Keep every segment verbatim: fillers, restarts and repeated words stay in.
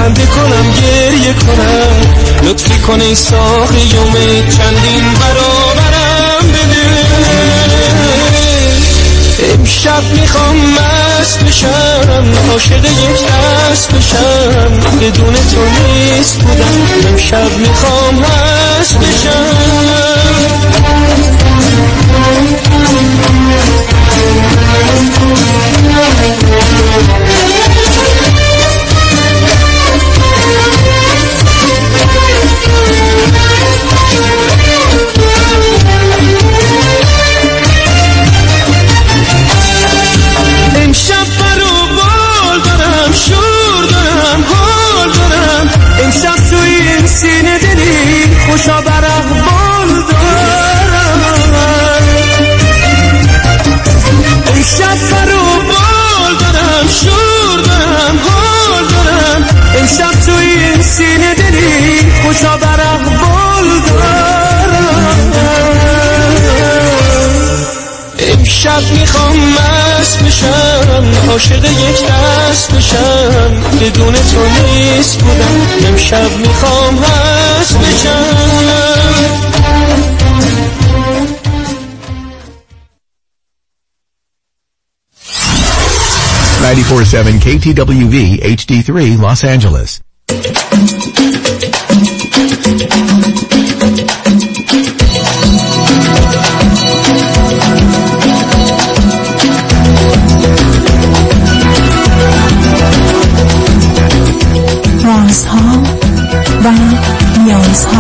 خنده کنم گریه کنم، لطفی کن ای ساقی امید چندین برابرم بده. امشب میخوام مست بشم، عاشق یک دست بشم، بدون تو نیست بودم. امشب میخوام مست بشم. امشب برو بال دارم، شور دارم، حال دارم. امشب تو این سینه دلی خوشا بر اقبال دارم. امشب برو بال دارم، شور دارم، حال دارم. امشب تو این سینه دلی خوشا بر اقبال دارم. امشب میخوام مست بشم، عاشق یک دست بشم، بدون تو نیست بودم. امشب میخوام مست بشم. ninety-four point seven K T W V H D three Los Angeles. رازها و نیازها.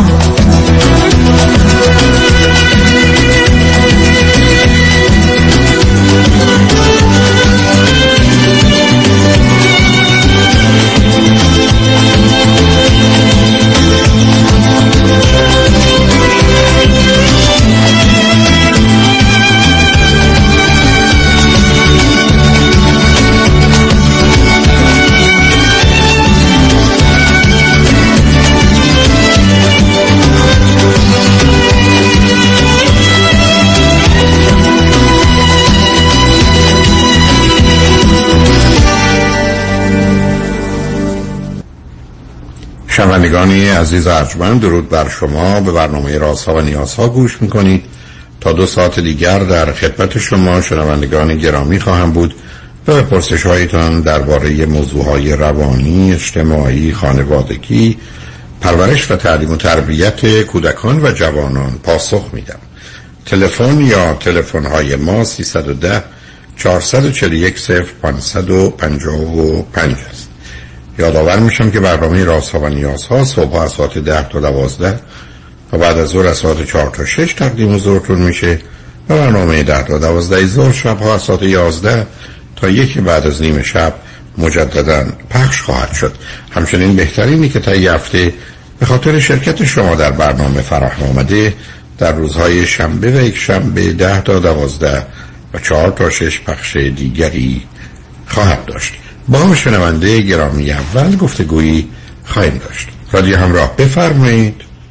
شنوندگانی عزیز ارجمند، درود بر شما. به برنامه رازها و نیازها گوش میکنید. تا دو ساعت دیگر در خدمت شما شنوندگان گرامی خواهم بود و به پرسش هایتان درباره موضوعهای روانی، اجتماعی، خانوادگی، پرورش و تعلیم و تربیت کودکان و جوانان پاسخ میدم. تلفن یا تلفن های ما سیصد و ده چهارصد و چهل و یک صفر پانصد و پنجاه و پنج است. یادآور میشم که برنامه رازها و نیازها صبح از ساعت ده تا دوازده و بعد از ظهر از ساعت چهار تا شش تقدیم حضورتون میشه و برنامه ده تا دوازده ظهر شبها از ساعت یازده تا یک بعد از نیم شب مجددا پخش خواهد شد. همچنین بهترینی که تا یک هفته به خاطر شرکت شما در برنامه فراهم آمده در روزهای شنبه و یک شنبه ده تا دوازده و چهار تا شش پخش دیگری خواهد داشت. با شنونده گرامی اول گفتگویی خواهیم داشت. رادیو همراه، بفرمایید.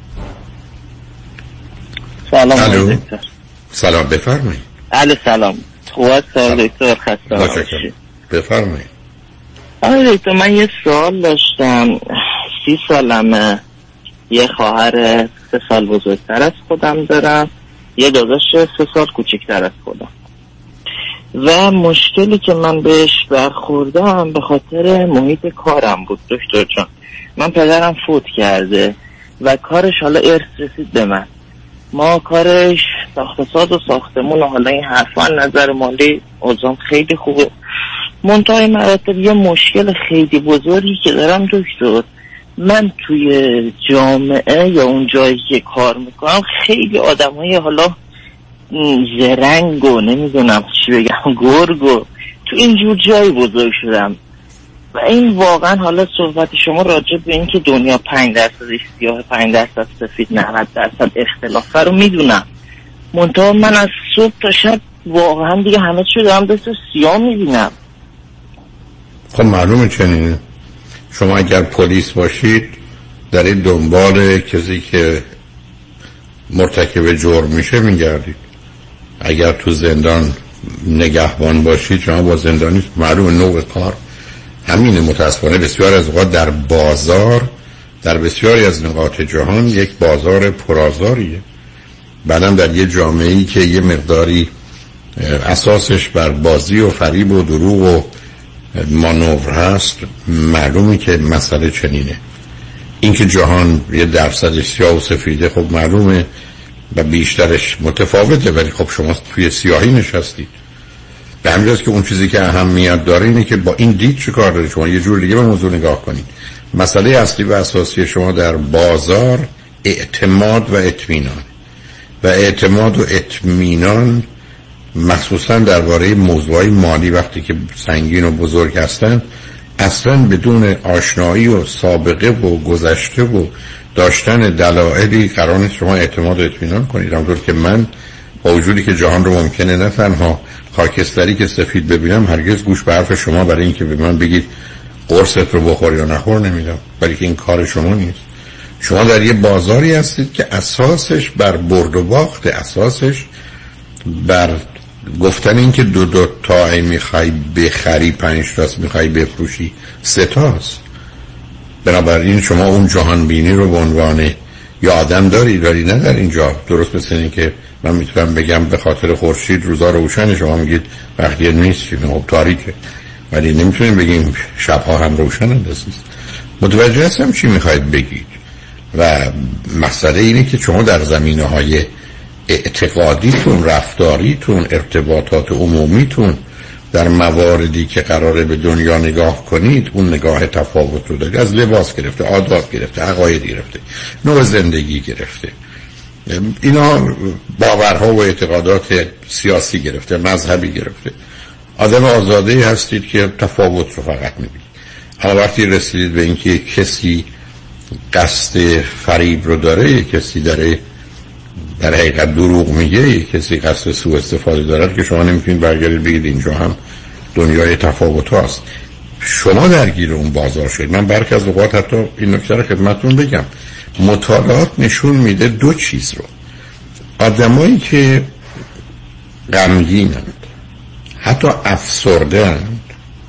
سلام الو. سلام، بفرمایید. علی سلام. خوب سال دکتر، خسته نباشید. بفرمایید. آره دکتر، من یه سوال داشتم. سی سالمه، یه خواهر سه سال بزرگتر از خودم دارم، یه داداش سه سال کوچکتر از خودم و مشکلی که من بهش برخوردم به خاطر محیط کارم بود دکتر جان. من پدرم فوت کرده و کارش حالا ارث رسید به من. ما کارش ساخت ساز و ساختمون و حالا این حرفا نظر مالی اوضاع خیلی خوبه. منتهای مراتب یه مشکل خیلی بزرگی که دارم دکتر، من توی جامعه یا اون جایی که کار میکنم خیلی آدمای حالا زرنگ و نمیدونم چی بگم گرگ و تو اینجور جایی بزرگ شدم و این واقعا حالا صحبت شما راجع به این که دنیا پنج درصد سیاه پنج درصد سفید نود درصد اختلافه رو میدونم، منتها من از صبح تا شب واقعا دیگه همه چی دارم دست سیاه میبینم. خب معلومه چنینه. شما اگر پلیس باشید در این دنبال کسی که مرتکب جرم میشه میگردید. اگر تو زندان نگهبان باشید شما با زندانی معلوم نوع کار همین متاسفانه بسیار از اوقات در بازار در بسیاری از نقاط جهان یک بازار پرآزاریه. بعدم در یه جامعه‌ای که یه مقداری اساسش بر بازی و فریب و دروغ و مانور هست، معلومه که مسئله چنینه. اینکه جهان یه درصدش سیاه و سفیده خب معلومه و بیشترش متفاوته، ولی خب شما توی سیاهی نشستید. به همین جاست که اون چیزی که اهمیت داره اینه که با این دید چه کار دارید. شما یه جور دیگه به موضوع نگاه کنید. مسئله اصلی و اساسی شما در بازار اعتماد و اطمینان و اعتماد و اطمینان مخصوصا درباره موضوعی مالی وقتی که سنگین و بزرگ هستن اصلا بدون آشنایی و سابقه و گذشته و داشتن دلایلی قرار نیست شما اعتماد و اطمینان کنید. همونطور که من با وجودی که جهان رو ممکنه نه تنها خاکستری که سفید ببینم، هرگز گوش به حرف شما برای اینکه به من بگید قرصت رو بخور یا نخور نمیدم، ولی که این کار شما نیست. شما در یه بازاری هستید که اساسش بر برد و باخت، اساسش بر گفتن این که دو دو تایی میخوای بخری، پنج تاست میخوای بفروشی، سه تاست. بنابراین شما اون جهان بینی رو به عنوان یا آدم دارید ولی نه در اینجا. درست مثل این که من میتونم بگم به خاطر خورشید روزا روشن، شما میگید وقتی نیست خب تاریکه، ولی نمیتونیم بگیم شبها هم روشن هست. متوجه هستم چی میخواید بگید و مسئله اینه که شما در زمینه‌های اعتقادیتون، رفتاریتون، ارتباطات عمومیتون در مواردی که قراره به دنیا نگاه کنید اون نگاه تفاوت رو دارید. از لباس گرفته، آداب گرفته، عقاید گرفته، نوع زندگی گرفته، اینا باورها و اعتقادات سیاسی گرفته، مذهبی گرفته. آدم آزاده‌ای هستید که تفاوت رو فقط می‌بینید. اما وقتی رسیدید به اینکه کسی قصد فریب رو داره، یک کسی داره در حقیقت دروغ میگه، یک کسی قصد سوء استفاده داره، که شما نمیتونید برگردید بگید اینجا هم دنیای تفاوت هاست. شما درگیر اون بازار شدید. من برخی از اوقات حتی این نکته رو خدمتتون بگم، مطالعات نشون میده دو چیز رو. آدمایی که غمگینند، حتی افسرده‌اند،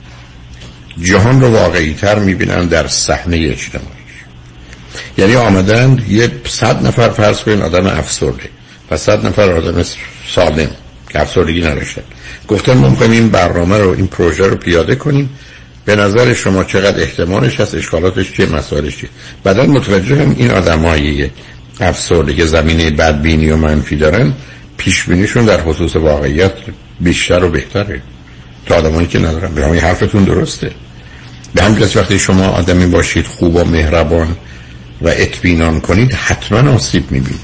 جهان رو واقعی تر میبینن در صحنه اجتماعی. یعنی آمدن یه صد نفر فرض کنین آدم افسرده و صد نفر آدم سالم که افسردگی نداشتن، گفتن ما می‌خوایم این برنامه رو، این پروژه رو پیاده کنیم، به نظر شما چقدر احتمالش هست، اشکالاتش چیه، مسائلش چیه. بعداً متوجه هم این آدمایی افسرده که زمینه بدبینی و منفی دارن، پیشبینیشون در خصوص واقعیت بیشتر و بهتره تا آدمایی که ندارن. به همین حرفتون درسته. به همین جهت وقتی شما آدمی باشید خوب و مهربان و اطمینان کنید، حتما آسیب میبینید.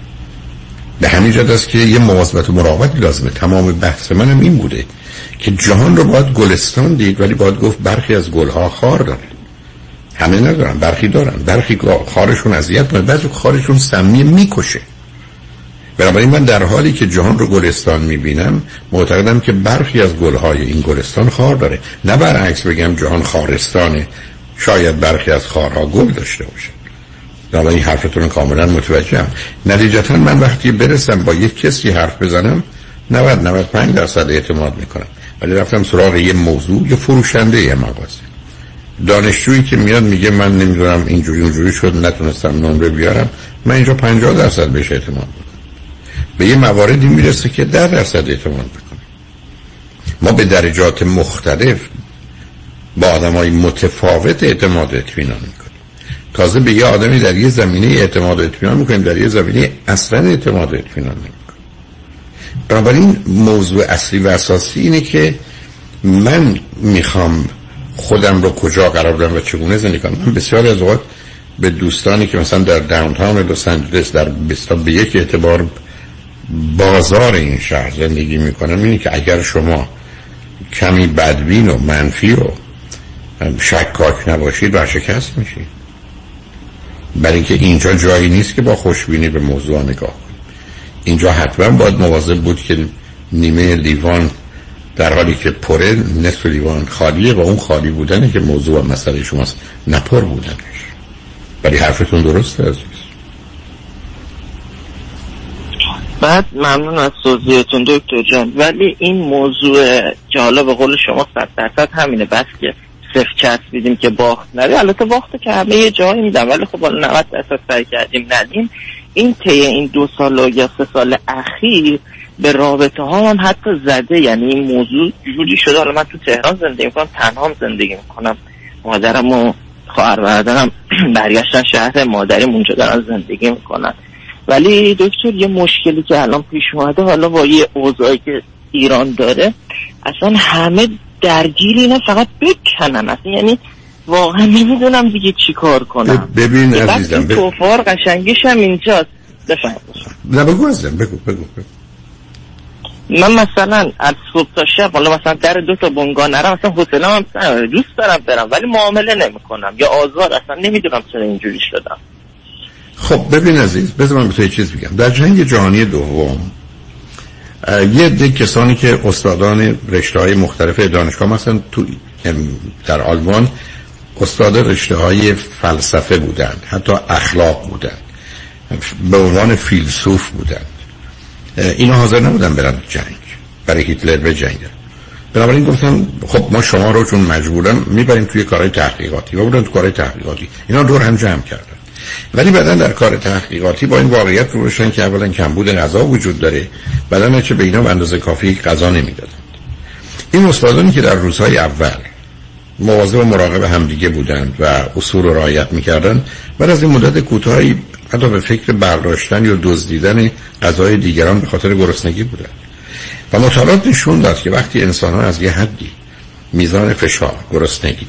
به همین جهت است که یه مواظبت و مراقبت لازمه. تمام بحث منم این بوده که جهان رو باید گلستان دید، ولی باید گفت برخی از گلها خار داره. همه ندارن، برخی دارن. برخی خارشون اذیت میکنه، بعضی خارشون سمی میکشه. بنابراین من در حالی که جهان رو گلستان میبینم، معتقدم که برخی از گلهای این گلستان خار داره. نه برعکس بگم جهان خارستانه، شاید برخی از خارها گل داشته باشه. در این حرفتون کاملا متوجهم. نتیجتا من وقتی برسم با یک کسی حرف بزنم نود نود و پنج درصد اعتماد میکنم، ولی رفتم سراغ یه موضوع، یه فروشنده یه مغازه، دانشجویی که میاد میگه من نمیدونم اینجوری اونجوری شد نتونستم نمره بیارم، من اینجا پنجاه درصد بهش اعتماد میکنم. به یه مواردی میرسه که ده درصد اعتماد میکنم. ما به درجات مختلف با آدمای متفاوت اعتماد اطمینان میکنیم. تازه به یه آدمی در یه زمینه اعتماد اطمینان میکنیم، در یه زمینه اصلا اعتماد اطمینان نمیکنیم. بنابراین موضوع اصلی و اساسی اینه که من میخوام خودم رو کجا قرار بدم و چگونه زندگی کنم. من بسیار از اوقات به دوستانی که مثلا در داونتاون لس آنجلس در بستا به یک اعتبار بازار این شهر زندگی میکنم، اینه که اگر شما کمی بدبین و منفی و شکاک نباشید ورشکست میشید. برای اینکه اینجا جایی نیست که با خوشبینی به موضوع نگاه کنید. اینجا حتما باید مواظب بود که نیمه لیوان در حالی که پره، نصف لیوان خالیه و اون خالی بودنه که موضوع و مسئله شماست، نه پر بودنش. ولی حرفتون درسته عزیز. بعد ممنون از توضیحتون دکتر جان. ولی این موضوع که حالا به قول شما صد درصد همینه، بس که صفر چسبیدیم که باخت نره. البته باخت که همه یه جایی میدم، ولی خب حالا نود درصد سعی کردیم ندیم. این طی این دو سال یا سه سال اخیر به رابطه ها هم حتی زده. یعنی این موضوع جوری شده، حالا من تو تهران زندگی میکنم، تنها هم زندگی میکنم، مادرم و خواهر برادرم برگشتن شهر مادریم، اونجا دارن زندگی میکنن. ولی دکتر یه مشکلی که الان پیش اومده، حالا با یه اوضاعی که ایران داره، اصلا همه درگیری اینه فقط بکنن اصلا. یعنی واقعا نمیدونم دیگه چی کار کنم. ببین عزیزم، ببین توفار قشنگیش هم اینجاست. بفهم. نه بگو عزیزم، بگو بگو بگو. من مثلا از صبح تا شب، حالا مثلا در دو تا بنگاه نرم، مثلا حوصله هم دوست دارم برم ولی معامله نمیکنم یا آزار، اصلا نمیدونم چرا اینجوری شدم. خب ببین عزیز، بذار من به تو یه چیز بگم. در جنگ جهانی دوم یه عده کسانی که استادان رشته‌های مختلف دانشگاه، مثلا تو در آلمان استاد رشته‌های فلسفه بودند، حتی اخلاق بودند، به عنوان فیلسوف بودند، اینا حاضر نبودن برن جنگ برای هیتلر به جنگ. بنابراین گفتن خب ما شما رو چون مجبورن میبریم توی کارهای تحقیقاتی، و بودن تو کارهای تحقیقاتی. اینا دور هم جمع کردن، ولی بعدن در کار تحقیقاتی با این واقعیت رو روشن که اولا کمبود غذا وجود داره، بعدن چه به اینا به اندازه کافی غذا نمیدادن. این استادانی که در روزهای اول مواظب و مراقب همدیگه بودند و اصول رو رعایت میکردن، بعد از این مدت کوتاهی حتی به فکر برداشتن یا دزدیدن غذای دیگران به خاطر گرسنگی بودند. و مطالعات نشون داد که وقتی انسان‌ها از یه حدی میزان فشار، گرسنگی،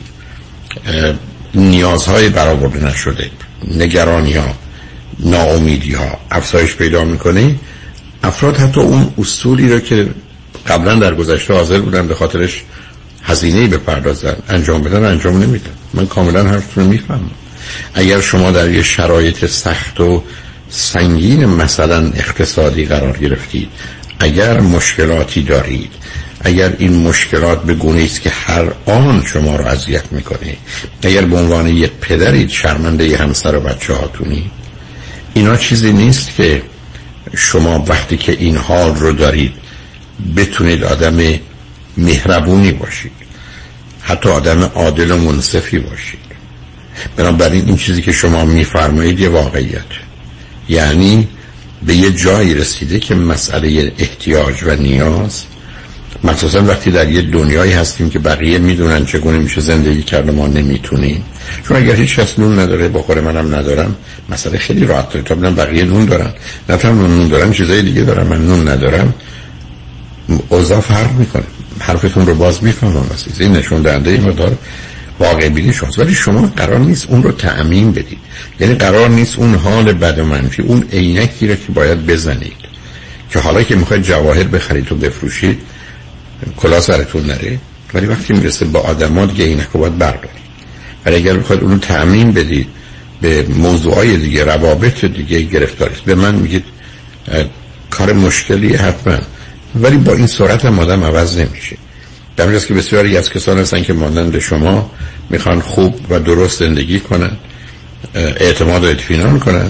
نیازهای برآورده نشده، نگرانی‌ها، ناامیدی‌ها افزایش پیدا میکنه، افراد حتی اون اصولی رو که قبلا در گذشته حاضر بودن به خاطرش هزینه‌ای بپردازن انجام بدن انجام نمیدن. من کاملا حرفتون رو میفهمم. اگر شما در یه شرایط سخت و سنگین مثلا اقتصادی قرار گرفتید، اگر مشکلاتی دارید، اگر این مشکلات به گونه‌ای است که هر آن شما رو اذیت میکنه، اگر به عنوان یک پدرید شرمنده ی همسر و بچه هاتونی، اینا چیزی نیست که شما وقتی که این حال رو دارید بتونید آدم مهربونی باشید، حتی آدم عادل و منصفی باشید. بنابراین این چیزی که شما میفرمایید یه واقعیت، یعنی به یه جایی رسیده که مسئله احتیاج و نیاز، مخصوصا وقتی در یه دنیایی هستیم که بقیه میدونن چگونه میشه زندگی کرد، ما نمیتونیم. چون اگر هیچ کس نون نداره، بخوره، منم ندارم، مسئله خیلی راحت داره. تا ببینم بقیه نون دارن، نفهم نون دارن، چیزای دیگه دارن، من نون ندارم، اوضاع فرق میکنه. حرفتون رو باز میفهمم عزیز. این نشون دهنده این مقدار واقع بینی شماست، ولی شما قرار نیست اون رو تعمیم بدید. یعنی قرار نیست اون حال بد و منفی، اون عینکی رو که باید بزنید که حالا که میخواید جواهر بخرید و بفروشید کلا سرتون نره، ولی وقتی میرسه با آدمات دیگه عینک رو باید بردارید. ولی اگر بخواید اون رو تعمیم بدید به موضوعای دیگه، روابط دیگه، گرفتاریست، به من میگید کار مشکلی حتما، ولی با این سرعت هم آدم عوض نمیشه. در اینجاست که بسیاری از کسان هستن که مانند شما میخوان خوب و درست زندگی کنن، اعتماد و اطمینان کنن،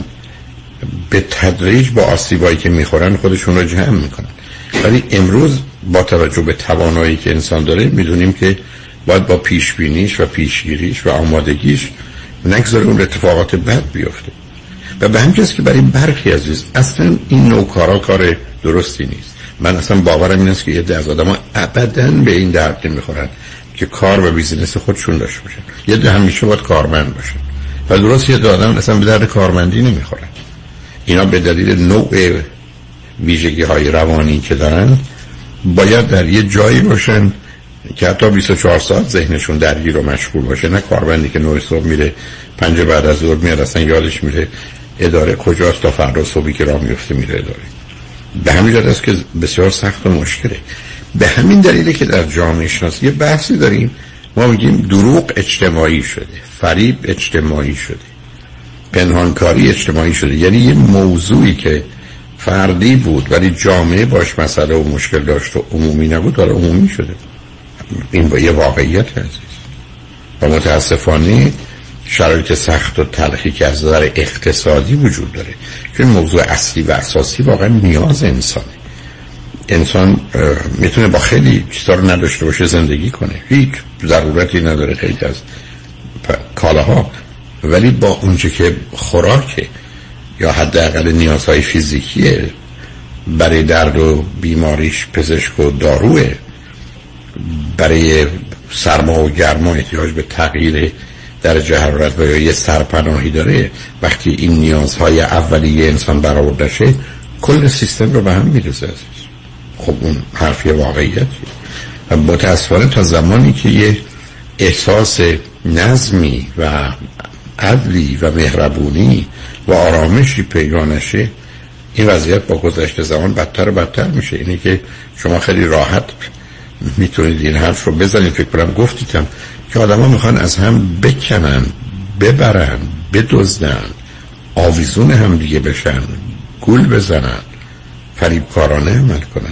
به تدریج با آسیبایی که میخورن خودشون رو جمع میکنن. ولی امروز با توجه به توانایی که انسان داره میدونیم که باید با پیشبینیش و پیشگیریش و آمادگیش نگذاره اون اتفاقات بد بیفته. و به همین که برای برخی عزیز اصلا این نوع کارا کار درستی نیست. من اصلا باورم این است که یه ده از آدم ها ابداً به این درد نمیخورن که کار و بیزینس خودشون داشته باشن. یه ده همیشه باید کارمند باشن، و درست یه ده آدم اصلا به درد کارمندی نمیخورن. اینا به دلیل نوع ویژگی های روانی که دارن باید در یه جایی باشن که حتی بیست و چهار ساعت ذهنشون درگیر و مشغول باشه، نه کارمندی که نه صبح میره پنج بعد از ظهر میاد اصلا یادش میره اداره کجاست تا فردا صبحی که راه میفته میره اداره. به همین دلیل است که بسیار سخت و مشکله. به همین دلیله که در جامعه شناسی یه بحثی داریم، ما میگیم دروغ اجتماعی شده، فریب اجتماعی شده، پنهانکاری اجتماعی شده. یعنی یه موضوعی که فردی بود ولی جامعه باش مسئله و مشکل داشت و عمومی نبود داره عمومی شده. این با یه واقعیت عزیز. و متاسفانه شرایط سخت و تلخی که از نظر اقتصادی وجود داره، چون موضوع اصلی و اساسی واقعا نیاز انسانه. انسان میتونه با خیلی چیزا رو نداشته باشه زندگی کنه، هیچ ضرورتی نداره خیلی از کالاها، ولی با اونچه که خوراکه یا حداقل نیازهای فیزیکیه، برای درد و بیماریش پزشک و داروه، برای سرما و گرما احتیاج به تغییر درجه حرارت و یا یه سرپناهی داره، وقتی این نیازهای اولیه انسان برآورده شه کل سیستم رو به هم میرسه. خب اون حرفی واقعیتی و متاسفانه تا زمانی که یه احساس نظمی و عدلی و مهربونی و آرامشی پیدا نشه، این وضعیت با گذشت زمان بدتر و بدتر میشه. اینه که شما خیلی راحت میتونید این حرف رو بزنید، فکر کنم گفتیدم که آدم ها میخوان از هم بکنن، ببرن، بدزدن، آویزون هم دیگه بشن، گول بزنن، فریبکارانه عمل کنن.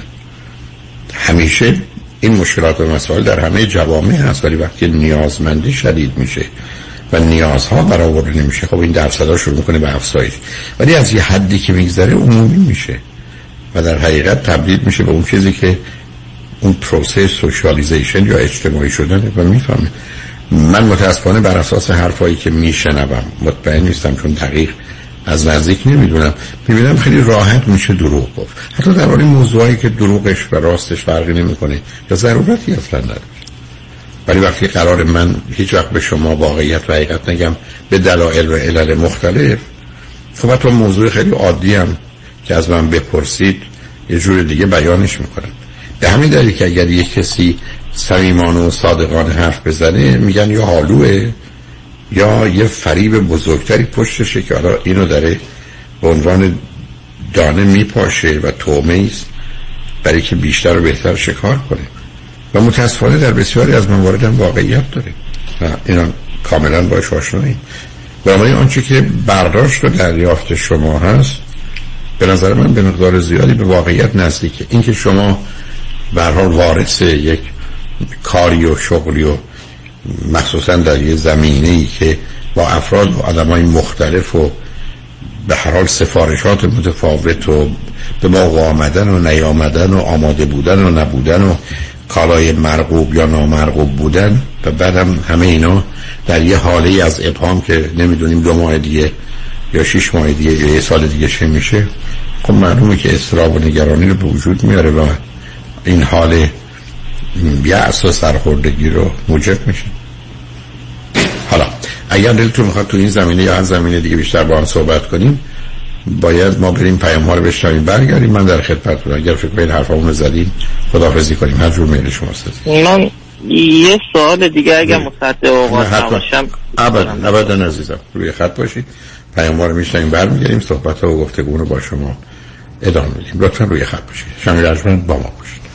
همیشه این مشکلات و مسائل در همه جوامع هست، ولی وقتی نیازمندی شدید میشه و نیازها برآورده نمیشه، خب این درصدا شروع میکنه به افزایش، ولی از یه حدی که میگذره عمومی میشه و در حقیقت تبدیل میشه به اون چیزی که اون پروسس سوشالیزیشن یا اجتماعی شدن و میفهمه. من متاسفانه بر اساس حرفایی که میشنوم، مطمئن نیستم چون دقیق از نزدیک نمیدونم، میبینم خیلی راحت میشه دروغ گفت، حتی در مورد موضوعی که دروغش و راستش فرقی نمیکنه یا ضرورتی اصلا نداره. ولی وقتی قرار من هیچ وقت به شما واقعیت و حقیقت نگم به دلایل و علل مختلف، خب حتی موضوع خیلی عادی هم که از من بپرسید یه جور دیگه بیانش میکنم. به همین دلیل که اگر یک کسی صمیمانه و صادقانه حرف بزنه میگن یا حالوه یا یه فریب بزرگتری پشتشه که حالا اینو داره به عنوان دانه میپاشه و تومه است برای که بیشتر و بهتر شکار کنه و متاسفانه در بسیاری از موارد هم واقعیت داره و اینا کاملا باش آشناییم. بنابراین آنچه که برداشت و دریافت شما هست به نظر من به مقدار زیادی به واقعیت نزدیکه. این که شما به هر حال وارث یک کاری و شغلی و مخصوصا در یه زمینه‌ای که با افراد و آدمای مختلف و به هر حال سفارشات متفاوت و به موقع آمدن و نیامدن و آماده بودن و نبودن و کالای مرغوب یا نامرغوب بودن و بعدم همه اینا در یه حاله از ابهام که نمیدونیم دو ماه دیگه یا شش ماه دیگه یا یه سال دیگه چه میشه، خب معلومه که اضطراب و نگرانی رو به وجود میاره و این حال یأس و سرخوردگی رو موجب میشه. حالا اگر دلتون میخواد تو این زمینه یا هر زمینه دیگه بیشتر با هم صحبت کنیم، باید ما بریم پیام ها رو بشنویم برگردیم. من در خدمت بودم. اگر فکر کنید حرفامون رو زدیم خداحافظی کنیم. هر جور میل شماست. من یه سوال دیگه اگر مصدق اوقات نباشم ابدا ابدا عزیزم روی خط باشید. پیام ها رو میشنویم برمیگردیم، صحبت ها و گفتگو رو با شما ادامه میدیم. لطفا روی خط باشید. شامل ارجمند با ما باشید.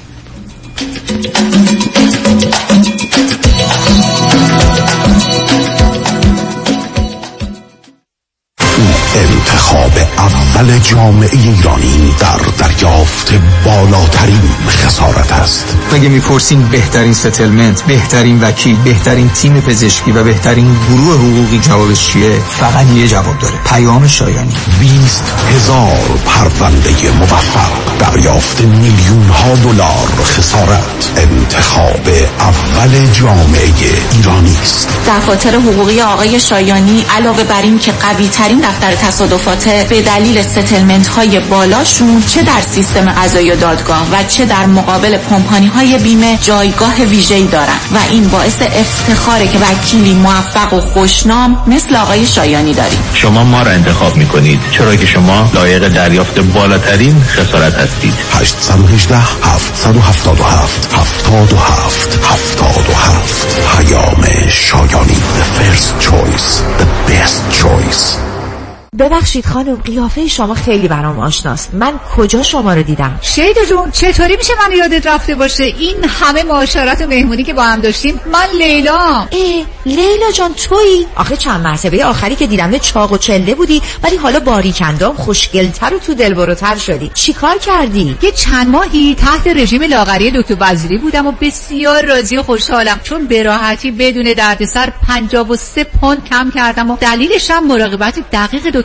انتخاب اول جامعه ایرانی در دریافت بالاترین خسارت است. اگه میپرسین بهترین ستلمنت، بهترین وکیل، بهترین تیم پزشکی و بهترین گروه حقوقی جوابش چیه؟ فقط یه جواب داره: پیام شایانی. بیست هزار پرونده موفق، دریافت میلیون ها دلار خسارت. انتخاب اول جامعه ایرانی است. دفاتر حقوقی آقای شایانی علاوه بر این که قوی ترین دفتر تصادفات به دلیل ستلمنت های بالاشون، چه در سیستم قضایی و دادگاه و چه در مقابل کمپانی های بیمه جایگاه ویژه‌ای دارن و این باعث افتخاره که وکیلی موفق و خوشنام مثل آقای شایانی داریم. شما ما را انتخاب میکنید چرا که شما لایق دریافت بالاترین خسارت هستید. هشت یک هشت هفت هفت هفت هفت هفت هفت هفت. پیام شایانی. The first choice, the best choice. ببخشید خانم، قیافه شما خیلی برام آشناست. من کجا شما رو دیدم؟ شیدا جون چطوری میشه من یادت رفته باشه؟ این همه معاشرت و مهمونی که با هم داشتیم. من لیلا. ای لیلا جان تویی؟ آخه چند مرتبه آخری که دیدم چاق و چله بودی، ولی حالا باریکندام خوشگلتر و تو دلبروتر شدی. چیکار کردی؟ یه چند ماهی تحت رژیم لاغری دکتر وزیری بودم و بسیار راضی و خوشحالم، چون به راحتی بدون دردسر پنجاه و سه پوند کم کردم و دلیلش هم مراقبت دقیق دکتر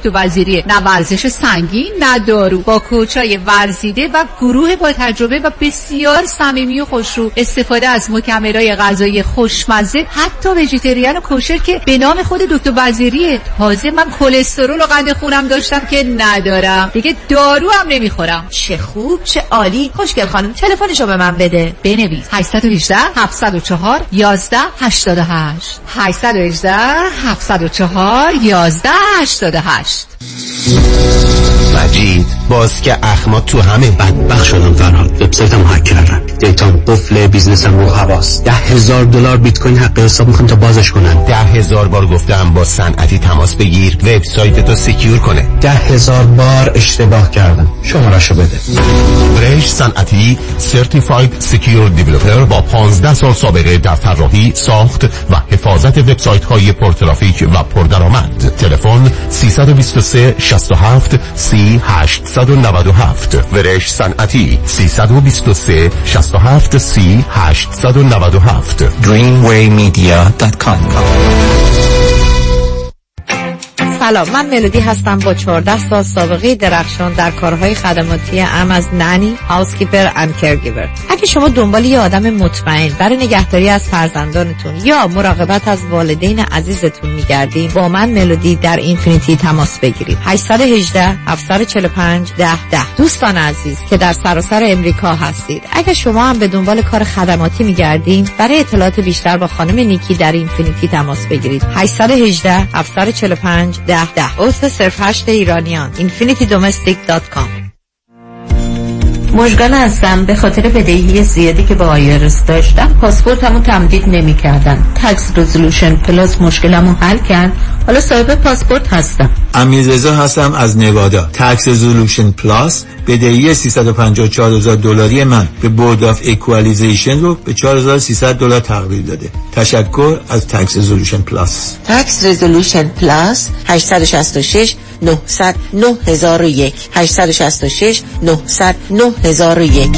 دکتر وزیری. نه ورزش سنگین، نه دارو، با کوچای ورزیده و گروه با تجربه و بسیار صمیمی و خوشرو. استفاده از مکمل‌های غذایی خوشمزه، حتی ویژیتریان و کوشر که به نام خود دکتر وزیریه. تازه من کلسترول و قند خونم داشتم که ندارم، دیگه دارو هم نمیخورم. چه خوب، چه عالی. خوشگل خانم تلفنشو به من بده. بنویس هشت یک هشت هفت صفر چهار یازده هشتاد و هشت هشت یک هشت هفت صفر چهار یازده هشتاد و هشت. مجید، باز که اخمات تو همه. بدبخت شدم فرهاد، وبسایتم هک کردن، دیتام قفل، بیزنسم رو حواس. ده هزار دلار بیت کوین حق حساب میخوام تا بازش کنن. ده هزار بار گفتم با صنعتی تماس بگیر، وبسایتتو سکیور کنه. ده هزار بار اشتباه کردم، شماره‌شو بده. فرش صنعتی سرتیفاید سکیور دیولپر با پانزده سال سابقه در طراحی، ساخت و حفاظت وبسایت های پرترافیک و پردرآمد. تلفن سیصد و بیست و سه شصت و هفت سی هشتصد و نود و هفت. فرش صنعتی سیصد و بیست و سه شصت و هفت سی هشتصد و نود و هفت. دریم وی مدیا دات کام. سلام، من ملودی هستم با چهارده سال سابقه درخشان در کارهای خدماتی ام از نانی، هاوسکیپر اند کرگیور. اگه شما دنبال یه آدم مطمئن برای نگهداری از فرزندانتون یا مراقبت از والدین عزیزتون میگردین، با من ملودی در اینفینیتی تماس بگیرید. هشت یک هشت هفت چهار پنج ده ده. دوستان عزیز که در سراسر امریکا هستید، اگه شما هم به دنبال کار خدماتی میگردین، برای اطلاعات بیشتر با خانم نیکی در اینفینیتی تماس بگیرید. هشت یک هشت هفت چهار پنج ده ده. عضو صرف هشت ایرانیان. اینفینیتی دومستیک دات کام. مژگان هستم. به خاطر بدهی زیادی که با آیرس داشتم پاسپورتمو تمدید نمی کردن. تکس رزولوشن پلاس مشکلمو حل کرد. حالا صاحب پاسپورت هستم. امیررضا هستم از نوادا. تکس رزولوشن پلاس بدهی سیصد و پنجاه و چهار هزار دلاری من به بورد آف اکوالیزیشن رو به چهار هزار و سیصد دلار تغییر داده. تشکر از تکس رزولوشن پلاس. تکس رزولوشن پلاس هشت شش شش نه صفر صفر نه هزار و یک هشت شش شش نه صفر صفر نه هزار و یک.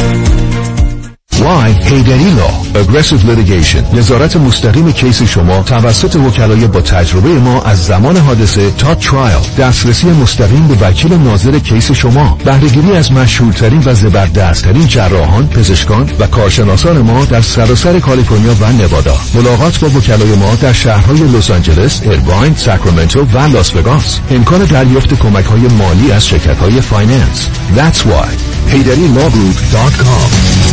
وای هیدری لا اگریسیو لیتیگیشن، نظارت مستقیم کیس شما توسط وکلای با تجربه ما از زمان حادثه تا ترایل، دسترسی مستقیم به وکیل ناظر کیس شما، بهره‌گیری از مشهورترین و زبردستترین جراحان، پزشکان و کارشناسان ما در سراسر کالیفرنیا و نوادا. ملاقات با وکلای ما در شهرهای لس آنجلس، ایرواین، ساکرامنتو و لاس وگاس. امکان دریافت کمک‌های مالی از شرکت‌های فایننس. That's why هیدری لا گروپ دات کام.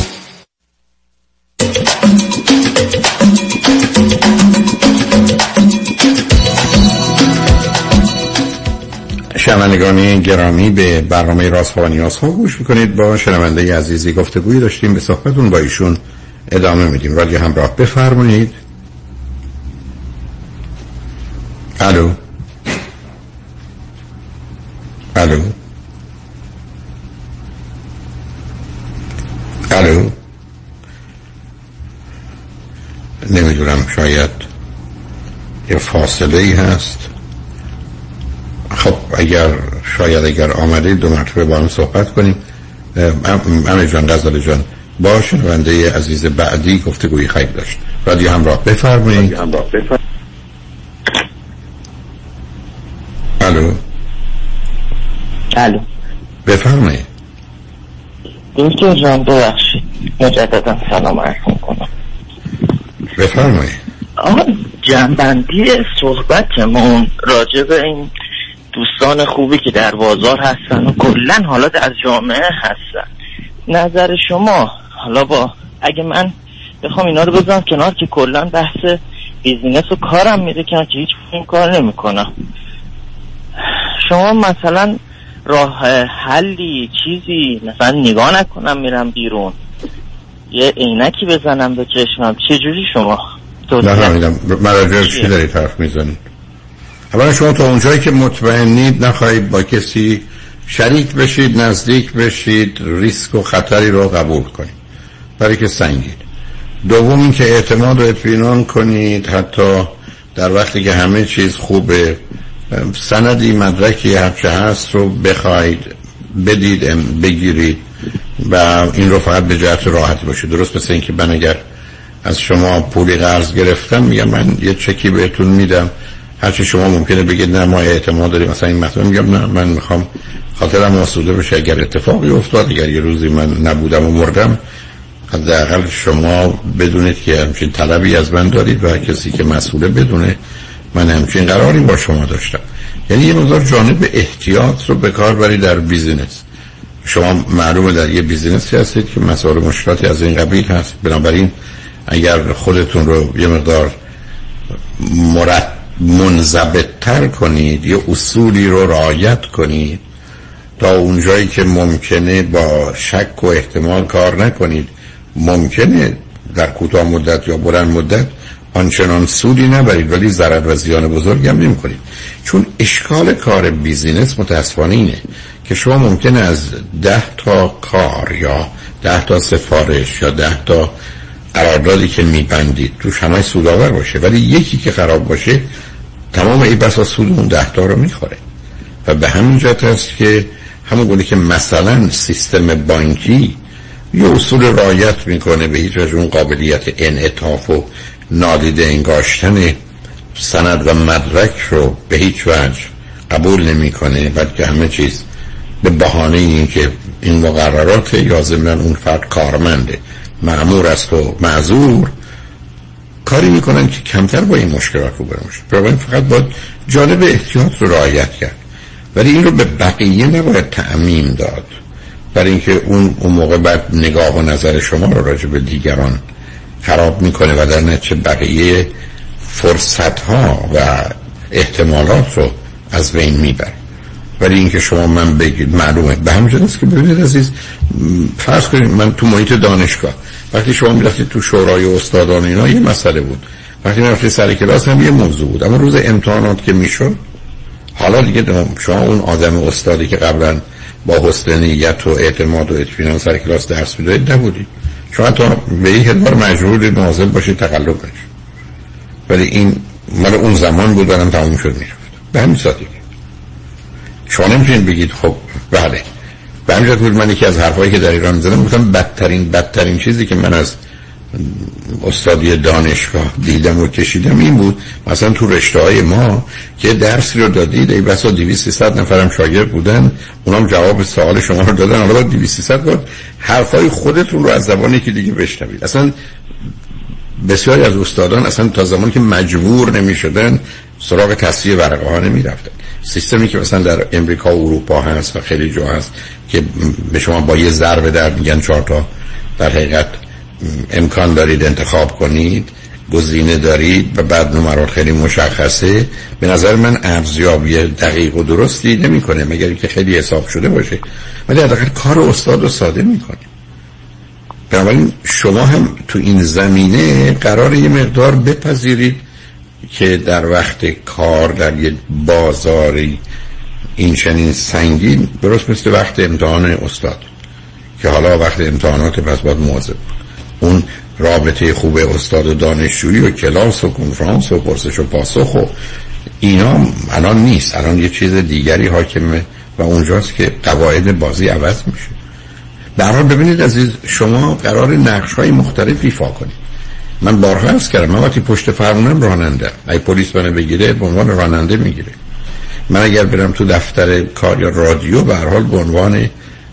شنوندگان گرامی، به برنامه رازها و نیازها گوش میکنید. با شنونده عزیزی گفتگویی داشتیم، به صحبتون با ایشون ادامه میدیم. رادیو همراه، بفرمایید. الو الو الو نمیدونم، شاید یه فاصله ای هست. خب اگر شاید اگر آمده دو مرتبه با هم صحبت کنیم. امیر جان، غزاله جان، با شنونده عزیز بعدی گفتگویی خواهیم داشت. رادیو همراه، بفرمایید. الو الو بفرمایید. دکتر جان ببخشید، مجددا سلام عرض می‌کنم. بفرمایید. آقا جنبندی صحبتمون راجع به این دوستان خوبی که در بازار هستن و کلن حالا در جامعه هستن، نظر شما حالا با اگه من بخوام اینا رو بذارم کنار که کلن بحث بیزینس و کارم میره کنار که هیچ این کار نمی کنم، شما مثلا راه حلی چیزی مثلا نگاه نکنم میرم بیرون یه عینکی بزنم به چشمم، چجوری شما نه نمیدم مراجعه چی دارید حرف میزنید؟ اولا شما تا اونجایی که مطمئنید نخواهید با کسی شریک بشید، نزدیک بشید، ریسک و خطری رو قبول کنید برای که سنگید. دوم این که اعتماد و اطمینان کنید حتی در وقتی که همه چیز خوبه، سندی مدرکی هرچه هست رو بخواید بدید بگیرید و این رو فقط به جهت راحتی باشه. درست مثل این که من اگر از شما پولی قرض گرفتم میگم من یه چکی بهتون میدم، هرچی شما ممکنه بگید نه ما اعتماد داریم مثلا این مطلب، میگم نه من میخوام خاطرم آسوده بشه اگر اتفاقی افتاد، اگر یه روزی من نبودم و مردم حداقل شما بدونید که همچین طلبی از من دارید و هر کسی که مسئوله بدونه من همچین قراری با شما داشتم. یعنی یه مقدار جانب احتیاط رو به کار برید در بیزینس. شما معلومه در یه بیزینسی هستید که مسائل مشکلاتی از این قبیل هست، بنابراین اگر خودتون رو یه مقدار مرتب منضبط‌تر کنید، یه اصولی رو رعایت کنید تا اونجایی که ممکنه با شک و احتمال کار نکنید، ممکنه در کوتاه مدت یا بلند مدت آنچنان سودی نبرید ولی ضرر و زیان بزرگی هم نمی کنید. چون اشکال کار بیزینس متاسفانه اینه که شما ممکنه از ده تا کار یا ده تا سفارش یا ده تا قراردادی که میبندید توش همه سودآور باشه ولی یکی که خراب باشه تمام این بسا سود اون ده تا رو میخوره. و به همین جهت هست که همون گونه که مثلا سیستم بانکی یه اصول رعایت میکنه، به هیچ وجه اون قابلیت انعطاف و نادیده انگاشتن سند و مدرک رو به هیچ وجه قبول نمیکنه، بلکه همه چیز به بهانه این که این مقررات یا ضمن اون فرد کارمنده، مأمور است و معذور، کاری میکنن که کمتر با این مشکلات رو برموشه. برای فقط باید جانب احتیاط رو رعایت کرد ولی این رو به بقیه نباید تعمیم داد، برای اینکه اون اون موقع بعد نگاه و نظر شما رو راجع به دیگران خراب میکنه و در نتیجه بقیه فرصت ها و احتمالات رو از بین میبره. ولی اینکه شما من بگید معلومه به همین جهت است که ببینید عزیز، فرض کنید من تو محیط دانشگاه وقتی شما میرفتید تو شورای استادان اینا یه مسئله بود، وقتی میرفتید سر کلاس هم یه موضوع بود، اما روز امتحانات که میشد حالا دیگه شما اون آدم استادی که قبلا با حسن نیت و اعتماد و اطمینان سر کلاس درس میدادید نبودید، شما تا به این حدار مجبورید ناظر باشید تقلب کنید. ولی این مال اون زمان بود دارم تموم شد میرفت. به همین سادگی شما نمیتونید بگید خب بله. به همین جهت بود من یکی از حرفایی که در ایران زدم گفتم بدترین بدترین چیزی که من از استادی دانشگاه دیدم و کشیدم این بود مثلا تو رشته‌های ما که درسی رو دادید ای بسا دویست سیصد نفرم شاگرد بودن، اونام جواب سوال شما رو دادن، حالا باید دویست سیصد بود حرفای خودتون رو از زبانی که دیگه بشنوید. اصلا بسیاری از استادان اصلا تا زمانی که مجبور نمی‌شدن سراغ تصحیح ورقه ها نمی‌رفتن. سیستمی که مثلا در امریکا و اروپا هست و خیلی جا هست که به شما با یه ضربه در میگن چهار تا در حقیقت امکان دارید انتخاب کنید، گزینه دارید و بعد نمرات خیلی مشخصه، به نظر من ارزیابی دقیق و درستی نمی‌کنه مگر اینکه خیلی حساب شده باشه، ولی حداقل کار استاد رو ساده می‌کنه. بنابراین شما هم تو این زمینه قرار یه مقدار بپذیرید که در وقت کار در یه بازاری این چنین سنگین درست مثل وقت امتحان استاد که حالا وقت امتحانات پس باید مواظب اون رابطه خوب استاد و دانشجویی و کلاس و کنفرانس و پرسش و پاسخ و اینا الان نیست، الان یه چیز دیگری حاکمه و اونجاست که قواعد بازی عوض میشه. در حال ببینید عزیز، شما قرار نقش‌های مختلف ایفا کنید. من بارها عرض کردم من وقتی پشت فرمونم راننده، اگه پلیس منو بگیره به عنوان راننده میگیره. من اگر برم تو دفتر کار یا رادیو به هر حال به عنوان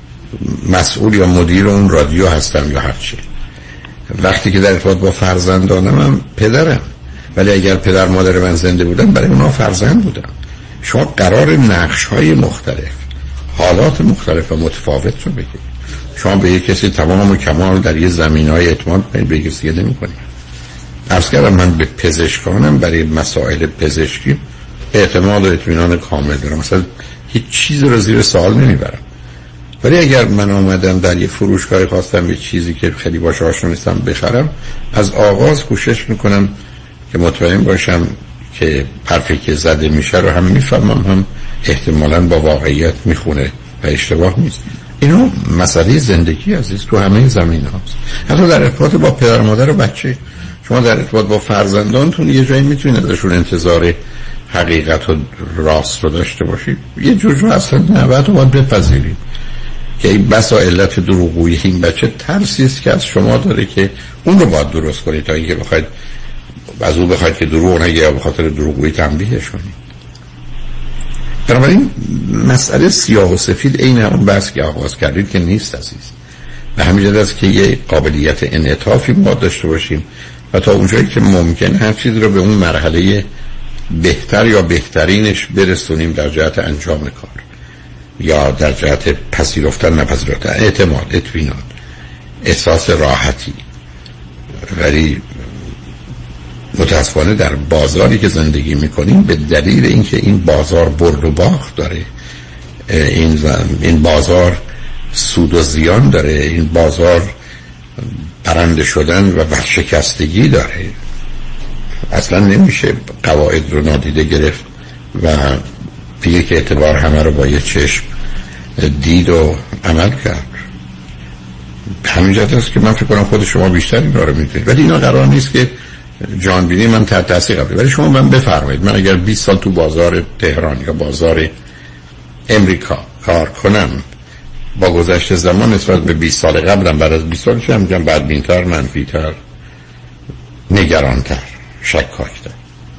مسئول یا مدیر اون رادیو هستم یا هر چی. وقتی که در ارتباط با فرزندانم هم پدرم، ولی اگر پدر مادر من زنده بودن برای اونا فرزند بودم. شما قرار نقش‌های مختلف، حالات مختلف و متفاوت رو بگیرید. شما به یک کسی تمام و کمال در یه زمینه‌های اعتماد کنید، به کسی دیگه نمی‌کنید. عرض کردم من به پزشکانم برای مسائل پزشکی اعتماد و اطمینان کامل دارم، مثلا هیچ چیزی رو زیر سوال نمیبرم. ولی اگر من آمدم در یه فروشگاه خواستم یه چیزی که خیلی باشه آشنا نیستم بخرم، از آغاز کوشش میکنم که مطمئن باشم که حرفی که زده میشه رو هم میفهمم، هم احتمالاً با واقعیت میخونه و اشتباه نیست. اینا مسئله زندگی عزیز تو همه زمین هاست. حتی در ارتباط با پدر مادر و بچه، شما در ارتباط با فرزندانتون یه جایی میتونید ازشون انتظار حقیقت و راست رو داشته باشید، یه جور جو اصلا نباید رو باید بپذیرید که این بسا علت دروغگویی این بچه ترسی است که از شما داره که اون رو باید درست کنید تا اینکه بخواید از او بخواید که دروغ نگه یا به خاطر دروغگویی تنبیهش کنید. بنابراین مسئله سیاه و سفید عین اون بحث که آغاز کردید که نیست عزیز. به همین جهت است که یه قابلیت انعطافی ما داشته باشیم و تا اونجایی که ممکن هر چیزی رو به اون مرحله بهتر یا بهترینش برسونیم در جهت انجام کار یا در جهت پذیرفتن نپذیرفتن، اعتماد، اطمینان، احساس راحتی. ولی متاسفانه در بازاری که زندگی میکنیم به دلیل اینکه این بازار برد و باخت داره، این این بازار سود و زیان داره، این بازار برنده شدن و ورشکستگی داره، اصلا نمیشه قواعد رو نادیده گرفت و دیگه که اعتبار همه رو با یه چشم دید و عمل کرد. همین جهت است که من فکر کنم خود شما بیشتر این رو میدونید، ولی اینا قرار نیست که جانبینی من تحت تاثیر قرار بگیره. ولی شما من بفرمایید من اگر بیست سال تو بازار تهران یا بازار امریکا کار کنم، با گذشت زمان نسبت به بیست سال قبلم بعد از بیست سالش هم میگم بدبین‌تر، منفی‌تر، نگران‌تر، شکاک‌تر،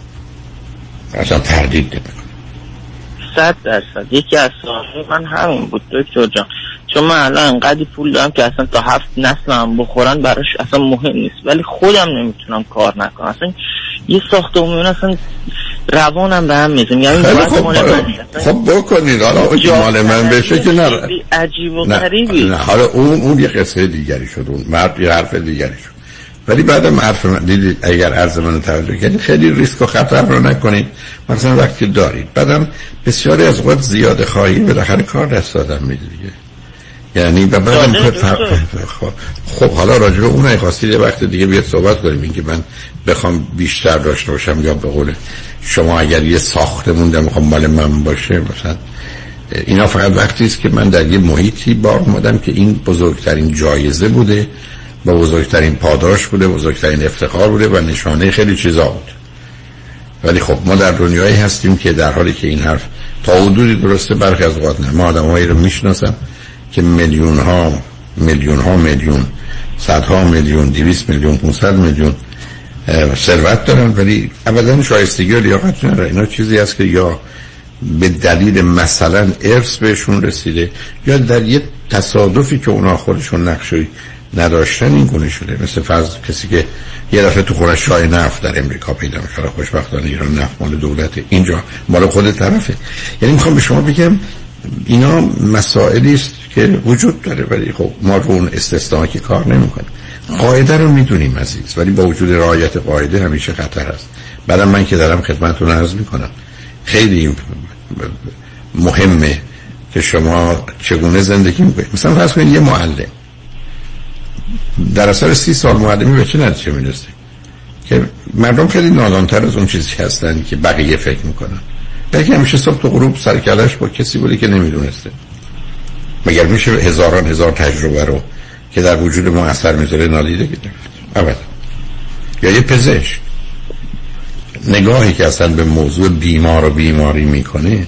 اصلا تردید نمی‌کنم. صد درصد یکی از سوالای من همین بود دکتر جان، چون من الان انقدر پول دارم که اصلا تا هفت نسلم بخورن براش اصلا مهم نیست، ولی خودم نمیتونم کار نکنم. اصلا یه ساختمون اصلا روانم به هم میزنم، یعنی خب خب بکنید حالا مال من بشه که نه عجیب و غریبی. نه حالا اون اون یه قصه دیگری شد، اون مرد یه حرف دیگری شد. ولی بعدم حرف من دیدید اگر عرض منو توجه کنید خیلی ریسک و خطر رو نکنید، مثلا وقتی دارید بعدم بسیاری از وقت زیاده خواهی بالاخره کار دست آدم میده دیگه. یعنی به بعدم خب خب حالا راجع به اون خواستید یه وقت دیگه بیاد صحبت کنیم، اینکه من بخوام بیشتر داشته باشم یا به قول شما اگر یه ساختمون در میخوام مال من باشه مثلا، اینا فقط وقتی است که من در یه محیطی بار اومدم که این بزرگترین جایزه بوده و بزرگترین پاداش بوده، بزرگترین افتخار بوده و نشانه خیلی چیزا بود. ولی خب ما در دنیایی هستیم که در حالی که این حرف تا حدودی درسته برخی از اوقات نه. ما آدمایی رو میشناسم که میلیون ها میلیون ها میلیون صدها میلیون دویست میلیون پانصد میلیون ثروت دارن ولی ابدا شایستگی و لیاقت ندارن. اینا چیزی است که یا به دلیل مثلا ارث بهشون رسیده یا در یه تصادفی که اونا خودشون نقشی نداشتن این گونه شده. مثل فرض کسی که یه دفعه تو خورش شای نفت در امریکا پیدا میشه، خوشبختانه ایران نفت مال دولته، اینجا مال خود طرفه. یعنی میخوام به شما بگم اینا مسائلی است که وجود داره ولی خب ما رو اون استثناء که کار نمیکنیم. قاعده رو میدونیم عزیز، ولی با وجود رعایت قاعده همیشه خطر است. بعدم من که دارم خدمتتون عرض میکنم خیلی مهمه که شما چگونه زندگی میکنید. مثلا فرض کنید یه معلم در اثر سی سال معلمی به چه نتیجه میرسه؟ که مردم خیلی نادانتر از اون چیزی هستن که بقیه فکر میکنن. بلکه همیشه صبح تو غروب سر کلش با کسی بوده که نمیدونسته. مگر میشه هزاران هزار تجربه رو که در وجود ما اثر میذاره نادیده گرفت؟ ابدا. یا یه پزشک نگاهی که اصلا به موضوع بیمار و بیماری میکنه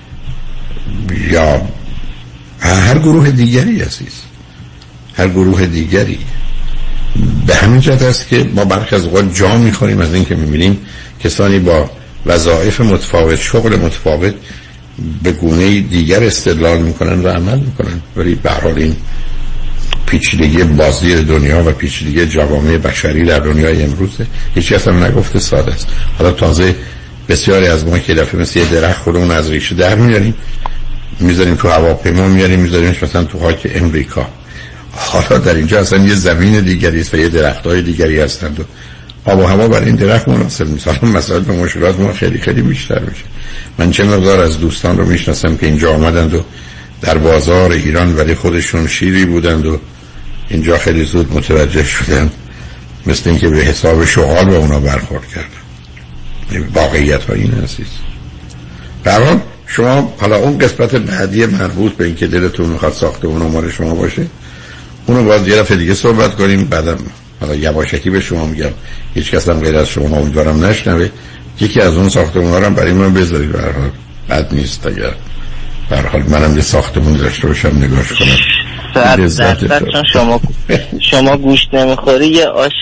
یا هر گروه دیگری عزیز، هر گروه دیگری، به همین جهت است که ما برخی از اوقات جا میخوریم از این که میبینیم کسانی با وظایف متفاوت، شغل متفاوت به گونه دیگر استدلال میکنن و عمل میکنن، ولی به هر حال این پیچیدگی بازی دنیا و پیچیدگی جوامع بشری در دنیای امروزه. هیچ کس هم نگفته ساده است. حالا تازه بسیاری از ما که دفعه مثل یه درخت خودمون از ریشه در میاریم میذاریم تو هواپیما، میاریم میذاریمش مثلا تو خاک امریکا. حالا در اینجا اصلا یه زمین دیگری است و یه درخت‌های دیگری هستند و آب و هوا برای این درخت مناسب نیست. حالا مسائل و مشکلات ما خیلی خیلی بیشتر میشه. من چه مقدار از دوستان رو میشناسم که اینجا آمدند و در بازار ایران ولی خودشون شیری بودند و اینجا خیلی زود متوجه شدن مثل اینکه به حساب شغال به اونا برخورد کردن. واقعیت ها این هستید. برحال شما حالا اون قسمت بعدی مربوط به اینکه دلتون میخواد ساختمون مال شما باشه اونو باید یه دفعه دیگه صحبت کنیم. بعدم حالا یواشکی به شما میگم هیچ کس هم غیر از شما امیدوارم نشنوه، یکی از اون ساختمون ها رو برای من بذارید. به هر حال بد نیست اگر به هر حال منم یه ساختمون داشته باشم نگاش کنم. درصد چون شما شما گوشت نمیخوری یه آش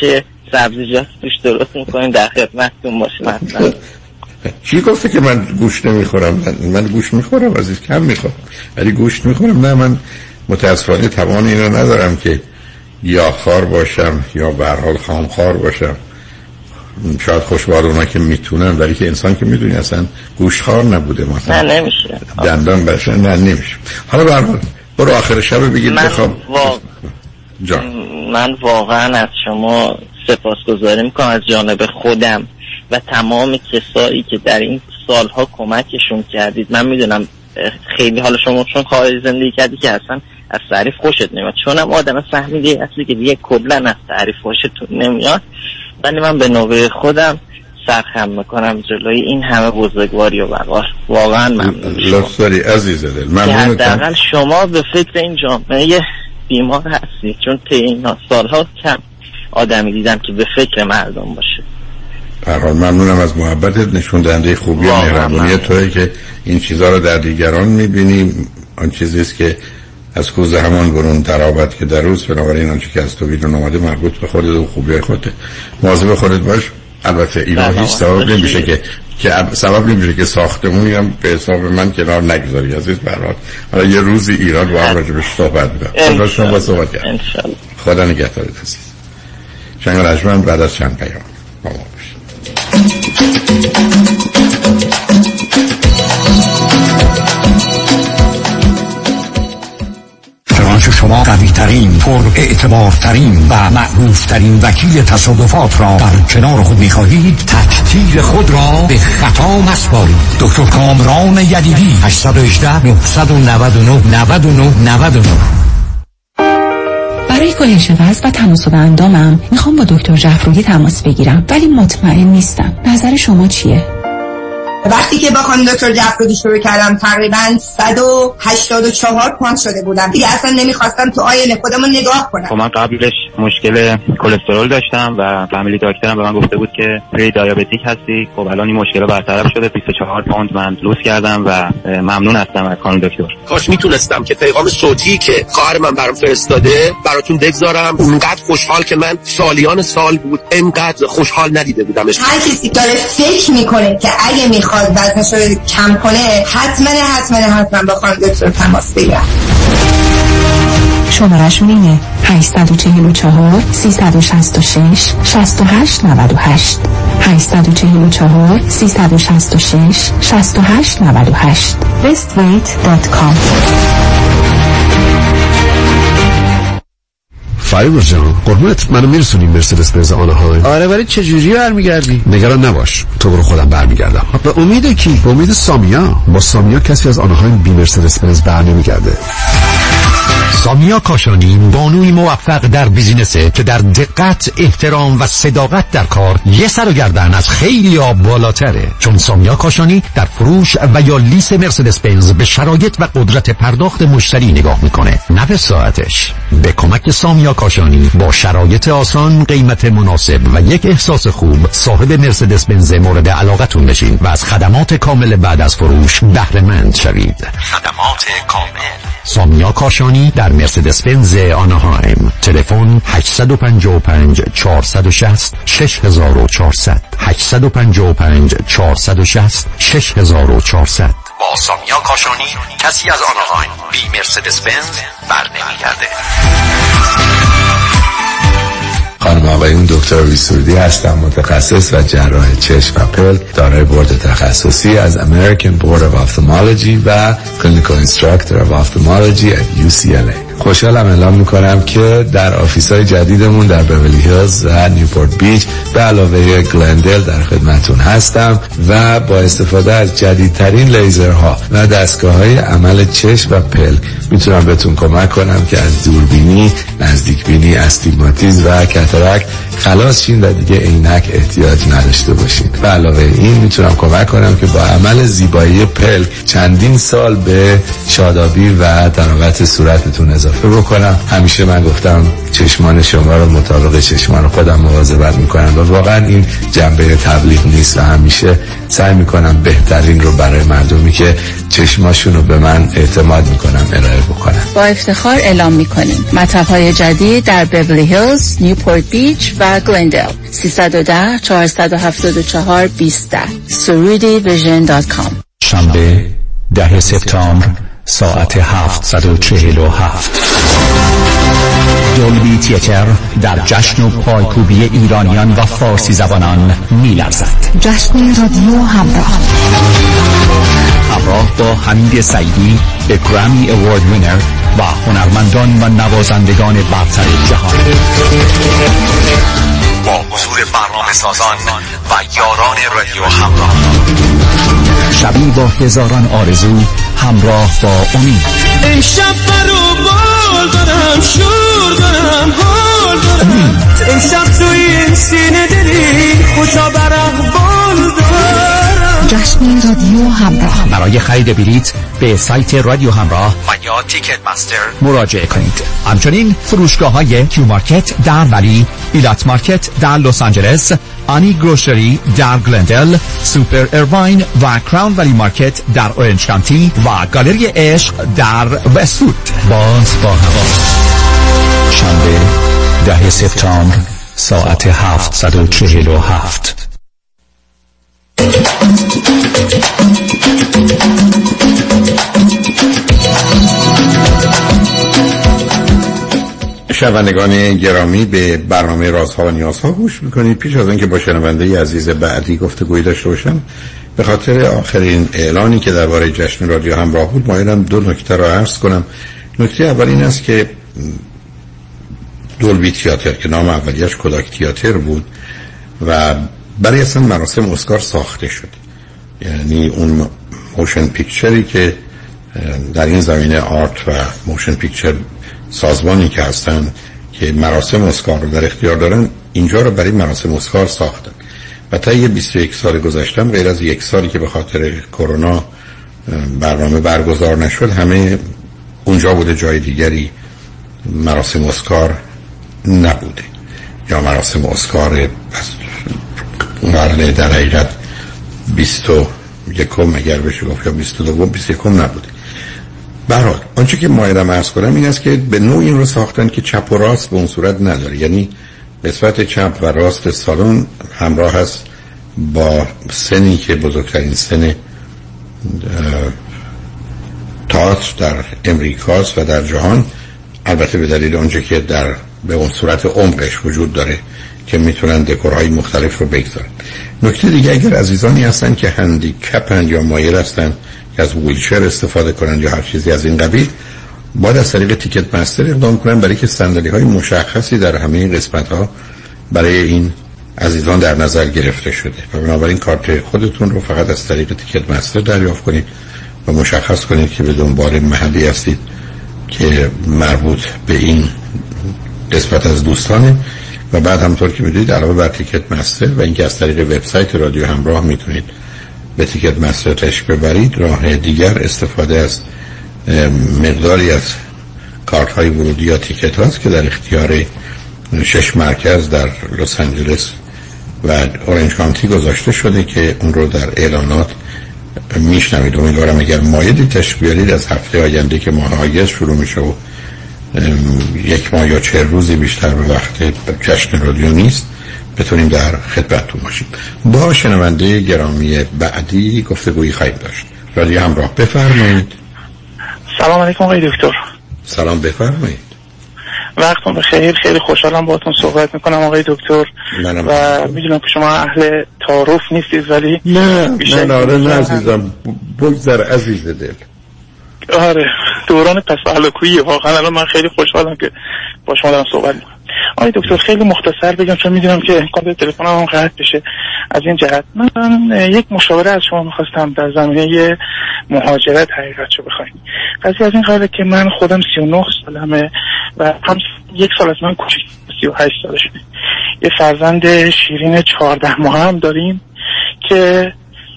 سبزیجات توش درست میکنیم در خدمتتون باشیم حتما. چی گفته که من گوشت نمیخورم؟ من, من گوشت میخورم عزیز، کم میخورم ولی گوشت میخورم. نه من متاسفانه توان اینو ندارم که گیاهخوار باشم یا به هر حال خامخوار باشم. شاید خوشبال اونا که میتونن، ولی که انسان که میدونی اصلا گوشتخوار نبوده مثلا نه نمیشه دندان بشه، نه نمیشه. حالا به هر حال برو آخر شب بگید بخوام وا... جان من واقعا از شما سپاسگزاری میکنم از جانب خودم و تمام کسایی که در این سالها کمکشون کردید. من میدونم خیلی حالا شما چون خارج زندگی کردی که اصلا از تعریف خوشت نمیاد، چونم آدم فهمیده اصلی که دیگه کلا از تعریف خوشتون نمیاد، ولی من به نوبه خودم سرخم میکنم جلوی این همه بزرگواری و وقار. واقعا ممنون. لطف داری عزیز دل. ممنونم. حداقل شما به فکر این جامعه بیمار هستید، چون طی این سالها کم آدمی دیدم که به فکر مردم باشه. به هر حال ممنونم از محبتت، نشون دهنده خوبی و مهربونی توئه که این چیزا رو در دیگران می‌بینی. آن چیزی است که از کوزه همان برون ترابط که در روز، بنابراین آنچه که از تو بیرون اومده مربوط به خودت و خوبی خودت. مواظب خودت باش. البته اینا هیچ سبب نمیشه که که سبب نمیشه که ساختمونی هم به حساب من کنار نگذاری عزیز. برات حالا یه روزی ایران با هم راجع بهش صحبت می‌کنم. خدا شما با صحبت کرد. ان شاء الله. خدا نگهدارت عزیز. شنگ رجمن بعد از چند پیام با ما باش. چنانچه شما قوی ترین، پر اعتبار ترین و معروف ترین وکیل تصادفات را در کنار خود می‌خواهید، تکتیر خود را به خطا مسپارید. دکتر کامران یدیدی. هشت یک هشت نه نه نه نه نه نه. برای کاهش وزن و تناسب اندامم میخوام با دکتر جعفرودی تماس بگیرم، ولی مطمئن نیستم. نظر شما چیه؟ وقتی که با خانم دکتر جعفرودی شروع کردم تقریبا صد و هشتاد و چهار پوند شده بودم. دیگه اصلا نمیخواستم تو آینه خودمو نگاه کنم. خب من قبلش مشکل کلسترول داشتم و فامیلی دکترم به من گفته بود که پری دیابتیک هستی. خب الان این مشکل برطرف شده. بیست و چهار پوند من لوس کردم و ممنون هستم از خانم دکتر. کاش میتونستم که پیغام صوتی که خواهر من برام فرستاده براتون بگذارم. اونقدر خوشحال که من سالیان سال بود اینقدر خوشحال ندیده بودمش. هر کسی داره فکر میکنه که اگه میخواد وزنش رو کم کنه حتما حتما حتما با خانم دکتر تماس بگیره. شماره‌شون اینه هشت چهار چهار سه شش شش شش هشت نه هشت هشت چهار چهار سه شش شش شش هشت نه هشت best weight dot com. فریبرز جان قربونت منو میرسونی مرسدس بنز آنهایم؟ آره ولی چه جوری برمیگردی؟ نگران نباش تو برو، خودم برمیگردم. به امید کی؟ به امید سامیا. با سامیا کسی از آنهایم بی مرسدس بنز برنمیگرده. سامیا کاشانی بانوی موفق در بیزینسه که در دقت، احترام و صداقت در کار یه سر و گردن از خیلی ها بالاتره. چون سامیا کاشانی در فروش و یا لیس مرسدس بنز به شرایط و قدرت پرداخت مشتری نگاه میکنه، نه به ساعتش. به کمک سامیا کاشانی با شرایط آسان، قیمت مناسب و یک احساس خوب صاحب مرسدس بنز مورد علاقتون بشین و از خدمات کامل بعد از فروش بهره مند شوید. خدمات کامل سامیا کاشانی در مرسدس بنز آنهایم. تلفن هشت پنج پنج چهار شش صفر شش چهار صفر صفر هشت پنج پنج چهار شش صفر شش چهار صفر صفر. با سامیا کاشانی کسی از آنهایم بی مرسدس بنز بر نمیگرده. خانم آقایون، دکتر ویسوردی هستم، متخصص و جراح چشم و پلک، دارای بورد تخصصی از American Board of Ophthalmology و Clinical Instructor of Ophthalmology at یو سی ال ای. خوشحالم اعلام میکنم که در آفیس‌های جدیدمون در بیولی هیلز و نیوپورت بیچ به علاوه گلندل در خدمتون هستم و با استفاده از جدیدترین لیزرها و دستگاه‌های عمل چشم و پلک میتونم بهتون کمک کنم که از دوربینی، نزدیکبینی، استیگماتیسم و کاتاراکت خلاص شین و دیگه عینک احتیاج نداشته باشین. به علاوه این میتونم کمک کنم که با عمل زیبایی پلک چندین سال به شادابی و تراوت صورتتون اضافه بکنم. همیشه من گفتم چشمان شما رو مطابق چشمان خودم مواظبت میکنم و واقعا این جنبه تبلیغ نیست و همیشه سعی میکنم بهترین رو برای مردمی که چشماشون رو به من اعتماد میکنم ارائه بکنم. با افتخار اعلام میکنیم مطب‌های جدید در بیولی هیلز، نیوپورت بیچ و و گلندل. سیصد و ده چهارصد و هفتاد و چهار بیست سرودی ویژن دات کام. شنبه ده سپتامبر ساعت هفتصد و چهل و هفت دولبی تیاتر در جشن و پایکوبی ایرانیان و فارسی زبانان می‌لرزد. جشن رادیو همراه همراه با حمید سعیدی، گرامی اوارد وینر و هنرمندان و نوازندگان برتر جهان، با حضور برنامه سازان و یاران رادیو همراه، شبی با هزاران آرزو همراه با امید. امشب برو بال دارم، شور دارم، حال دارم، امشب توی این سینه دلی خوشا برق بال دارم. جشن رادیو همراه. برای خرید بلیط به سایت رادیو همراه و یا تیکت مستر مراجعه کنید. همچنین فروشگاه های کیو مارکت در ولی، ایلات مارکت در لس آنجلس، آنی گروشری در گلندل، سوپر ایرواین و کراون ولی مارکت در اورنج کانتی و گالری عشق در وست‌وود. باز با هوا. شنبه ده سپتامبر ساعت هفتصد و چهل و هفت. شنوندگان گرامی، به برنامه رازها و نیازها گوش میکنید. پیش از اینکه با شنونده عزیز بعدی گفتگوی داشته باشم، به خاطر آخرین اعلانی که درباره جشن رادیو همراه بود، مایلم دو نکته را عرض کنم. نکته اول این است که دولبی تیاتر که نام اولیش کودک تیاتر بود و برای اصلا مراسم اسکار ساخته شد، یعنی اون موشن پیکچری که در این زمینه آرت و موشن پیکچر سازمانی که هستن که مراسم اسکار رو در اختیار دارن، اینجا رو برای مراسم اسکار ساختن و تا یه بیست و یک سال گذشتم، غیر از یک سالی که به خاطر کرونا برنامه برگزار نشد، همه اونجا بوده، جای دیگری مراسم اسکار نبوده یا مراسم اسکار قرن در حقیقت بیست و یکم اگر بشه گفت یا بیست و دوم بیست و یکم نبوده. برحال آنچه که مایلم عرض کنم این است که به نوع این رو ساختن که چپ و راست به اون صورت نداره، یعنی قسمت چپ و راست سالن همراه است با سنی که بزرگترین سن تئاتر در امریکاست و در جهان، البته به دلیل آنچه که در به اون صورت عمقش وجود داره که میتونن دکورهای مختلف رو بگذارن. نکته دیگه، اگر عزیزانی هستن که هندیکپن یا مایل هستن که از ویلچر استفاده کنن یا هر چیزی از این قبیل، باید از طریق تیکت مستر اقدام کنن، برای که صندلی های مشخصی در همه قسمت ها برای این عزیزان در نظر گرفته شده و بنابراین کارت خودتون رو فقط از طریق تیکت مستر دریافت کنید و مشخص کنید که به دنبال محلی هستید که مربوط به این قسمت از دوستانه. و بعد همونطور که میدونید علاوه بر تیکت مستر و اینکه از طریق وبسایت رادیو همراه میتونید به تیکت مستر تشریف ببرید، راه دیگر استفاده از مقداری از کارت های ورودی یا تیکت هاست که در اختیار شش مرکز در لس آنجلس و اورنج کانتی گذاشته شده که اون رو در اعلانات میشنوید. امیدوارم اگر مایلی تشریف بیارید از هفته آینده که ماه آگست شروع میشه و یک ماه یا چهل روزی بیشتر به وقت جشن رادیو نیست، بتونیم در خدمتتون باشیم. با شنونده گرامی بعدی گفتگویی خواهیم داشت. رادیو همراه، بفرمایید. سلام علیکم آقای دکتر. سلام، بفرمایید. وقتتون بخیر. خیلی خوشحالم باهاتون صحبت میکنم آقای دکتر و میدونم که شما اهل تعارف نیستید ولی نه نه نه نه, نه عزیزم، بگذر عزیز دل. آره دوران پس علکویی واقعا. الان من خیلی خوشحالم که با شما دارم صحبت میکنم. آقای دکتر خیلی مختصر بگم چون میدونم که امکان تلفنم هم قطع بشه. از این جهت من یک مشاوره از شما میخواستم در زمینه مهاجرت حقیقتشو بخواید. قضیه از این قراره که من خودم سی و نه سالمه و هم یک سال از من کوچیک، سی و هشت سالشه. یه فرزند شیرین چهارده ماه هم داریم که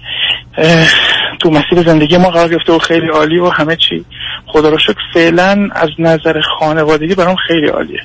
تو مسیر زندگی ما قرار گرفته و خیلی عالی و همه چی خدا رو شکر فعلا از نظر خانوادگی برام خیلی عالیه.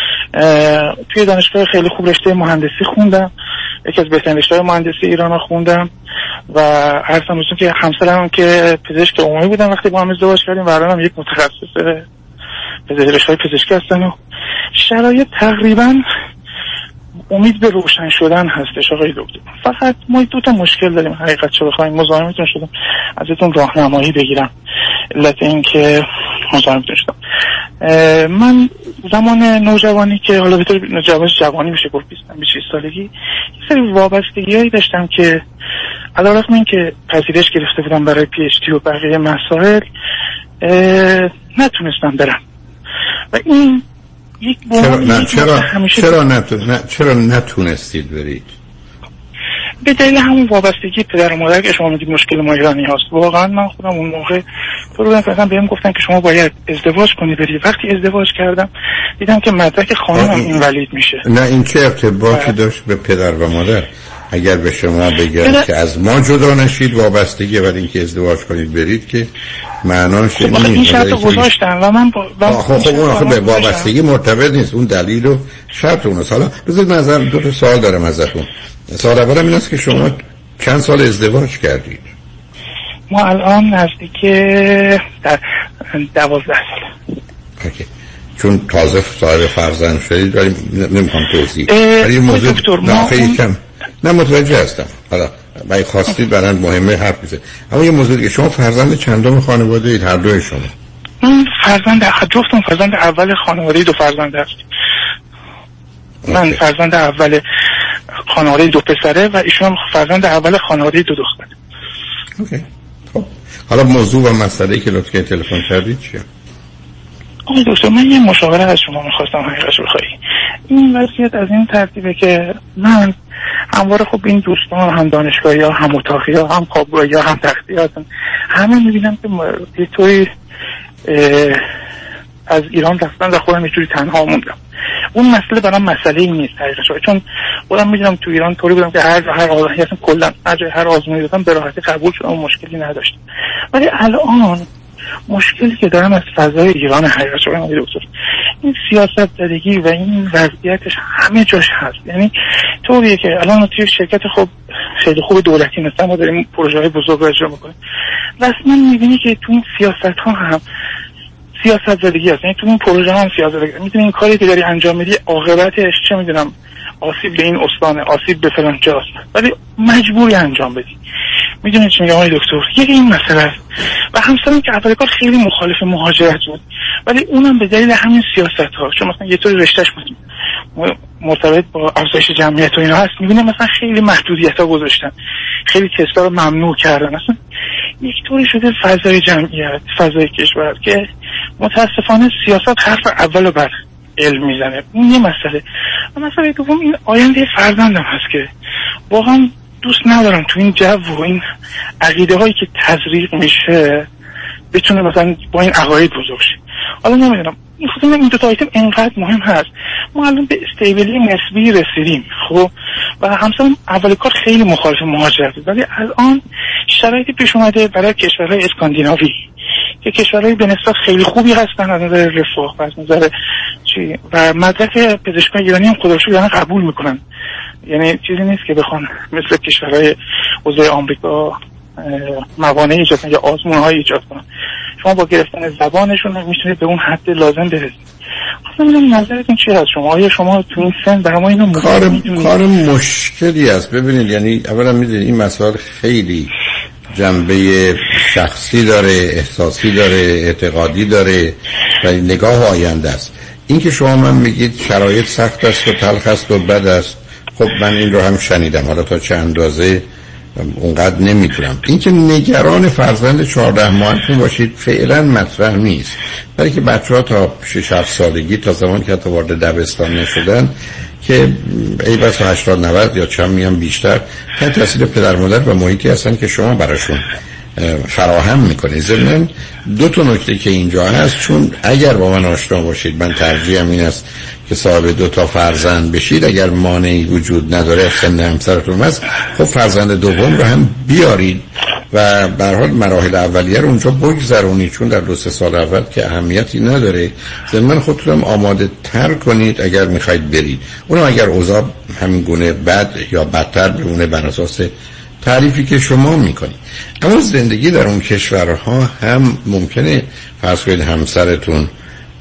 توی دانشگاه خیلی خوب رشته مهندسی خوندم، یکی از بهترین رشته‌های مهندسی ایران رو خوندم و عرضم بهتون که همسرم که پزشک عمومی بودن وقتی با هم ازدواج کردیم و الانم یک متخصص پزشکی رشته پزشکی هستن و شرایط تقریبا امید به روشن شدن هستش آقای دکتر. فقط ما دو تا مشکل داریم حقیقت چه بخوایم. مزاحمتون شدم ازتون راهنمایی بگیرم. علت این که مزاحمتون شدم، من زمان نوجوانی که حالا به طور جوانی میشه گفت بیست تا بیست سالگی یه سری وابستگیایی داشتم که علیرغم این که پذیرش گرفته بودم برای پی اچ دی و بقیه مسائل نتونستم برم و این یک چرا نه چرا چرا نتون... نه چرا نتونستید برید؟ به دلیل همون وابستگی پدر و مادر که شما میگید مشکل ما ایرانی هست. واقعا من خودم اون موقع پروگرام کردم بهم گفتن که شما باید ازدواج کنی بری. وقتی ازدواج کردم دیدم که مدرک خانمم اینوالید میشه. نه این چه ارتباطی داشت به پدر و مادر؟ اگر به شما بگن پدر... که از ما جدا نشید وابستگی ولی اینکه ازدواج کنید برید که معناش خب نیست. این شرط رو گذاشتن و من با... با... خب خب اون آخه به وابستگی مرتبط نیست. اون دلیل و شرط اونه. حالا بذارید نظر دو تا سوال دارم ازتون. سوال اولم این است که شما چند سال ازدواج کردید؟ ما الان نزدیک در دوازده سال. اوکی. چون تازه صاحب فرزند شدید ولی نمیخوام توضیح. ولی موضوع داخل یکم نه متوجه هستم. حالا باید خواستید برند مهمه حرف میزه. اما یه موضوع که شما فرزند چندم خانواده اید هر دوی شما؟ من فرزند جفتم فرزند اول خانواده دو فرزند هستیم. من okay. فرزند اول خانواده دو پسره و ایشون فرزند اول خانواده دو دختره. اوکی. خب حالا موضوع و مسئله‌ای که لطفاً تلفن کردید چیه؟ آقای دکتر من یه مشاوره از شما می‌خواستم حقیقتش بخوایی. این وضعیت از این ترتیبه که من همواره خب این دوستان هم دانشگاهی‌ها هم اتاقی‌ها هم خوابگاهی‌ها هم تختی‌ها همه می‌بینم که یه طوری از ایران رفتن و خودم یه جوری تنها موندم. اون مسئله برام مسئله ای نیست حقیقتش، چون خودم میدونم تو ایران طوری بودم که هر هر آزمونی اصلا کلا هر جای هر آزمونی دادم به راحتی قبول شدم و مشکلی نداشتم. ولی الان مشکلی که دارم از فضای ایران حقیقتش آقای دکتر این سیاست زدگی و این وضعیتش همه جاش هست. یعنی طوریه که الان توی شرکت خب خیلی خوب دولتی مثلا ما داریم پروژه‌های بزرگ رو اجرا می‌کنیم. رسما می‌بینی که تو این سیاست‌ها هم سیاست زدگی هست. یعنی تو این پروژه هم سیاست زدگی. می‌دونی این کاری که داری انجام میدی عاقبتش چه می‌دونم آسیب به این استان، آسیب به فلان جاست، ولی مجبوری انجام بدی. میدونید چی میگم آقای دکتر؟ یکی این مسئله است. و همسرم که اول کار خیلی مخالف مهاجرت بود، ولی اونم به دلیل همین سیاست‌ها، چون مثلا یه طور رشتهش مرتبط با افزایش جمعیت و اینا هست، می‌بینه مثلا خیلی محدودیت‌ها گذاشتن، خیلی تستا رو ممنوع کردن. مثلا یک طوری شده فضای جمعیت، فضای کشور که متاسفانه سیاست حرف اولو بر علم میزنه. این یه مسئله. و مسئله دوم این آینده فرزندم هست که واقعا دوست ندارم تو این جو و این عقیده هایی که تزریق میشه بتونه مثلا با این عقاید بزرگ شه. حالا نمیدونم این خودم این دو تا آیتم اینقدر مهم هست. ما الان به استیبلی نسبی رسیدیم خب و همسرم اول کار خیلی مخالف مهاجرت بود، ولی الان شرایطی پیش اومده برای کشورهای اسکاندیناوی که کشورهای به نسبت خیلی خوبی هستن از نظر رفاه و از نظر چی و مدرک پزشکی ایرانی هم خدا رو شکر قبول میکنن. یعنی چیزی نیست که بخوان مثل کشورهای عضو آمریکا موانع ایجاد کنن یا آزمون‌های ایجاد کنن. شما با گرفتن زبانشون میتونید به اون حد لازم برسید. خواستم ببینم نظرتون چی هست شما؟ آیا شما تو این سن برای ما اینو کار کار مشکلی است؟ ببینید یعنی اولا میدونید این مسائل خیلی جنبه شخصی داره، احساسی داره، اعتقادی داره و نگاه آینده است. این که شما من میگید شرایط سخت است و تلخ است و بد است، خب من این رو هم شنیدم، حالا تا چه اندازه اونقدر نمیتونم. این که نگران فرزند چهارده ماهتون باشید فعلا مطرح نیست، برای که بچه ها تا شش هفت سالگی تا زمان که تا وارد دبستان نشدن که ای بس هشتاد نود یا چند میان بیشتر که تاثیر پدر مادر و محیطی هستن که شما براشون فراهم میکنه. ضمن دو تا نکته که اینجا هست، چون اگر با من آشنا باشید من ترجیحم این است که صاحب دو تا فرزند بشید، اگر مانعی وجود نداره سن همسرتون هست خب فرزند دوم رو هم بیارید و به هر حال مراحل اولیه رو اونجا بگذرونید، چون در دو سه سال اول که اهمیتی نداره. ضمن خودتون آماده تر کنید اگر میخواید برید، اونم اگر اوضاع همین گونه بد یا بدتر بمونه بر اساس تعریفی که شما میکنید. اما زندگی در اون کشورها هم ممکنه فرض کنید همسرتون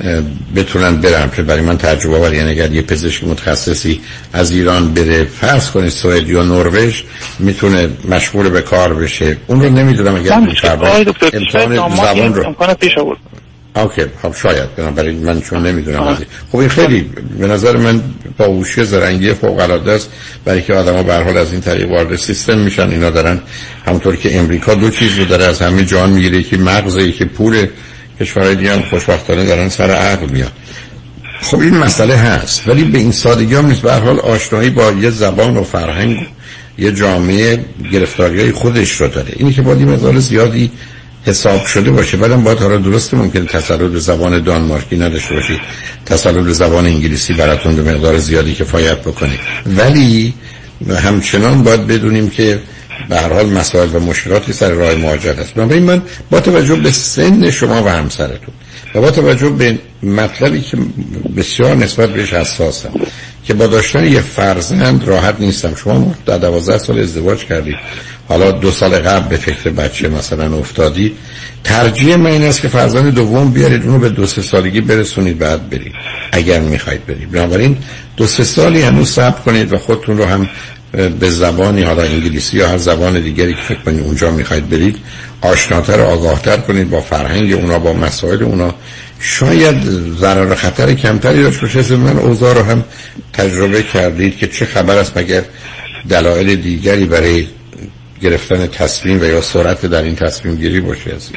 بتونن برن. برای من تجربه ولی یعنی اگر یه پزشک متخصصی از ایران بره فرض کنید سوئد یا نروژ میتونه مشغول به کار بشه. اون رو نمیدونم اگر امتحان زبان رو امکان پیش آورد. اوکی خب شاید بنابراین من چون نمیدونم. خب این خیلی به نظر من با هوش زرنگی فوق العاده است برای که آدما به هر حال از این طریق وارد سیستم میشن. اینا دارن همونطور که امریکا دو چیز رو داره از همه جهان میگیره که مغزی که پول کشورهای دیگه هم خوشبختانه دارن سر عقل میاد. خب این مسئله هست ولی به این سادگی هم نیست. به هر حال آشنایی با یه زبان و فرهنگ یه جامعه گرفتاریای خودش رو داره. اینی که باید مقدار زیادی حساب شده باشه. بعدم باید حالا درسته ممکنه تسلط به زبان دانمارکی نداشته باشید، تسلط به زبان انگلیسی براتون به مقدار زیادی کفایت بکنه، ولی همچنان باید بدونیم که به هر حال مسائل و مشکلاتی سر راه مهاجرت است. بنابراین من با توجه به سن شما و همسرتون و با توجه به مطلبی که بسیار نسبت بهش حساسم که با داشتن یه فرزند راحت نیستم. شما در دوازده سال ازدواج کردید، حالا دو سال قبل به فکر بچه مثلا افتادید، ترجیح من این است که فرزند دوم بیارید اونو به دو سه سالگی برسونید بعد برید اگر میخواید برید. بنابراین دو سه سالی هنوز صبر کنید و خودتون رو هم به زبانی حالا انگلیسی یا هر زبان دیگری که فکر کنید اونجا میخواید برید آشناتر و آگاهتر کنید با فرهنگ اونا، با مسائل اونا. شاید ضرر خطر کمتری داشته باشه. من اوضاع رو هم تجربه کردید که چه خبر است مگر دلایل دیگری برای گرفتن تصمیم و یا سرعت در این تصمیم گیری باشه عزیز.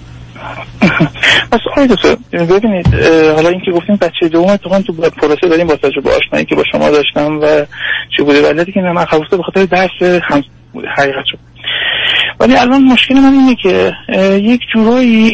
پس آقای دکتر ببینید حالا اینکه گفتیم بچه دوم اتفاقا تو پروسه داریم با تجربه آشنایی که با شما داشتم و چه بوده ولی که من خواستم به خاطر درس هم حقیقت شد. ولی الان مشکل من اینه که یک جورایی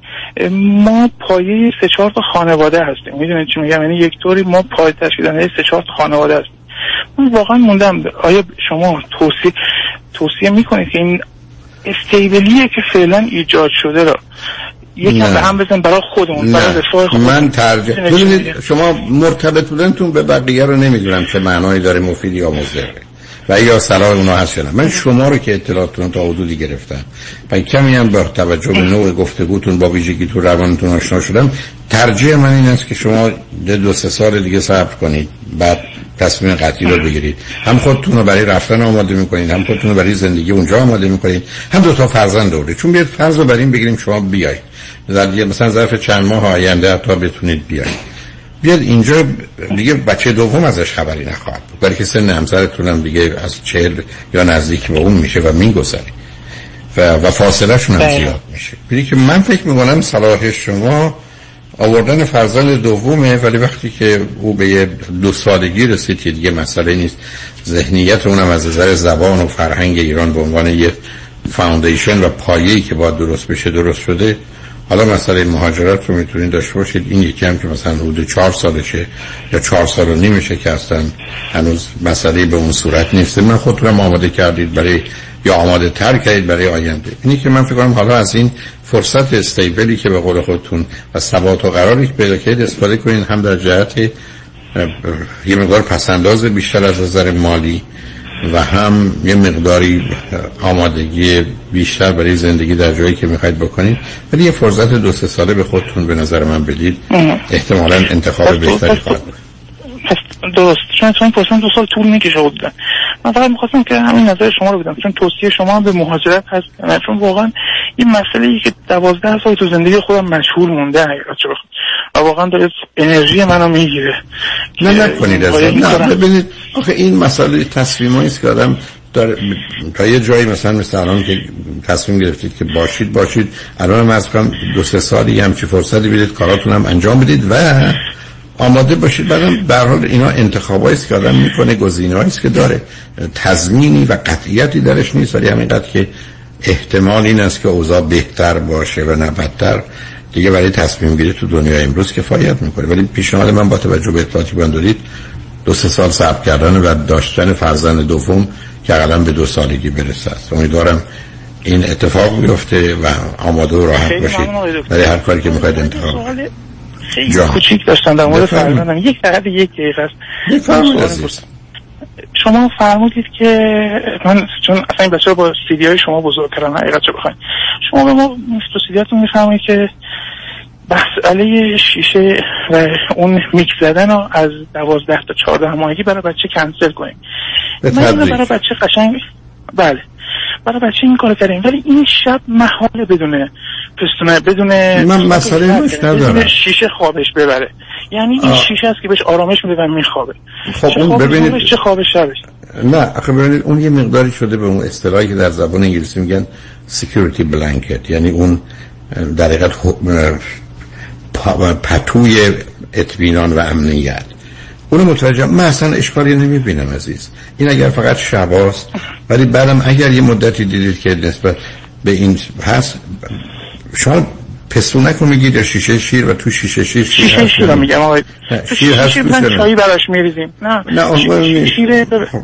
ما پایه سه چهار تا خانواده هستیم. میدونید چی میگم؟ یعنی یک طوری ما پایه تشکیل دهنده سه چهار تا خانواده هستیم. من واقعا موندم آیا شما توصیه توصیه میکنید که این استیبلیه که فعلا ایجاد شده را یکم به هم بزن برای خودمون برای رفاه خودمون؟ من ترجیح ببینید شما مرتبط بودنتون به بقیه رو نمیدونم چه معنایی داره، مفید یا مضر و یا صلاح اونا هست یا نه. من شما رو که اطلاعاتتون تا حدودی گرفتم و کمی هم با توجه به نوع گفتگوتون با ویژگی تو روانتون آشنا شدم، ترجیح من این است که شما دو سه سال دیگه صبر کنید بعد تصمیم قطعی رو بگیرید. هم خودتون رو برای رفتن آماده میکنید، هم خودتون رو برای زندگی اونجا آماده میکنید، هم دو تا فرزند دارید. چون بیاد فرض رو بریم بگیریم شما بیایید مثلا ظرف چند ماه آینده حتی بتونید بیایید بیاد اینجا دیگه بچه دوم ازش خبری نخواهد بود، برای که سن همسرتون هم دیگه از چهل یا نزدیک به اون میشه و میگذره و, و فاصله شون هم زیاد میشه. ببینید که من فکر میکنم صلاح شما آوردن فرزند دومه، ولی وقتی که او به یه دو سالگی رسید که دیگه مسئله نیست، ذهنیت اونم از نظر زبان و فرهنگ ایران به عنوان یه فاوندیشن و پایه‌ای که باید درست بشه درست شده. حالا مسئله مهاجرت رو میتونید داشته باشید. این یکی هم که مثلا حدود چهار سالشه یا چهار سال و نیمشه که اصلا هنوز مسئله به اون صورت نیست. من خودتونم آماده کردید برای یا آماده تر کردید برای آینده. اینی که من فکر کنم حالا از این فرصت استیبلی که به قول خودتون و ثبات و قراری که پیدا کردید استفاده کنید، هم در جهت یه مقدار پسنداز بیشتر از نظر مالی و هم یه مقداری آمادگی بیشتر برای زندگی در جایی که میخواید بکنید. ولی یه فرصت دو سه ساله به خودتون به نظر من بدید، احتمالاً انتخاب بهتری خواهد بود. درست، چون چون پرسن دو سال طول میکشه بودن. من فقط میخواستم که همین نظر شما رو بدم، چون توصیه شما هم به مهاجرت هست. چون واقعا این مسئله ای که دوازده سال تو زندگی خودم مشغول مونده حقیقتش و واقعا داره انرژی منو میگیره. نه نکنید از نه ببینید آخه این مسئله تصمیمایی است که آدم داره تا یه جایی مثلا مثل الان که تصمیم گرفتید که باشید باشید الان هم از کنم دو سه سالی هم چی فرصتی بدید کاراتون هم انجام بدید و آماده باشید. بعدم به هر حال اینا انتخابایی است که آدم میکنه، گزینه‌ای است که داره، تضمینی و قطعیتی درش نیست، ولی همینقدر که احتمال این است که اوضاع بهتر باشه و نه بدتر دیگه برای تصمیم گیری تو دنیای امروز کفایت میکنه. ولی پیشنهاد من با توجه به اطلاعاتی که دارید دو سه سال صبر کردن و داشتن فرزند دوم که حداقل به دو سالگی برسه است. امیدوارم این اتفاق بیفته و آماده و راحت باشید برای هر کاری که میخواید انتخاب کنید. خیلی کوچیک داشتم در مورد فرزندم، یک دقیقه یک دقیقه است. شما فرمودید که من چون اصلا این بچه‌ها با سیدی های شما بزرگ کردن حقیقت چه بخواید، شما به ما تو سیدیاتون میفرمایید که مسئله شیشه و اون میکس زدن رو از دوازده تا چهارده ماهگی برای بچه کنسل کنیم. به من تدریج. برای بچه قشنگ بله برای بچه این کارو کردیم، ولی این شب محاله بدون پستونه بدون من مسئله روش ندارم، شیشه خوابش ببره. یعنی این آه. شیشه است که بهش آرامش میده و میخوابه. خب اون ببینید چه خواب شبش. نه آخه ببینید اون یه مقداری شده به اون اصطلاحی که در زبان انگلیسی میگن security blanket، یعنی اون در حقیقت پتوی اطمینان و امنیت. اونو متوجه من اصلا اشکالی نمیبینم عزیز، این اگر فقط شباست، ولی بعدم اگر یه مدتی دیدید که نسبت به این هست، شما پستونک رو میگید یا شیشه شیر و تو شیشه شیر شیر شیشه شیر رو میگم آقای شیر هست شیر من چایی براش میریزیم. نه نه شیر شیر,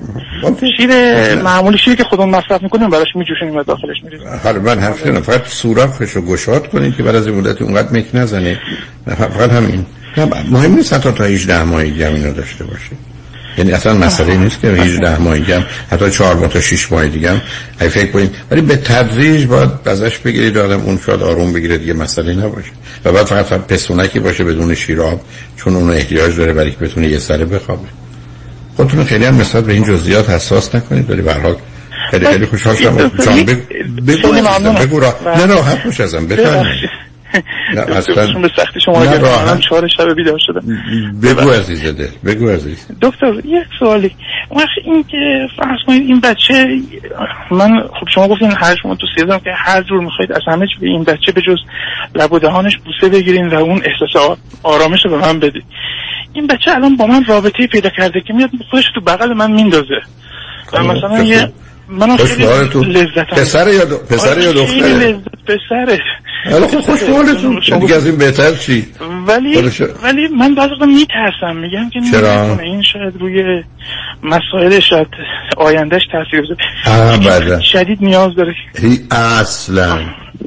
شیر معمولی شیری که خودمون مصرف میکنیم براش میجوشونیم و داخلش میریزیم. حالا من حرف ندارم، فقط سوراخش رو گشاد کنید که بعد از این مدت اونقدر مک نزنه، فقط همین. مهم نیست حتی تا هجده ماهگی هم اینو داشته باشه، یعنی اصلا مسئله نیست که هجده ماهگی هم حتی چهار ماه تا شش ماه دیگه هم اگه فکر کنید، ولی به تدریج باید ازش بگیرید آدم اون شاید آروم بگیره دیگه مسئله نباشه و بعد فقط پستونکی باشه بدون شیراب، چون اون احتیاج داره برای که بتونه یه سره بخوابه. خودتون خیلی هم نسبت به این جزئیات حساس نکنید، ولی به هر حال خیلی خیلی خوشحال شدم. جان بگو بگو بگو نه راحت باش ازم بفرمایید. نه اصلا به سختی شما اگر من چهار شب بیدار شدم. بگو عزیز دل بگو عزیز. دکتر یک سوالی، وقتی این که فرض کنید این بچه، من خب شما گفتین هر شما تو سیزم که هر جور میخواید از همه چی به این بچه به جز لب و دهانش بوسه بگیرین و اون احساس آرامش رو به من بدید. این بچه الان با من رابطه پیدا کرده که میاد خودش تو بغل من میندازه و مثلا یه من خیلی لذت پسر یا دو... پسر یا دختره؟ خیلی لذت پسره. حالا خب خوشحالتون دیگه از این بهتر چی؟ ولی ولی من بعضی وقتا میترسم، میگم که نمی‌تونه این شاید روی مسائل شاید آیندهش تاثیر بذاره. شدید نیاز داره. اصلا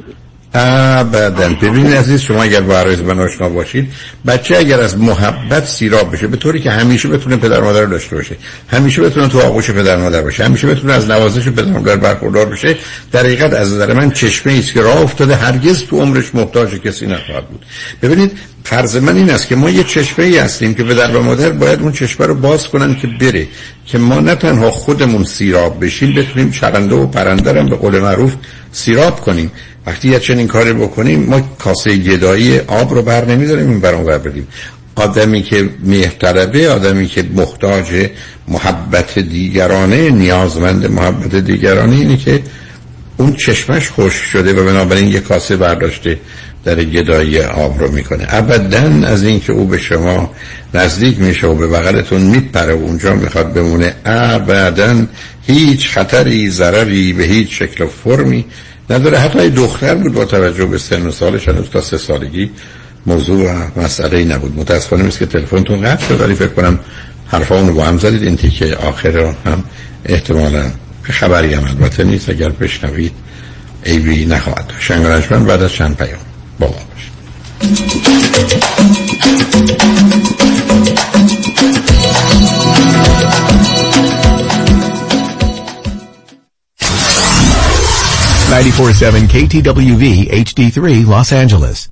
ابداً. ببینید عزیز، شما اگر با عرض من آشنا باشید، بچه اگر از محبت سیراب بشه به طوری که همیشه بتونه پدر مادر رو داشته باشه، همیشه بتونه تو آغوش پدر مادر باشه، همیشه بتونه از نوازش پدر مادر برخوردار بشه، در حقیقت از نظر من چشمه ایست که راه افتاده، هرگز تو عمرش محتاج کسی نخواهد بود. ببینید فرض من این است که ما یه چشمه ای هستیم که پدر و مادر باید اون چشمه رو باز کنن که بره، که ما نه تنها خودمون سیراب بشیم، بتونیم چرنده و پرنده رو به قول معروف سیراب کنیم. وقتی یه چنین کاری بکنیم، ما کاسه گدایی آب رو بر نمی‌داریم این برام بر بدیم. آدمی که مهرطلبه، آدمی که محتاج محبت دیگرانه، نیازمند محبت دیگرانه، اینه که اون چشمش خشک شده و بنابراین یه کاسه برداشته در گدایی آب رو میکنه. ابداً از این که او به شما نزدیک میشه و به بغلتون میپره و اونجا میخواد بمونه، ابداً هیچ خطری، ضرری به هیچ شکل و فرمی نداره. حتی دختر بود با توجه به سن و سالش، هنوز تا سه سالگی موضوع و مسئله نبود. متاسفانه نیست که تلفنتون قطع شد، ولی فکر کنم حرفامونو با هم زدید. این تیکه آخر رو هم احتمالاً خبری هم البته نیست، اگر بشنوید عیبی نخواهد داشت. شنگانشمن بعد از چند پیام با ما باشید. ninety-four point seven K T W V H D three Los Angeles.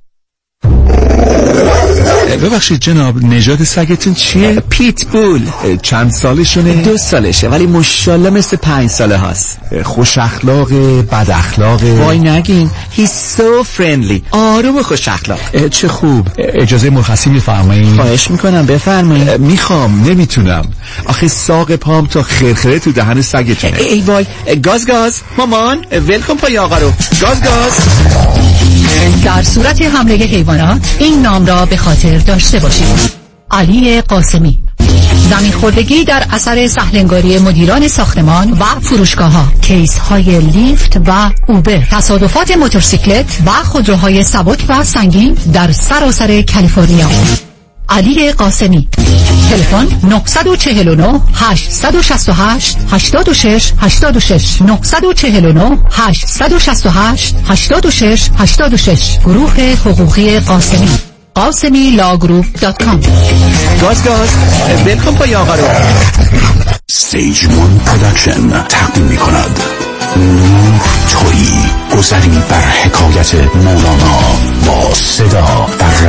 ببخشید جناب، نژاد سگتون چیه؟ پیت بول. چند سالشونه؟ دو سالشه، ولی ماشاءالله مثل پنج ساله هاست. خوش اخلاق، بد اخلاق؟ وای نگین، he's so friendly. آروم و خوش اخلاق. چه خوب. اجازه مرخصی میفرمایید؟ خواهش میکنم بفرمایید. میخوام، نمیتونم. آخه ساق پام تا خرخره تو دهن سگتونه. ای وای، گاز گاز. مامان ولکن پای آقا رو. گاز گاز. در صورت حمله حیوانات این نام را به خاطر داشته باشید: علی قاسمی. زمین خوردگی در اثر سهلنگاری مدیران ساختمان و فروشگاه ها، کیس های لیفت و اوبر، تصادفات موتورسیکلت و خودروهای سبک و سنگین در سراسر کالیفرنیا. علی قاسمی. تلفن نه چهار نه هشت شش هشت هشت شش هشت شش نه چهار نه هشت شش هشت هشت شش هشت شش. گروه حقوقی قاسمی. قاسمی لاگروپ دات کام. گاز گاز. بلکن پای آقا رو. سیجمون پرودکشن تقدیم می کند تویی، گذری بر حکایت مولانا با صدا و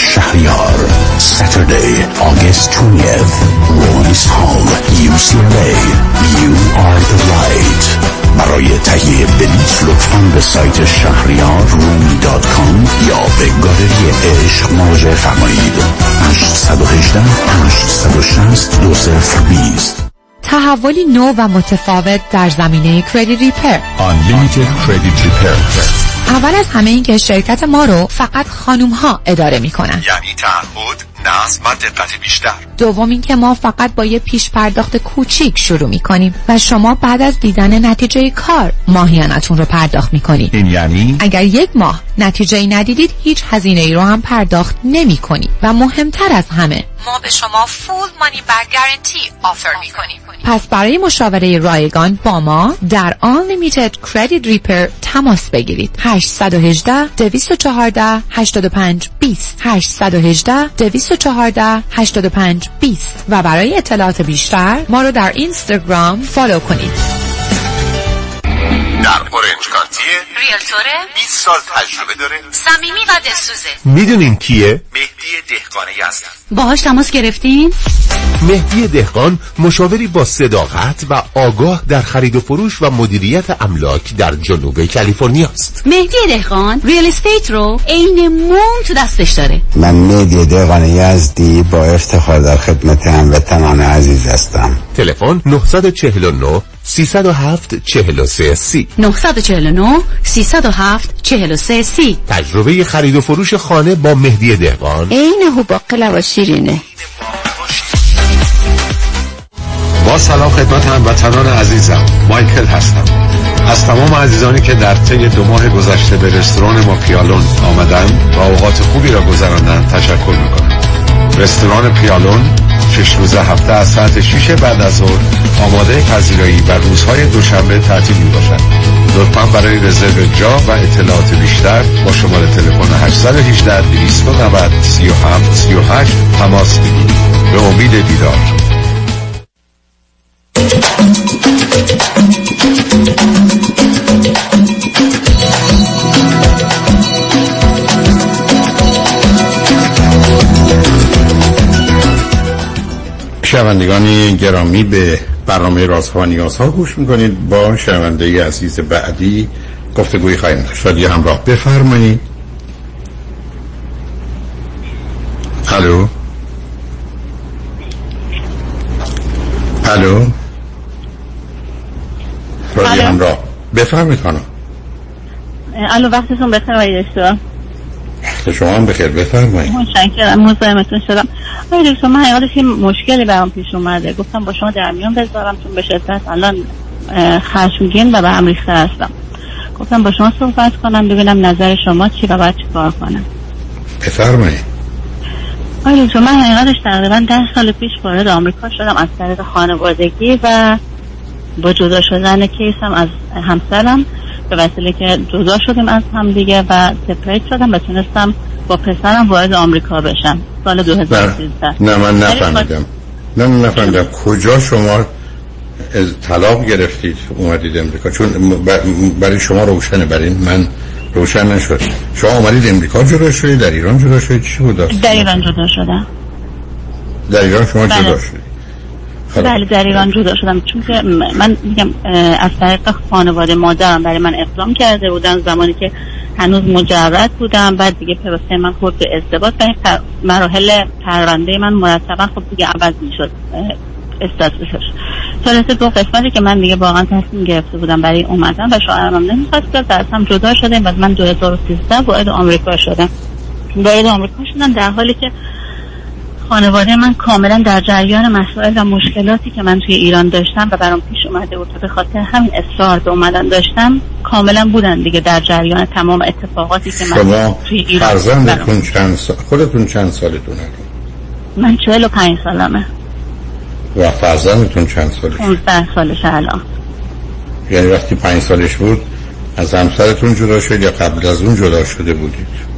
شهریار Saturday August twentieth Royce Hall یو سی ال ای You are the light. برای تهیه بلیط لطفاً به سایت شهریار رومی دات کام یا به گالری عشق مراجعه فرمایید. هشت یک هشت هشت شش دو صفر بیست. تحولی نو و متفاوت در زمینه کردیت ریپر. Unlimited Credit Repair. اول از همه این که شرکت ما رو فقط خانوم ها اداره می کنن. یعنی تعهد، نظم و دقت بیشتر. دوم این که ما فقط با یه پیش پرداخت کوچیک شروع می کنیم و شما بعد از دیدن نتیجه کار ماهیانتون رو پرداخت می کنید. این یعنی اگر یک ماه نتیجه ندیدید هیچ هزینه ای رو هم پرداخت نمی کنید و مهمتر از همه ما به شما فول مانی بک گارانتی آفر می کنیم. پس برای مشاوره رایگان با ما در Unlimited Credit Repair تماس بگیرید. هشت یک هشت دو چهار هشت پنج بیست هشت یک هشت دو چهار هشت پنج بیست و برای اطلاعات بیشتر ما رو در اینستاگرام فالو کنید. در اورنج کانتیه، ریلتوره، بیست سال تجربه داره، صمیمی و دلسوزه. میدونین کیه؟ مهدی دهقانی هستن. باهاش تماس گرفتین؟ مهدی دهقان مشاوری با صداقت و آگاه در خرید و فروش و مدیریت املاک در جنوب کالیفرنیا است. مهدی دهقان ریل استیت رو عین موم تو دستش داره. من مهدی دهقان یزدی با افتخار در خدمت هموطنان عزیز هستم. تلفن نه چهار نه سه صفر هفت چهار سه سی نه چهار نه سه صفر هفت چهار سه سی. تجربه خرید و فروش خانه با مهدی دهقان عین هوباقلا و شیرینه. با سلام خدمت هموطنان عزیزم، مایکل هستم. از تمام عزیزانی که در طی دو ماه گذشته به رستوران ما پیالون آمدن و اوقات خوبی را گذراندن تشکر میکنم. رستوران پیالون شش روزه هفته از ساعت شش بعد از ظهر آماده پذیرایی و روزهای دوشنبه تعطیل میباشد. لطفاً برای رزرو جا و اطلاعات بیشتر با شماره تلفن هشت یک هشت دویست و نود سی و هفت سی و هشت تماس بگیرید. به امید دیدار. شنوندگان گرامی به برنامه رازها و نیازها گوش میکنید. با شنونده عزیز بعدی گفتگوی خواهیم داشت. شادی همراه بفرمایید. الو الو شادی همراه بفرمایید خانم. الو وقتتون بخیر آقای دکتر. وقت شما هم بخیر بفرمایید. متشکرم مزاحمتون شدم. آقای دکتر من حقیقتش یه مشکلی برام پیش اومده، گفتم با شما در میون بذارم چون به شدت الان خشمگین و به هم ریخته هستم. گفتم با شما صحبت کنم ببینم نظر شما چی و باید چی کار کنم. بفرمایید. آقای دکتر من حقیقتش تقریبا ده سال پیش وارد آمریکا شدم از طریق خانوادگی و با جدا شدن کیسم از همسرم به وسیله که جدا شدیم از هم دیگه و سپریت شدم و تونستم با پسرم وارد آمریکا بشم سال دو هزار و سیزده. نه من نفهمیدم. نه من نفهمیدم کجا شما از طلاق گرفتید اومدید امریکا؟ چون برای شما روشنه، برای من روشن نشد. شما اومدید امریکا جدا شدید، در ایران جدا شدید، چی بود داستان؟ در ایران جدا شدم. در ایران شما بله. جدا شدید؟ بله در ایران جدا شدم چون که من میگم از طریق خانواده مادرم برای من اقدام کرده بودن زمانی که هنوز مجرد بودم. بعد دیگه پروسه من خود به ازدواج و این مراحل پرونده من مرتبا خب دیگه عوض میشد استاتوسش. خلاصه دو قسمتی که من دیگه واقعا تصمیم گرفته بودم برای اومدن و شوهرم هم نمیخواست بیاد، در هم جدا شدیم. بعد من دو هزار و سیزده وارد آمریکا شدم. وارد آمریکا شدم در حالی که خانواده من کاملا در جریان مسائل و مشکلاتی که من توی ایران داشتم و برام پیش اومده بود و به خاطر همین اصرار به اومدن داشتم کاملا بودن دیگه در جریان تمام اتفاقاتی که من توی ایران. فرزندتون چند سال؟ خودتون چند سالتونه؟ من چهل و پنج سالمه. و فرزندتون چند سالشه؟ پانزده سالشه الان. یعنی وقتی پنج سالش بود از همسرتون جدا شد یا قبل از اون جدا شده بودید؟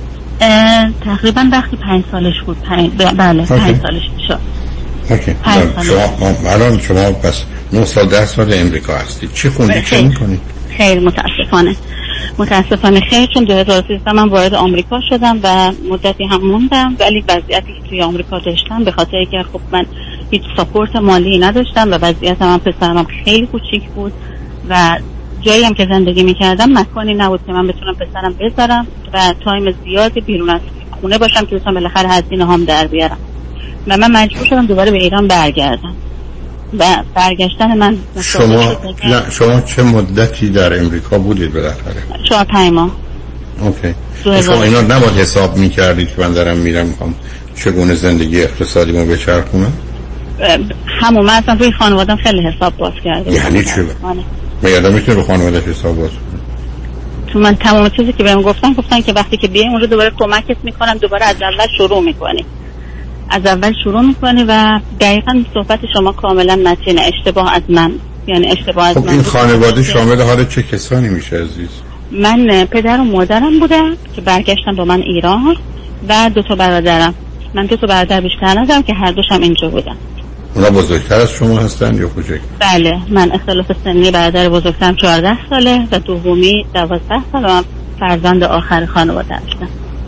تقریبا وقتی پنج سالش بود. پنج بله پنج سالش شد. اوکی. شما الان شما پس نه سال ده سال امریکا هستید. چی خوندید؟ چی میکنید؟ خیلی متاسفانه متاسفانه خیر، چون دو هزار و سیزده من وارد آمریکا شدم و مدتی هم موندم، ولی وضعیتی که توی آمریکا داشتم به خاطر که خب من هیچ ساپورت مالی نداشتم و وضعیتم هم پسرم خیلی کوچیک بود و جایی هم که زندگی میکردم مکانی نبود که من بتونم پسرم بذارم و تایم زیادی بیرون از خونه باشم که بتونم بالاخره هزینه هام در بیارم و من مجبور شدم دوباره به ایران برگردم و برگشتن من شما نه شما چه مدتی در امریکا بودید بالاخره؟ چهار پنج ماه. اوکی. شما اینا نباید حساب میکردید که من دارم میرم میخوام چگونه زندگی اقتصادی ما بچرخونم؟ همون من اصلا روی خانوادم خیلی حساب باز کردم. یعنی چی؟ من یادم میتونه رو خانواده حساب باز کنم؟ تو من تمام چیزی که بهم گفتن گفتن که وقتی که بیای اونجا دوباره کمکت میکنم، دوباره از اول شروع میکنی از اول شروع میکنی و دقیقاً صحبت شما کاملا متینه. اشتباه از من، یعنی اشتباه از خب من. این خانواده شامل حال چه کسانی میشه عزیز؟ من پدر و مادرم بودم که برگشتن با من ایران و دو تا برادرم. من دو تا برادر بیشتر ندارم که هر دوشم اینجا بودن. اونا بزرگتر از شما هستن یا کوچک؟ بله، من اختلاف سنی برادر بزرگترم چهارده ساله و دومی دوازده ساله و من فرزند آخر خانواده هستم.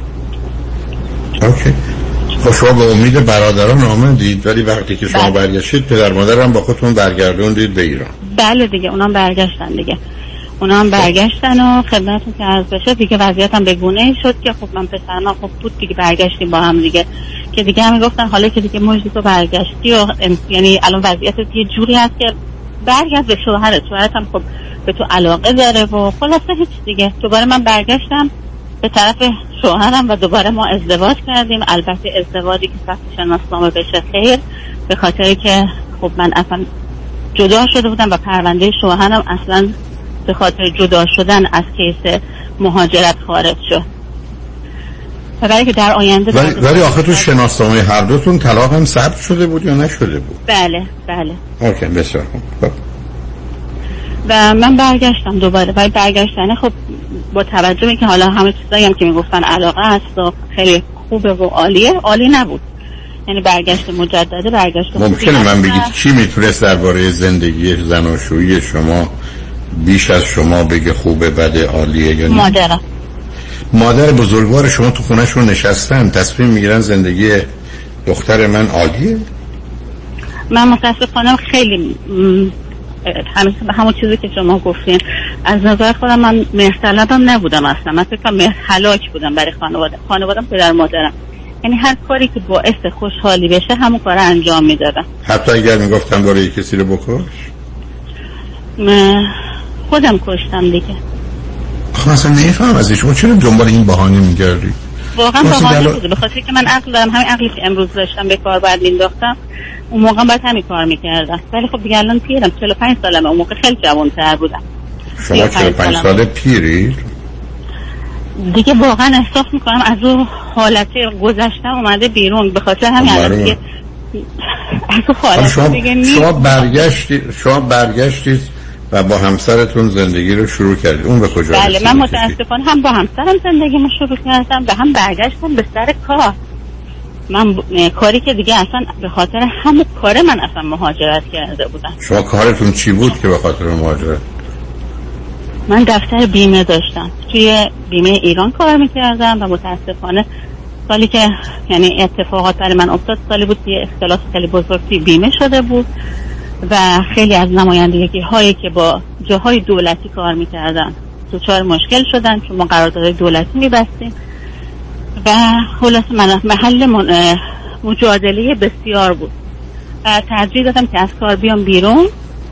اوکی. خب شما به امید برادران آمدید، ولی وقتی که شما بله. برگشتید پدر مادرم با خودتون برگردوندید به ایران؟ بله دیگه، اونام برگشتن دیگه. اونا هم برگشتن و خدمتتون که عرض بشه دیگه وضعیتم به گونه‌ای شد که خب من پسرم خب بود دیگه، برگشتیم با هم دیگه که دیگه همین گفتن حالا که دیگه مجدی تو برگشتی و یعنی الان وضعیت یه جوری هست که برگشت به شوهرت، شوهرت هم خب به تو علاقه داره و خلاصه هیچ دیگه. دوباره من برگشتم به طرف شوهرم و دوباره ما ازدواج کردیم. البته ازدواجی که ثبت شناسنامه بشه خیر، به خاطری که خب من اصلا جدا شده بودم و پرونده شوهرم اصلا به خاطر جدا شدن از کیس مهاجرت خارج شد. ولی که در آینده ولی, ولی آخه تو شناسنامه هر دوتون طلاق هم ثبت شده بود یا نشده بود؟ بله بله. اوکی بسیار خوب. و من برگشتم دوباره، ولی برگشتن خب با توجه به که حالا همه چیزایی هم که میگفتن علاقه است و خیلی خوبه و عالیه، عالی نبود. یعنی برگشت مجدده برگشت. ممکنه من بگید کی میتونست درباره زندگی زناشویی شما بیش از شما بگه خوبه بده عالیه یا نه؟ مادرم. مادر بزرگوار شما تو خونه‌شون نشستن تصمیم میگیرن زندگی دختر من عالیه؟ من متاسفانه خیلی همیشه به همون چیزی که شما گفتین از نظر خودم من مهرطلبم نبودم اصلا. من فکر کنم مهرهلاک بودم برای خانواده خانوادم پدر مادرم. یعنی هر کاری که باعث خوشحالی بشه همون کار انجام میدادم. حتی اگر میگفتم برای کسی رو بکش؟ خودم کشتم دیگه. خب اصلا نمیفهم از شما چرا دنبال این بهانه میگردی؟ واقعا بهانه بوده، به خاطر که من عقل دارم. همین عقلی که امروز داشتم به کار بعد مینداختم اون موقع باید همین کار میکردم. ولی خب دیگه الان پیرم، چهل و پنج سالمه. اون موقع خیلی جوان‌تر بودم. شما چهل و پنج ساله پیری؟ دیگه واقعا احساس میکنم از اون حالت گذشته اومده بیرون، به خاطر همین الان دیگه از اون حالت شما دیگه شما برگشتید شما برگشتید و با همسرتون زندگی رو شروع کردید. اون به کجا بله من متاسفانه هم با همسرم زندگیمو شروع کردم و هم برگشتم به سر کار. من کاری که دیگه اصلا به خاطر همون کار من اصلا مهاجرت کرده بودم. شما کارتون چی بود که به خاطر مهاجرت؟ من دفتر بیمه داشتم، توی بیمه ایران کار میکردم و متاسفانه سالی که یعنی اتفاقات برای من افتاد سالی بود که اختلاف خیلی بزرگ توی بیمه شده بود و خیلی از نمایندگی هایی که با جاهای دولتی کار میکردن دچار مشکل شدن چون ما قرارداد دولتی میبستیم و خلاص من محل مجادله بسیار بود و ترجیح دادم که از کار بیام بیرون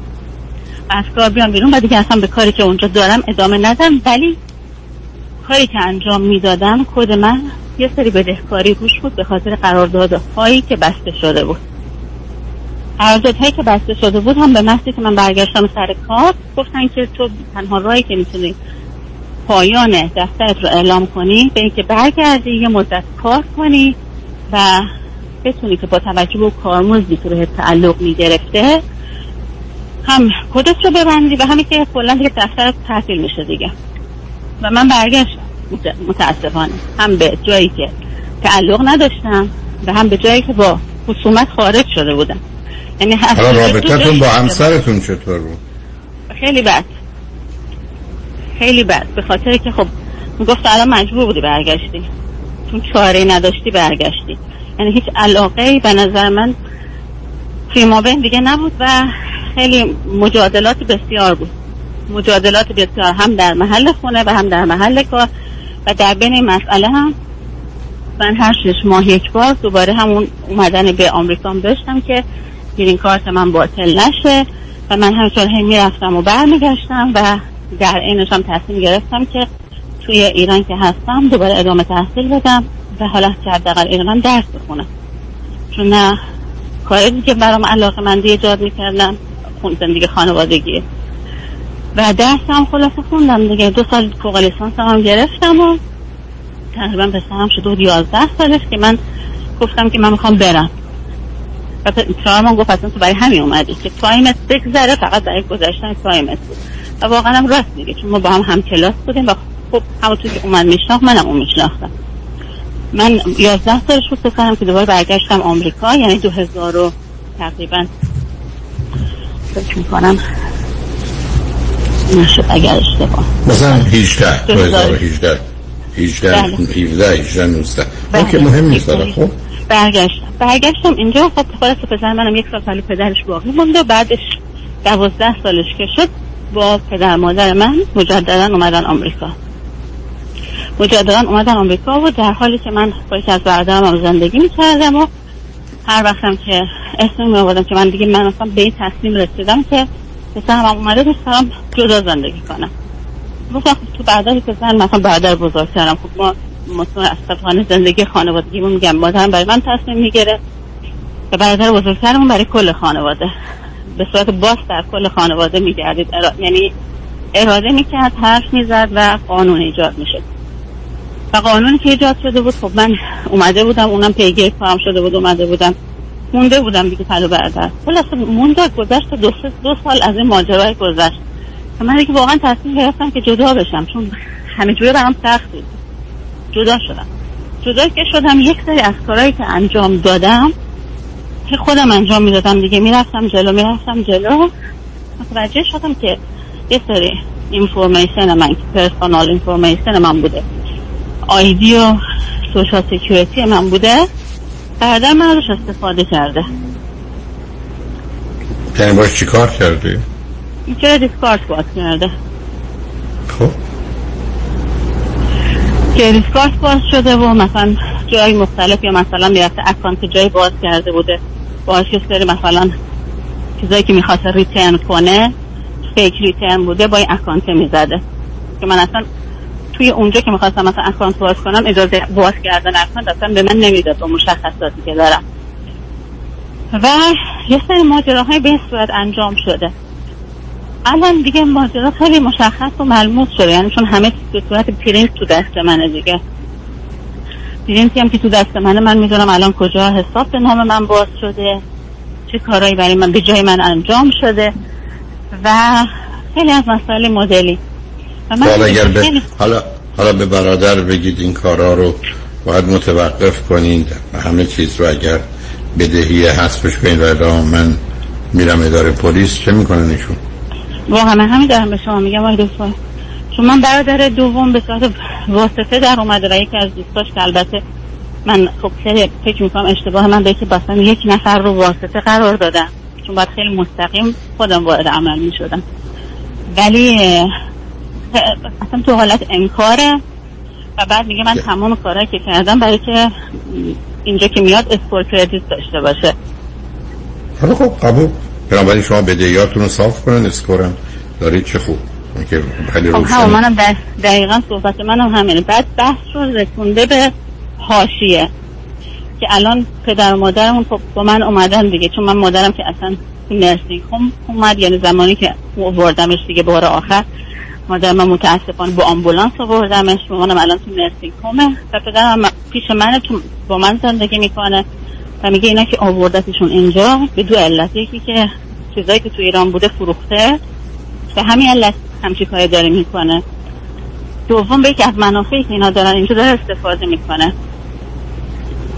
از کار بیام بیرون و دیگه اصلا به کاری که اونجا دارم ادامه ندم. ولی کاری که انجام میدادم خود من یه سری بدهکاری روش بود به خاطر قراردادهایی که بسته شده بود. قراردادهایی که بسته شده بود هم به محضی که من برگشتم سر کار گفتن که تو تنها راهی که میتونی پایان دفترت رو اعلام کنی به اینکه برگردی یه مدت کار کنی و بتونی که با توجه به کارمزدی که بهت تعلق میگرفته هم کدت رو ببندی و همین که کلا دیگه دفترت تعطیل میشه دیگه. و من برگشتم متاسفانه هم به جایی که تعلق نداشتم و هم به جایی که با خصومت خارج شده بودم. یعنی حالا رابطتون با همسرتون چطور بود؟ خیلی بد. خیلی بد، به خاطر که خب میگفت الان مجبور بودی برگشتی، چون چاره نداشتی برگشتی. یعنی هیچ علاقه به نظر من توی ما بین دیگه نبود و خیلی مجادلات بسیار بود، مجادلات بسیار، هم در محل خونه و هم در محل کار. و در بین این مسئله هم من هر شش ماه یک بار دوباره همون اومدن به آمریکا داشتم که گرین کارت من باطل نشه و من همچنان هم میرفتم و برمیگشتم و در اینش هم تصمیم گرفتم که توی ایران که هستم دوباره ادامه تحصیل بدم و حالا که حداقل ایران درس بخونم، چون نه کاری دیگه برام علاقه مندی ایجاد میکردم، خون زندگی خانوادگیه و درس هم خلاصه خوندم دیگه. دو سال فوق لیسانس هم گرفتم و تقریبا پسرم شد بود یازده سالش که من گفتم که من میخوام برم و پسرم گفت اصلا تو برای همین اومدی که تایمت بگذره، فقط برای گذشتن تایمت بود. و واقعا هم راست دیگه، چون ما با هم هم کلاس بودیم و خب همونطور که اومد میشناخت منم اون میشناختم. من یازده سالش بود پسرم که دوباره برگشتم آمریکا، یعنی دو هزار و تقریبا فکر میکنم نشد اگر اشتباه مثلا هجده دو هزار و هجده هجده هفده هجده نوزده اون که مهم نیست. خب برگشتم برگشتم اینجا. خب خلاص پسر منم یک سال سالی پدرش باقی مونده و بعدش دوازده سالش که شد با پدر مادر من مجددا اومدن آمریکا. مجددا اومدن آمریکا و در حالی که من با یکی از برادرم هم زندگی می‌کردم و هر وقتم که اسم می‌آوردم که من دیگه من اصلا به این تصمیم رسیدم که پسرم هم اومده دوستم جدا زندگی کنم. گفتم تو برادر پسر مثلا برادر بزرگترم، خب ما مطمئن از زندگی خانوادگیمون میگم مادرم برای من تصمیم میگیره و برادر بزرگترمون برای کل خانواده به صورت باز در کل خانواده میگردید، ارا... یعنی اراده میکرد، حرف میزد و قانون ایجاد میشد. و قانونی که ایجاد شده بود خب من اومده بودم، اونم پیگیر کارم شده بود، اومده بودم مونده بودم دیگه پلو برادر. خلاص مونده گذشت دو, دو سال از این ماجرای گذشت و من دیگه واقعا تصمیم گرفتم که جدا بشم، چون همه جوره برام سخت بود. جدا شدم. جدا که شدم یک سری از کارهایی که انجام دادم که خودم انجام میدادم دیگه، میرفتم جلو میرفتم جلو متوجه شدم که یه سری اینفورمیشن من که پرسونال اینفورمیشن من بوده، آیدی و سوشال سکیوریتی من بوده، بعدا من ازش استفاده کرده. یعنی باش چی کار کردی؟ این چرا دیسکارت باز کرده. خب که دیسکارت باز شده و مثلا جای مختلف یا مثلا میرفته اکانت جای باز کرده بوده، باش یه سری مثلا چیزایی که میخواسته ریترن کنه فیک ریترن بوده، با این اکانت میزده که من اصلا توی اونجا که میخواستم مثلا اکانت باز کنم اجازه باز کردن اکانت اصلا به من نمیداد با مشخصاتی که دارم. و یه سری ماجراهای به این صورت انجام شده. الان دیگه ماجرا خیلی مشخص و ملموس شده، یعنی چون همه به صورت پرینت تو دست منه دیگه. پرینتی هم که تو دست منه، من میدونم الان کجا حساب به نام من باز شده، چه کارهایی برای من به جای من انجام شده و خیلی از مسائل مدلی. حالا اگر به حالا حالا به برادر بگید این کارا رو باید متوقف کنید و همه چیز رو اگر بدهی حسابش بین و من میرم اداره پلیس، چه میکنن ایشون؟ واقعا من همین دارم به شما میگم آقای دکتر، چون من برادر دوم به صورت واسطه در اومده و یکی از دوستاش که البته من خب خیلی فکر میکنم اشتباه من به که مثلا یک نفر رو واسطه قرار دادم، چون باید خیلی مستقیم خودم وارد عمل میشدم، ولی اصلا تو حالت انکاره و بعد میگه من تمام کارهایی که کردم برای که اینجا که میاد اسکور کردیت داشته باشه. حالا خب قبول، بنابراین شما بدهیاتون رو صاف کنن، اسکورم دارید، چه خوب. خیلی روشن. خب منم دقیقاً صحبت منم همینه. بعد بحث رو رسونده به حاشیه که الان پدر و مادرمون خب با من اومدن دیگه، چون من مادرم که اصلا تو نرسینگ هوم اومد، یعنی زمانی که آوردمش دیگه بار آخر مادرم من متاسفانه با آمبولانس آوردمش، مامانم الان تو نرسینگ هومه و پدرم پیش منه، تو با من زندگی میکنه و میگه اینا که آوردتشون اینجا به دو علت، یکی که چیزایی که تو ایران بوده فروخته به همین علت همچی کاری داره میکنه، دوم به یکی از منافعی که اینا دارن اینجا داره استفاده میکنه.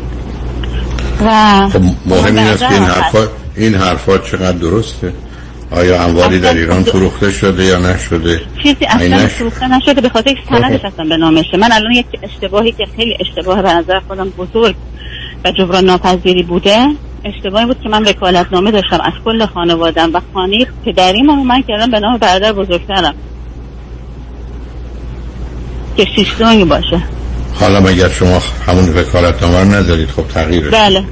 و خب مهم این است که این حرفا این حرفا چقدر درسته. آیا اموالی در ایران فروخته شده یا نشده؟ چیزی اصلا فروخته نشده، به خاطر اینکه سندش اصلا به نامشه. من الان یک اشتباهی که خیلی اشتباه به نظر خودم بزرگ و جبران ناپذیری بوده، اشتباهی بود که من وکالتنامه داشتم از کل خانواده‌ام و خانه پدریم رو من کردم به نام برادر بزرگترم که شش دونگ باشه. حالا مگر شما همون وکالتنامه رو ندارید؟ خب تغییرش. بله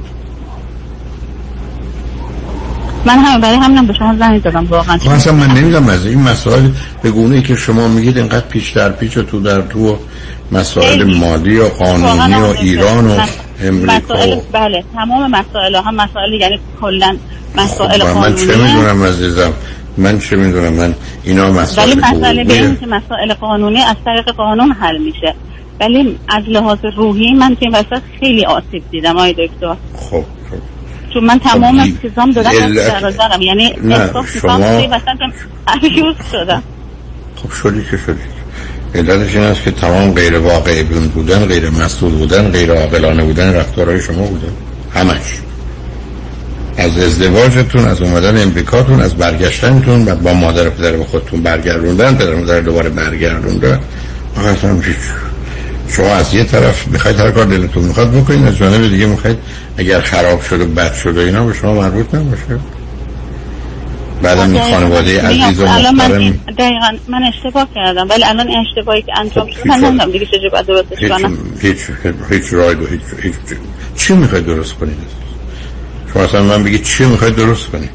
من همین برای همینم به شما زنگ زدم واقعا. مثلا من نمیدونم از این مسائل به گونه‌ای که شما میگید اینقدر پیش در پیچ و تو در تو مسائل مالی و قانونی و ایران و امریکا مسائل. بله تمام مسائل هم مسائل، یعنی کلا مسائل خب قانونی. من چه میدونم عزیزم، من چه میدونم، من اینا مسائل ولی مسئله به این که مسائل قانونی از طریق قانون حل میشه، ولی از لحاظ روحی من تو این وسط خیلی آسیب دیدم آقای دکتر. خب چون من تمام خب چیزام دادم از دارم، یعنی احساس میکنم توی وسط ابیوز شدم. خب شدی که شدی. علتش این است که تمام غیر واقعی بودن، غیر مسئول بودن، غیر عاقلانه بودن رفتارهای شما بوده، همش. از ازدواجتون، از اومدن امریکاتون، از برگشتنتون و با مادر و پدر به خودتون برگردوندن، پدر و مادر دوباره برگردوندن. اصلا هیچ. شما از یه طرف میخواید هر کار دلتون میخواد بکنید، از جانب دیگه میخواید اگر خراب شد و بد شد و اینا به شما مربوط نباشه. بعدم این خانواده عزیز و محترم. دقیقاً من اشتباه کردم، ولی الان این اشتباهی که انجام شد من نمیدونم دیگه چجوری باید درستش کنم. هیچ هیچ راه و هیچ هیچ چی میخواید درست کنید؟ شما اصلا من بگید چی میخواید درست کنید؟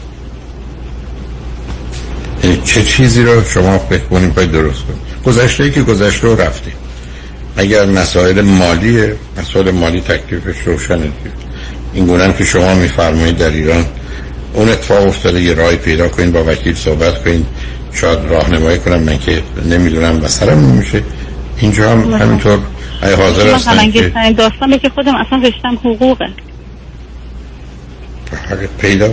یعنی چه چیزی رو شما فکر کنید میخواید درست کنید؟ گذشته‌ای که گذشته و رفته. اگر مسائل مالیه، مسائل مالی تکلیفش روشنه دیگه. این گونه که شما میفرمایید در ایران اون اتفاق افتاده، یه راهی پیدا کنین، با وکیل صحبت کنین، شاید راهنمایی کنم، من که نمیدونم و سرم نمیشه. اینجا هم همینطور ای حاضر هستن که داستانه که خودم اصلا رشتم حقوقه. اگه پیداست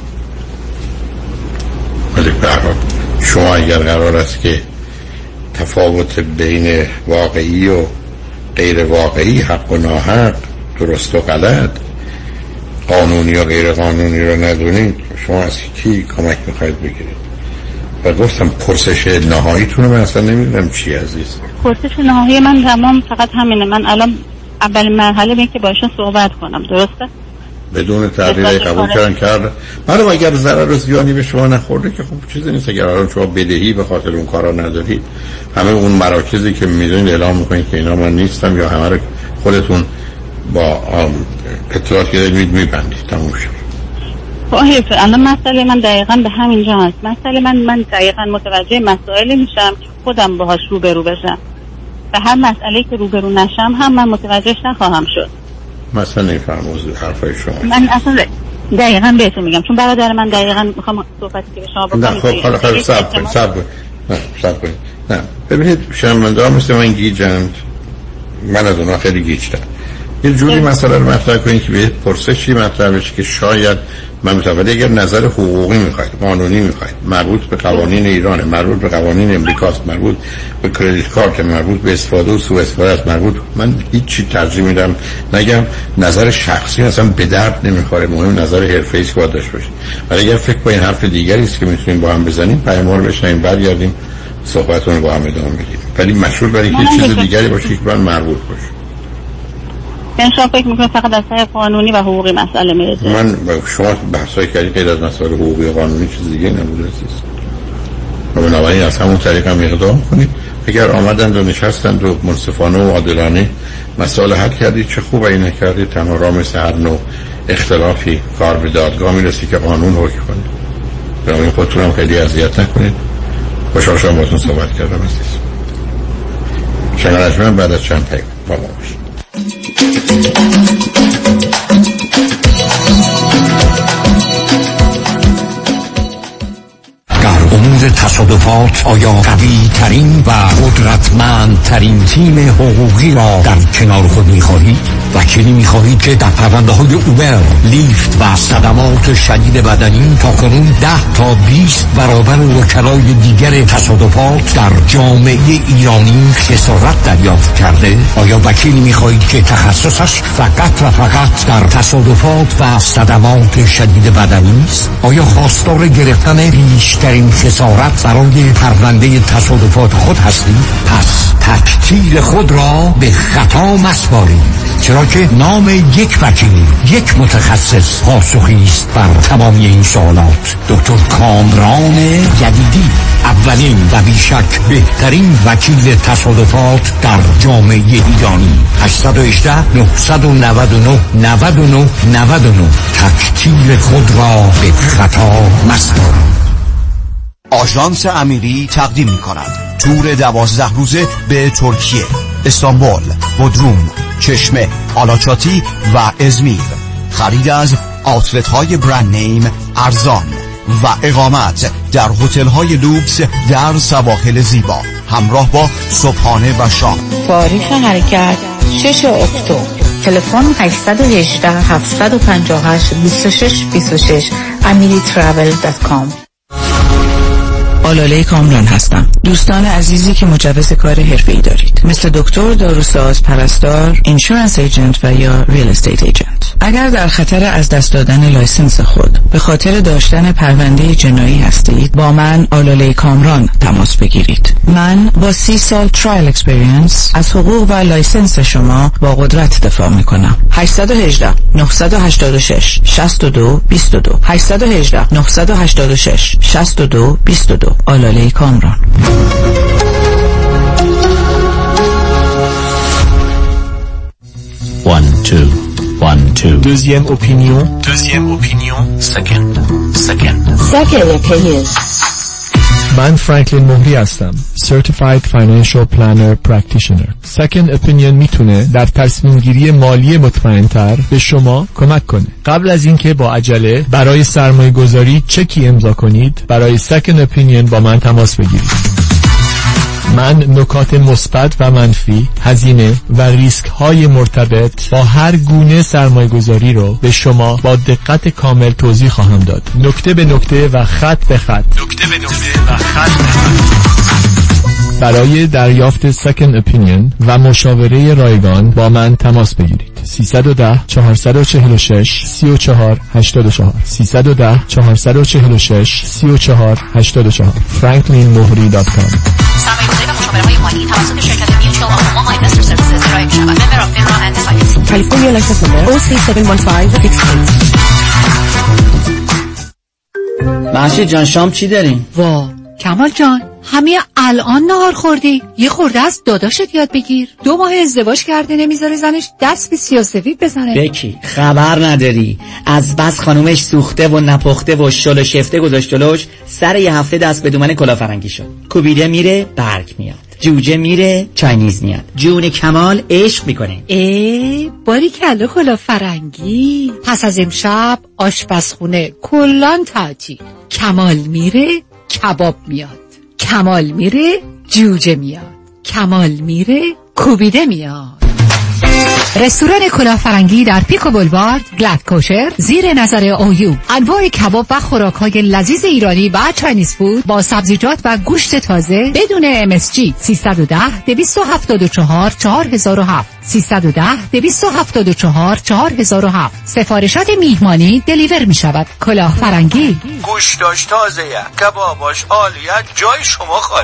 ولی برای شما اگر قرار است که تفاوت بین واقعی و غیر واقعی، حق و ناحق، درست و غلط، قانونی و غیر قانونی رو ندونید، شما از کی کمک میخواید بگیرید؟ و گفتم پرسش نهاییتون رو من اصلا نمیدونم چی عزیز. پرسش نهایی من تمام فقط همینه. من الان اول مرحله اینه که باشون صحبت کنم، درسته؟ بدون تعدیل قبول کردن کرده. من اگر ضرر و زیانی به شما نخورده که خب چیزی نیست. اگر الان شما بدهی به خاطر اون کارا ندارید، همه اون مراکزی که میدونید اعلام میکنید که اینا من نیستم، یا همه رو خودتون با اطلاعاتی که دارید میبندید، تموم شد. خب الان مسئله من دقیقاً به همین جا هست. مسئله من من دقیقاً متوجه مسائلی میشم که خودم باهاش روبرو بشم و هر مسئله که روبرو نشم هم من متوجهش نخواهم شد. مثلا نفهموز حرفای شما. من اصلا دقیقاً بهتون میگم، چون برادر من دقیقاً میخوام صحبتی که به شما بکنم. نه خب حالا خیلی صبر کنید صبر کنید نه صبر کنید نه ببینید شنونده ها مثل من گیجند، من از اونها خیلی گیجتم. یه جوری مسئله رو مطرح کنید که به پرسشی مطرح بشه که شاید من متوجه اگر نظر حقوقی میخواید، قانونی میخواید، مربوط به قوانین ایرانه، مربوط به قوانین امریکاست، مربوط به کردیت کارت، مربوط به استفاده و سوء استفاده است، مربوط من هیچ چی ترجیح میدم نگم. نظر شخصی اصلا به درد نمیخوره، مهم نظر حرفه‌ای است که باید داشته باشید. ولی اگر فکر کنید حرف دیگری است که میتونیم با هم بزنیم، پیام رو بشنویم، برگردیم صحبتون رو با هم ادامه بدیم. ولی مشغول برای که چیز دیگری باشه که من مربوط باشه. من شما فکر میکنم فقط از طریق قانونی و حقوقی مسئله میرسه؟ من با شما بحثایی کردی غیر از مسائل حقوقی و قانونی چیز دیگه نبوده عزیز. و بنابراین از همون طریق هم اقدام کنید. اگر آمدند و نشستند و منصفانه و عادلانه مسائل حل کردید چه خوب، این نکردید تنها راه مثل هر نوع اختلافی کار به دادگاه میرسی که قانون حکم کنه. بنابراین خودتون هم خیلی اذیت نکنید. خوشحال شدم باهاتون صحبت کردم عزیز. شنگ بعد از چند پیام با ما باشید. در امور تصادفات آیا قوی ترین و قدرتمند ترین تیم حقوقی را در کنار خود می‌خواهید؟ وکیلی می‌خواهید که در پرونده های اوبر، لیفت و صدمات شدید بدنی تا کنون ده تا بیست برابر وکلای دیگر تصادفات در جامعه ایرانی خسارت دریافت کرده؟ آیا وکیلی می‌خواهید که تخصصش فقط و فقط در تصادفات و صدمات شدید بدنی است؟ آیا خواستار گرفتن بیشترین خسارت برای پرونده تصادفات خود هستید؟ پس تکتیر خود را به خطا مسپارید، چرا که نام یک وکیل، یک متخصص پاسخی است بر تمامی این سوالات. دکتر کامران جدیدی، اولین و بیشک بهترین وکیل تصادفات در جامعه ایرانی. هشت یک هشت نه نه نه نه نه نه نه. تکتیر خود را به خطا مسپارید. آژانس امیری تقدیم می کند تور دوازده روزه به ترکیه، استانبول، بودروم، چشمه، آلاچاتی و ازمیر. خرید از آوتلت های برند نیم ارزان و اقامت در هتل های لوکس در سواحل زیبا همراه با صبحانه و شام. تاریخ حرکت شش اکتبر. تلفن هشت یک هشت هفت پنج هشت دو شش دو شش امیری ترافل دات کام. آلاله کامران هستم. دوستان عزیزی که مجوز کار حرفه‌ای دارید، مثل دکتر، داروساز، پرستار، اینشورنس ایجنت و یا ریل استیت ایجنت، اگر در خطر از دست دادن لایسنس خود به خاطر داشتن پرونده جنایی هستید، با من آلاله کامران تماس بگیرید. من با سی سال ترایل اکسپریانس از حقوق و لایسنس شما با قدرت دفاع میکنم. هشت یک هشت نه هشت شش شش دو دو دو هشت یک هشت نه هشت شش شش دو دو دو. آلاله کامران. One, two, one, two. Deuxième opinion. Deuxième opinion. Second, second. Second opinion. من فرانکلین مهری هستم. Certified Financial Planner Practitioner. Second opinion میتونه در تصمیم گیری مالی مطمئن‌تر به شما کمک کنه. قبل از اینکه با عجله برای سرمایه گذاری چکی امضا کنید، برای Second opinion با من تماس بگیرید. من نکات مثبت و منفی، هزینه و ریسک های مرتبط با هر گونه سرمایه گذاری رو به شما با دقت کامل توضیح خواهم داد، نکته به نکته و خط به خط. نکته به نکته و خط به خط. برای دریافت Second opinion و مشاوره رایگان با من تماس بگیرید. سیصد و ده چهارصد و چهل و شش سی و چهار هشتاد و چهار سیصد و ده چهارصد و چهل و شش سی و چهار هشتاد و چهار فرانکلین موهری دات کام. سرمایه‌گذاری و مشاوره های مالی توسط شرکت میوچوال آفاما اینوستر سرویسز ارائه می‌شود. ممبر اف فینرا اند اس آی سی. کالیفرنیا لایسنس نمبر او سی هفت یک پنج شش محشید جان شام چی داریم؟ وا کمال جان، همه الان نهار خوردی؟ یه خورده از داداشت یاد بگیر. دو ماه ازدواج کرده نمیذاره زنش دست به سیاه‌سفید بزنه. بکی خبر نداری از بس خانومش سوخته و نپخته و شل و شفته گذاشت جلوش، سر یه هفته دست به دومن کلافرنگی شد. کوبیده میره برگ میاد، جوجه میره چاینیز میاد. جون کمال عشق میکنه. ای باری کلا کلافرنگی. پس از امشب آشپزخونه کلان تعطیل. کمال میره کباب میاد، کمال میره جوجه میاد، کمال میره کوبیده میاد. رستوران کلافرنگی در پیکو بولوارد، گلد کوشر، زیر نظر اویو. انواع کباب و خوراک‌های لذیذ ایرانی و چاینیز فود با سبزیجات و گوشت تازه بدون ام اس جی. سیصد و ده دویست و هفتاد و چهار چهار هزار و هفت سیصد و ده دویست و هفتاد و چهار چهار هزار و هفت. سفارشات میهمانی دلیور می شود. کلافرنگی گوشتاش تازه، کباباش عالیه، جای شما خالی.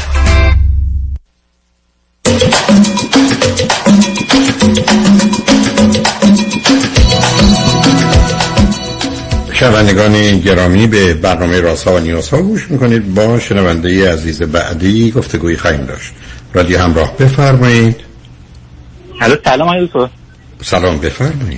شنوندگان گرامی، به برنامه رازها و نیازها گوش میکنید. با شنونده عزیز بعدی گفتگویی خواهیم داشت. رادیو همراه، بفرمایید. الو سلام علیکم. سلام، بفرمایید.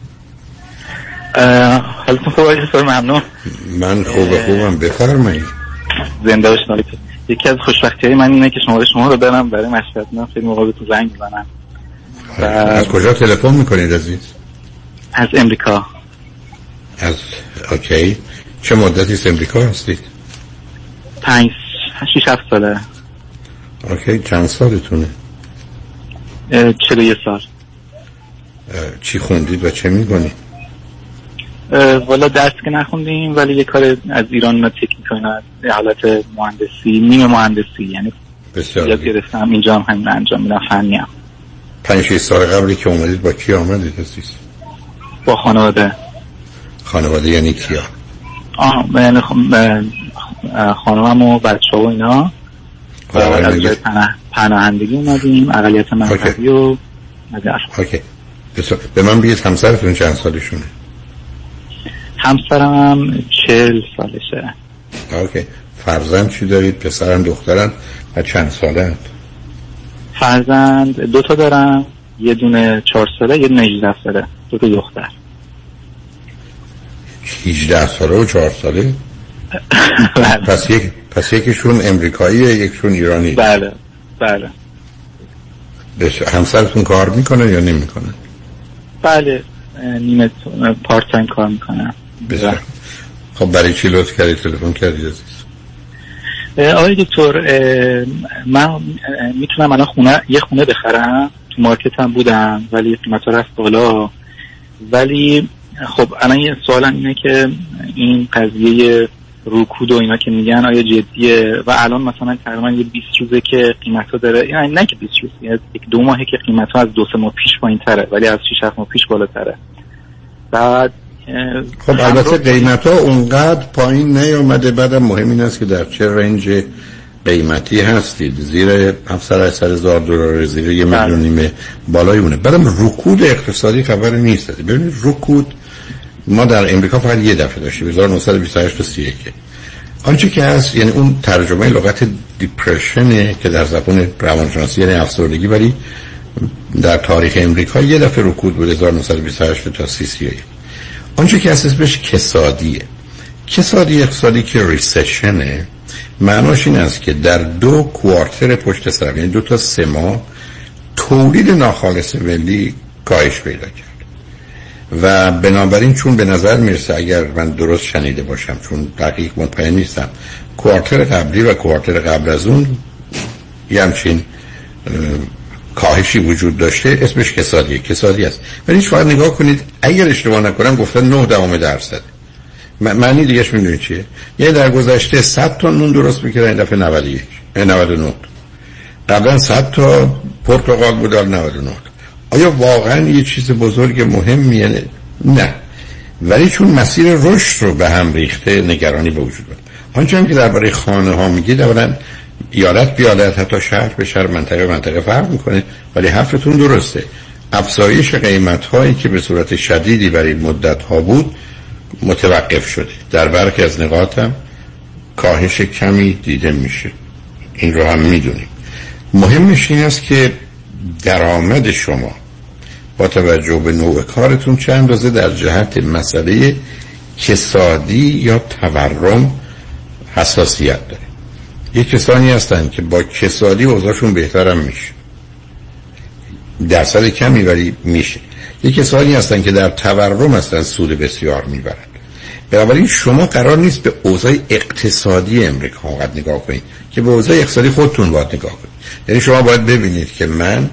حالتون خوبه دکتر؟ ممنون. من خوبه خوبم، بفرمایید. زنده باشید. یکی از خوشبختی‌های من اینه که شما شما رو دارم برای مشورت. من خیلی موقع بهتون زنگ میزنم. و... از کجا تلفن میکنید عزیز؟ از امریکا. از اوکی. چه مدتی از امریکا هستید؟ پنج شیش هفت ساله. اوکی. چند سالتونه؟ چهل و یک سال. چی خوندید و چه میکنید؟ والا درس که نخوندیم ولی یه کار از ایران ما تکنیک اینا حالت مهندسی، نیمه مهندسی، یعنی بسیار یاد گرفتم اینجا هم همین انجام میدم، فنی هم. پنج شیش سال قبلی که اومدید با کی آمدید عزیز؟ با خانواده. خانواده یعنی کیا؟ آه یعنی خانومم و بچه ها و اینا و از پناه پناهندگی اومدیم، اقلیت مذهبی و مدر. اوکی. به من بگید همسرتون چند سالشونه؟ همسرم چهل سالشه. اوکی. فرزند چی دارید؟ پسرن دخترن و چند ساله؟ فرزند دو تا دارم، یه دونه چهار ساله یه دونه هجده ساله، دو تا دختر. هجده ساله و چهار ساله؟ پس یک پس یکیشون امریکاییه یکیشون ایرانی. بله بله. بس همسرتون کار میکنه یا نمیکنه؟ بله نیمه پارت تایم کار میکنه. بسیار. خب برای چی لطف کردید تلفن کردید عزیز؟ آقای دکتر من میتونم الان خونه یه خونه بخرم، تو مارکت هم بودم ولی قیمتا رفت بالا، ولی خب الان یه سوالم اینه که این قضیه رکود و اینا که میگن آیا جدیه؟ و الان مثلا تقریبا یه بیست روزه که قیمتا داره، یعنی نه که بیست روز، یعنی یک دو ماهه که قیمتا از دو سه ماه پیش پایین تره ولی از شش هفت ماه پیش بالاتره. بعد خب البته قیمت ها اونقدر پایین نیامده، بعدم مهم این است که در چه رنج قیمتی هستید. زیر هفتصد هشتصد هزار دلار، زیر یه میلیون نیمه، بالای اونه. بعدم رکود اقتصادی خبر نیست. ببینید رکود ما در امریکا فقط یه دفعه داشتیم، هزار و نهصد و بیست و هشت تا سی و یک. آنچه که هست یعنی اون ترجمه لغت دیپرشنه که در زبان روانشناسی یعنی افسردگی، ولی در تاریخ امریکا یه دفعه رکود بود، هزار و نهصد و بیست و هشت تا سی و یک. آنچه که هست اسمش کسادیه. کسادی اقتصادی که ریسشنه معناش این است که در دو کوارتر پشت سر، یعنی دو تا سه ماه، تولید ناخالص ملی کاهش پیدا کرد و بنابراین چون به نظر میرسه، اگر من درست شنیده باشم چون دقیق مطمئن نیستم، کوارتر قبلی و کوارتر قبل از اون یه همچین کاهشی وجود داشته، اسمش کسادیه. کسادی است. ولی شما نگاه کنید، اگر اشتباه نکنم گفتن نه دهم درصد. معنی دیگهش میدونید چیه؟ یه در گذشته صد تا نون درست میکردن، این دفعه نود و یک نود و نه. قبلا صد تا پرتقال بود، الان نود و نه. آیا واقعا یه چیز بزرگ مهمیه؟ نه. ولی چون مسیر رشد رو به هم ریخته، نگرانی به وجود میاد. آنچه هم که درباره خانه ها میگید، اولا ایالت بیالت، حتی شهر به شهر، منطقه به منطقه فرق میکنه، ولی حرفتون درسته. افزایش قیمت هایی که به صورت شدیدی برای مدت ها بود متوقف شده. در برخی از نقاط هم کاهش کمی دیده میشه، این رو هم میدونیم. مهمش این است که درآمد شما با توجه به نوع کارتون چند اندازه در جهت مسئله کسادی یا تورم حساسیت داره. یک کسانی هستن که با کسادی اوضاعشون بهتر هم میشه، درصد کمی ولی میشه. یک کسانی هستن که در تورم هستن، سود بسیار میبرن. بنابراین شما قرار نیست به اوضاع اقتصادی امریکا فقط نگاه کنید، که به اوضاع اقتصادی خودتون باید نگاه کنید. یعنی شما باید ببینید که من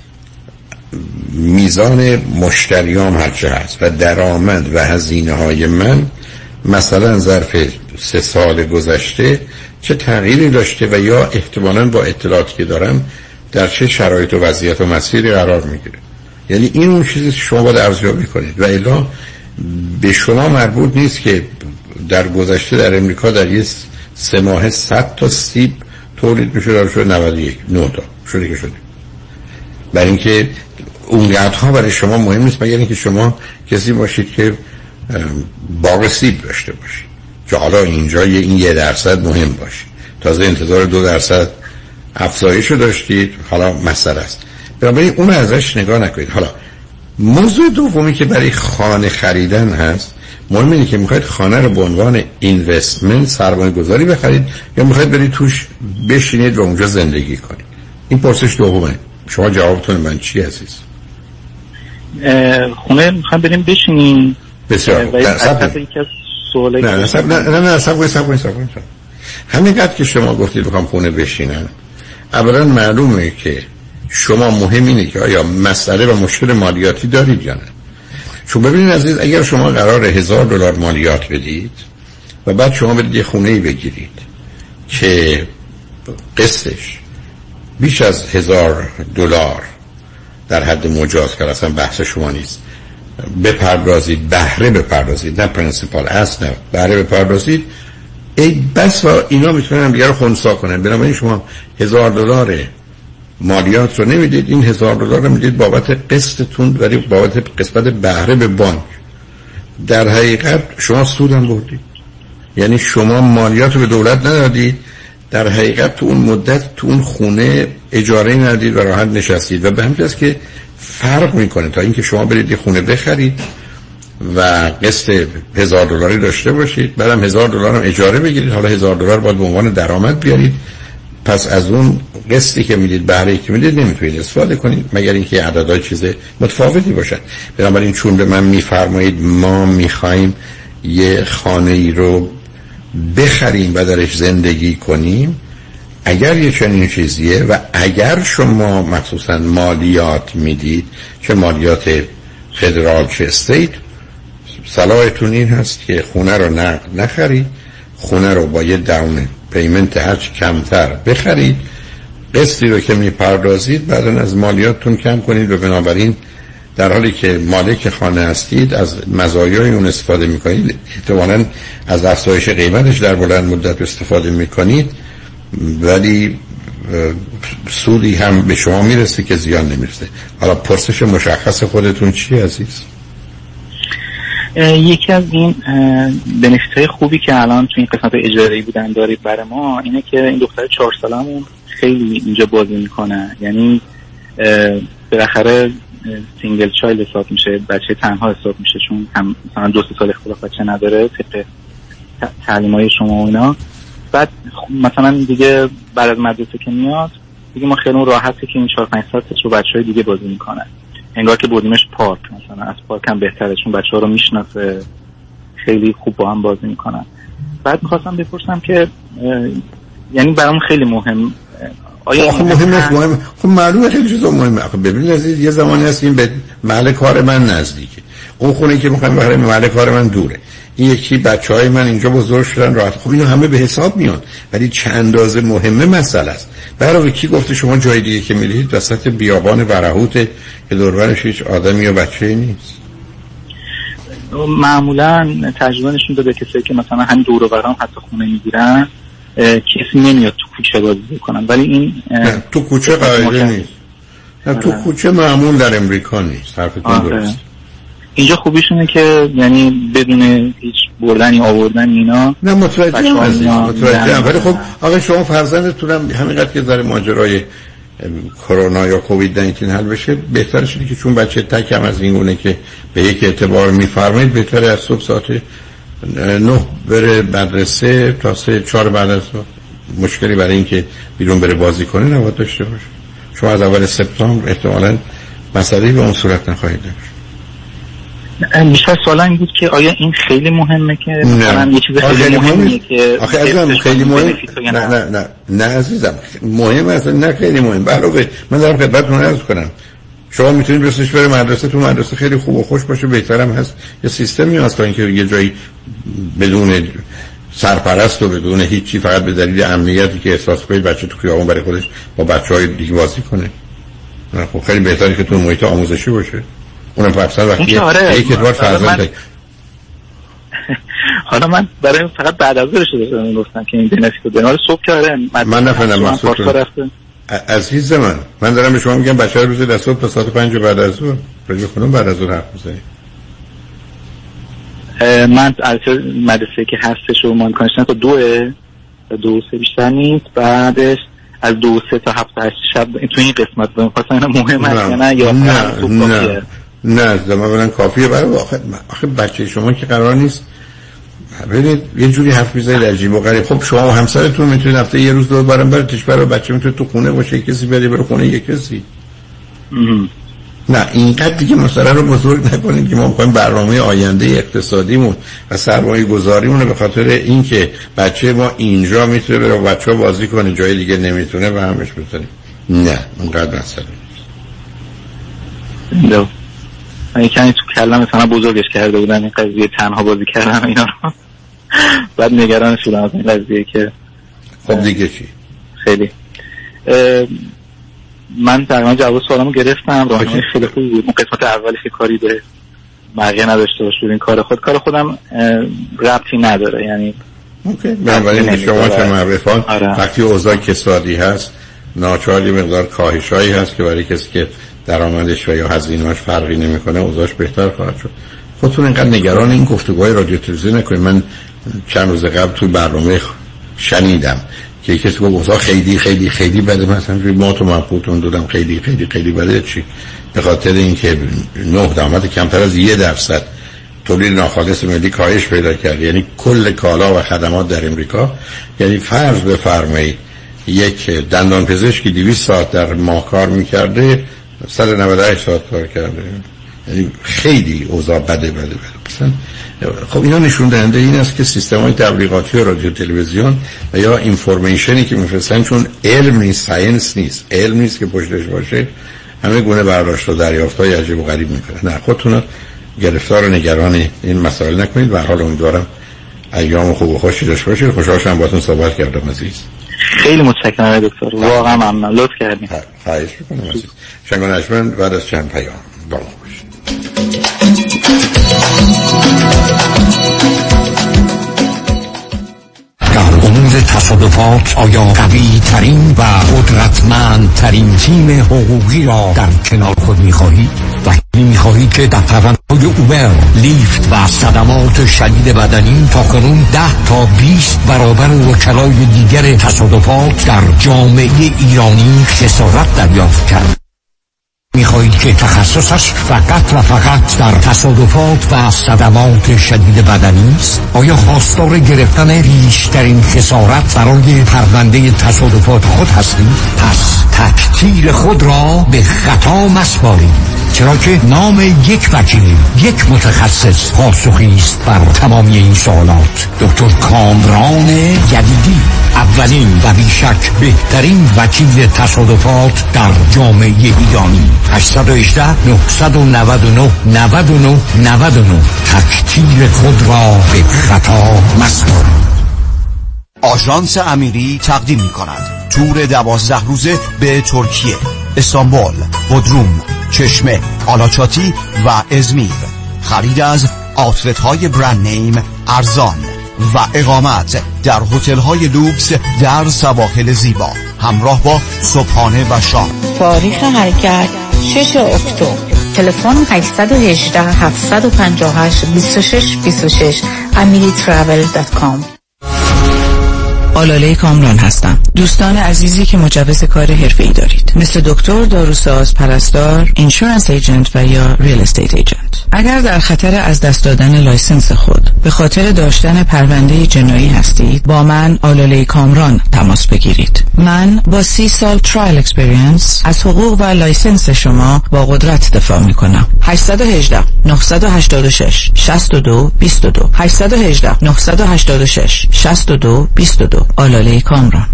میزان مشتریام هرچه هست و درآمد و هزینه های من مثلا ظرف سه سال گذشته چه تغییری داشته و یا احتمالاً با اطلاعاتی که دارم در چه شرایط و وضعیت و مسیری قرار میگیره. یعنی این اون چیزی شما باید ارزیابی کنید و الا به شما مربوط نیست که در گذشته در امریکا در یه سه ماه صد تا سیب تولید میشه، داره شده نود و یک نه تا شده که شده. برای اینکه اونقدرها برای شما مهم نیست، مگر اینکه شما کسی باشید که باغ سیب داشته باشید که حالا اینجا یه این یه درصد مهم باشه، تازه انتظار دو درصد افزایش رو داشتید، حالا مسئله است. بنابراین اون ازش نگاه نکنید. حالا موضوع دومی که برای خانه خریدن هست، مهم اینه که میخواید خانه رو به عنوان اینوستمنت، سرمایه گذاری بخرید یا میخواید برید توش بشینید و اونجا زندگی کنید. این پرسش دومه. شما جوابتون من چی عزیز؟ خونه میخوایم بریم بشینیم. بسیار خوب. نه نه نه سب نه نه سب سب سب همینقدر که شما گفتید بخوام خونه بشینن، اولا معلومه که شما مهم اینه که آیا مسئله و مشکل مالیاتی دارید یا نه. چون ببینید عزیز، اگر شما قرار هزار دلار مالیات بدید و بعد شما برید یه خونه‌ای بگیرید که قسطش بیش از هزار دلار در حد مجاز که اصلا بحث شما نیست، بپردازید، بهره بپردازید، نه پرنسپال اصل، نه بهره بپردازید، ای بس و اینا میتونن دیگه رو خنثی کنن. بنابراین شما هزار دلار مالیات رو نمیدید، این هزار دلار رو میدید بابت قسطتون، ولی بابت قسمت بهره به بانک. در حقیقت شما سودم بردید، یعنی شما مالیات رو به دولت ندادید، در حقیقت تو اون مدت تو اون خونه اجاره ندید و راحت نشستید. و به همین جاست که فرق میکنه تا اینکه شما برید یه خونه بخرید و قسط هزار دلاری داشته باشید، بعدم هزار دلار هم اجاره بگیرید، حالا هزار دلار باید به عنوان درآمد بیارید، پس از اون قسطی که میدید، بهره‌ای که میدید نمیتونید استفاده کنید مگر اینکه عددهای چیز متفاوتی باشن. بنابراین چون به من میفرمایید ما میخوایم یه خانه ای رو بخریم و درش زندگی کنیم، اگر یه چنین چیزیه و اگر شما مخصوصا مالیات میدید، چه مالیات فدرال چه استیت، صلاحتون این هست که خونه رو نقد نخرید، خونه رو با یه داون پیمنت هرچی کمتر بخرید، قسطی رو که میپردازید بعداً از مالیاتتون کم کنید و بنابراین در حالی که مالک خانه هستید از مزایای اون استفاده میکنید، احتمالاً از افزایش قیمتش در بلند مدت استفاده میکنید، ولی سودی هم به شما میرسه که زیان نمیرسه. حالا پرسش مشخص خودتون چی عزیز؟ یکی از این بنفیت های خوبی که الان تو این قسمت اجاره‌ای بودن دارید برای ما اینه که این دختر چهار سالمون خیلی اینجا بازی میکنه، یعنی بالاخره سینگل چایلد حساب میشه، بچه تنها حساب میشه، چون هم مثلا دو سه سال اختلاف بچه نداره طبق تعلیمای شما و اینا. بعد مثلا دیگه بعد از مدرسه که میاد دیگه ما خیلی راحته که این چهار پنج ساعتش رو بچهای دیگه بازی میکنن، انگار که بردیمش پارک، مثلا از پارک هم بهتره چون بچه‌ها رو میشناسه، خیلی خوب با هم بازی میکنن. بعد میخواستم بپرسم که یعنی برام خیلی مهم، آیا خب مهم است؟ مهم خب معلومه خیلی چیزا مهمه. خب ببینید عزیز، یه زمانی هست این به محل کار من نزدیکه، اون خونه که میخوام بخرم محل کار من دوره، این یکی بچهای من اینجا بزرگ شدن راحت. خب اینو همه به حساب میان، ولی چند اندازه مهمه مسئله است. برای کی گفته شما جای دیگه که میرید وسط بیابان برهوته که دور و برش هیچ آدمی یا بچه‌ای نیست؟ معمولا تجربه نشون داده کسایی که مثلا همین دور و برام حتی خونه میگیرن کسی نمیاد تو کوچه بازی کنن، ولی این نه تو کوچه قاعده نیست، نه تو کوچه معمول در امریکا نیست. حرفتون درست. اینجا خوبیشونه که یعنی بدون هیچ بردنی آوردن اینا. نه متوجهم متوجهم ولی خب آقا شما فرزندتونم همینقدر که در ماجرای کرونا یا کووید نوزده حل بشه بهترش اینه که چون بچه تک هم از این گونه که به یک اعتبار میفرمایید بهتره از صبح ساعت نه بره مدرسه تا سه چهار بعد از ظهر، مشکلی برای اینکه بیرون بره بازی کنه نباید داشته باشه. شما از اول سپتامبر احتمالاً مسئله‌ای به اون صورت نخواهید داشت. بیشتر سوال این بود که آیا این خیلی مهمه که مثلا یه چیز خیلی مهمه که آخه عزیزم خیلی مهم نه نه نه نه عزیزم مهم است، نه خیلی مهم. علاوه من دارم خدمتتون عرض کنم شما میتونید بسش بره مدرسه، تو مدرسه خیلی خوب و خوش باشه، بهترم هست یه سیستمی هست تا اینکه یه جایی بدون سرپرست و بدون هیچی فقط به دلیل امنیتی که احساس کنید بچه تو خیابون برای خودش با بچهای دیگه بازی کنه. نه خب خیلی بهتره که تو محیط آموزشی باشه. اونم فرصت وقتی یک ادوار فرزند حالا من برای فقط بعد از ظهر شده گفتم که این بنفیت بنال صبح کاره من نفهمیدم مقصود عزیز من من دارم به شما میگم بچه‌ها روز از صبح تا ساعت پنج بعد از ظهر رجوع کنم بعد از ظهر حرف میزنید. من از مدرسه که هستش و ما کانشن تا دوه دو سه بیشتر نیست، بعدش از دو سه تا هفت هشت شب تو این قسمت بهم خواستم اینا مهم است یا نه یا نه نه نه زمان کافیه برای آخه آخه بچه شما که قرار نیست ببینید یه جوری حرف میزنید عجیب و غریب. خب شما و همسرتون میتونید هفته یه روز دو بارم براتش برای بچه میتونه تو خونه باشه، کسی بره بره خونه یه کسی. نه اینقدر دیگه مسئله رو بزرگ نکنید که ما می‌خوایم برنامه آینده اقتصادیمون و سرمایه گذاریمون رو به خاطر اینکه بچه ما اینجا میتونه بره و بچه‌ها بازی کنه جای دیگه نمیتونه و همش بزنیم. نه اینقدر مسئله نیست. نه من یکی تو کلم مثلا بزرگش کرده بودن این قضیه تنها بازی کردن اینا رو. بعد نگران شدم از این قضیه که خب دیگه چی؟ خیلی من تقریبا جواب سوالمو گرفتم. راهنمایی خیلی خوبی بود. اون قسمت اولش که کاری به بقیه نداشته باشه این کار خود کار خودم ربطی نداره یعنی اوکی. بنابراین شما که معرفان وقتی اوضاع کسادی هست ناچار یه مقدار کاهشایی هست که برای کسی که درآمدش و یا هزینه‌اش فرقی نمیکنه اوضاعش بهتر خواهد شد. خودتون اینقدر نگران این گفتگوهای رادیو تلویزیون نکنید. من چند روز قبل تو برنامه شنیدم که کسی گفت اوضاع خیلی خیلی خیلی بده، مثلا ما تو مبهوتون دادم خیلی خیلی خیلی بده. چی؟ به خاطر اینکه نه درآمد کمتر از یک درصد تولید ناخالص ملی کاهش پیدا کرد، یعنی کل کالا و خدمات در امریکا. یعنی فرض بفرمایید یک دندان پزشکی دویست ساعت در ماه کار میکرده صد و نود و هشت ساعت کار کرده. یعنی خیلی اوضاع بده بده بده. مثلا خب اینا نشون دهنده این است که سیستم‌های تبلیغاتی و رادیو تلویزیون و یا اینفورمیشنی که میفرستن چون علم نیست، ساینس نیست، علم نیست که پشتش باشه، همه گونه برداشت و دریافت‌های عجیب و غریب میکنه. نه خودتون گرفتار و نگران این مسائل نکنید. به هر حال امیدوارم ایام خوب و خوشی داشته باشید. خوشحال شدم باهاتون صحبت کردم عزیز. خیلی متشکرم دکتر، واقعا ممنون، لطف کردید. خواهش می‌کنم عزیز. شنگ و نجمن بعد از چند پیام با ما باشید. در امور تصادفات آیا قوی ترین و قدرتمند ترین تیم حقوقی را در کنار خود می‌خواهید؟ و می‌خواهید که در پرونده‌های اوبر، لیفت و صدمات شدید بدنی تا کنون ده تا بیست برابر وکلای دیگر تصادفات در جامعه ایرانی خسارت دریافت کرد؟ می‌خواهید که تخصصش فقط و فقط در تصادفات و صدمات شدید بدنی است؟ آیا خواستار گرفتن بیشترین خسارت برای پرونده تصادفات خود هستید؟ پس تکتیر خود را به خطا مسپارید، چرا که نام یک وکیل، یک متخصص پاسخی است بر تمامی این سوالات. دکتر کامران یدیدی، اولین و بیشک بهترین وکیل تصادفات در جامعه ایرانی. هشت یک هشت نه نه نه نه نه نه نه. تکتیر خود را به خطا مسپارید. آژانس امیری تقدیم می کند تور دوازده روزه به ترکیه، استانبول، بودروم، چشمه، آلاچاتی و ازمیر. خرید از آوتلت های برند نیم ارزان و اقامت در هتل های لوکس در سواحل زیبا همراه با صبحانه و شام. تاریخ حرکت شش اکتبر. تلفن هشت یک هشت هفت پنج هشت دو شش دو شش امیری تراول دات کام. آلاله کامران هستم. دوستان عزیزی که مجوز کار حرفه‌ای دارید، مثل دکتر، داروساز، پرستار، اینشورنس ایجنت و یا ریل استیت ایجنت، اگر در خطر از دست دادن لایسنس خود به خاطر داشتن پرونده جنایی هستید، با من آلاله کامران تماس بگیرید. من با سی سال ترایل اکسپریانس از حقوق و لایسنس شما با قدرت دفاع می کنم. هشت یک هشت نه هشت شش شش دو دو دو هشت یک هشت نه هشت شش شش دو دو دو دو. آلاله کامران.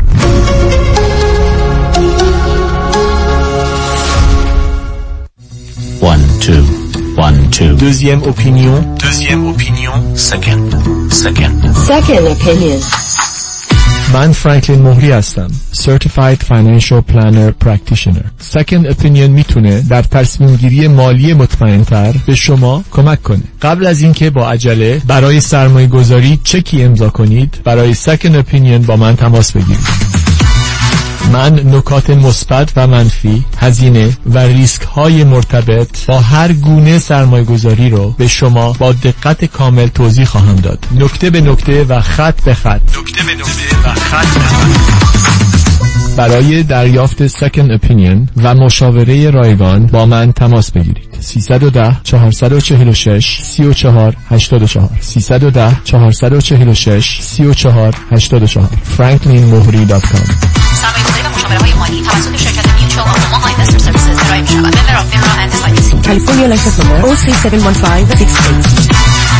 One, two, one, two. Deuxième opinion. Deuxième opinion. Second, second. Second opinion. من فرانکلین مهری هستم. Certified Financial Planner Practitioner. Second opinion میتونه در تصمیم گیری مالی مطمئن‌تر به شما کمک کنه. قبل از اینکه با عجله برای سرمایه گذاری چکی امضا کنید، برای Second opinion با من تماس بگیرید. من نکات مثبت و منفی، هزینه و ریسک های مرتبط با هر گونه سرمایه گذاری رو به شما با دقت کامل توضیح خواهم داد، نکته به نکته و خط به خط. نکته به نکته و خط به خط. برای دریافت Second Opinion و مشاوره رایگان با من تماس بگیرید. سیصد و ده چهارصد و چهل و شش سی و چهار هشتاد و چهار سیصد و ده چهارصد و چهل و شش سی و چهار هشتاد و چهار فرانکلین موهری دات کام. سرمایه‌گذاری و مشاوره های مالی توسط شرکت میوچوال کمپیوتر آروما های مستر سرویسز ارائه می شود. ممبر آف فینرا اند اف آی تی سی. کالیفرنیا لایسنس نمبر او سی هفت یک پنج شش هشت.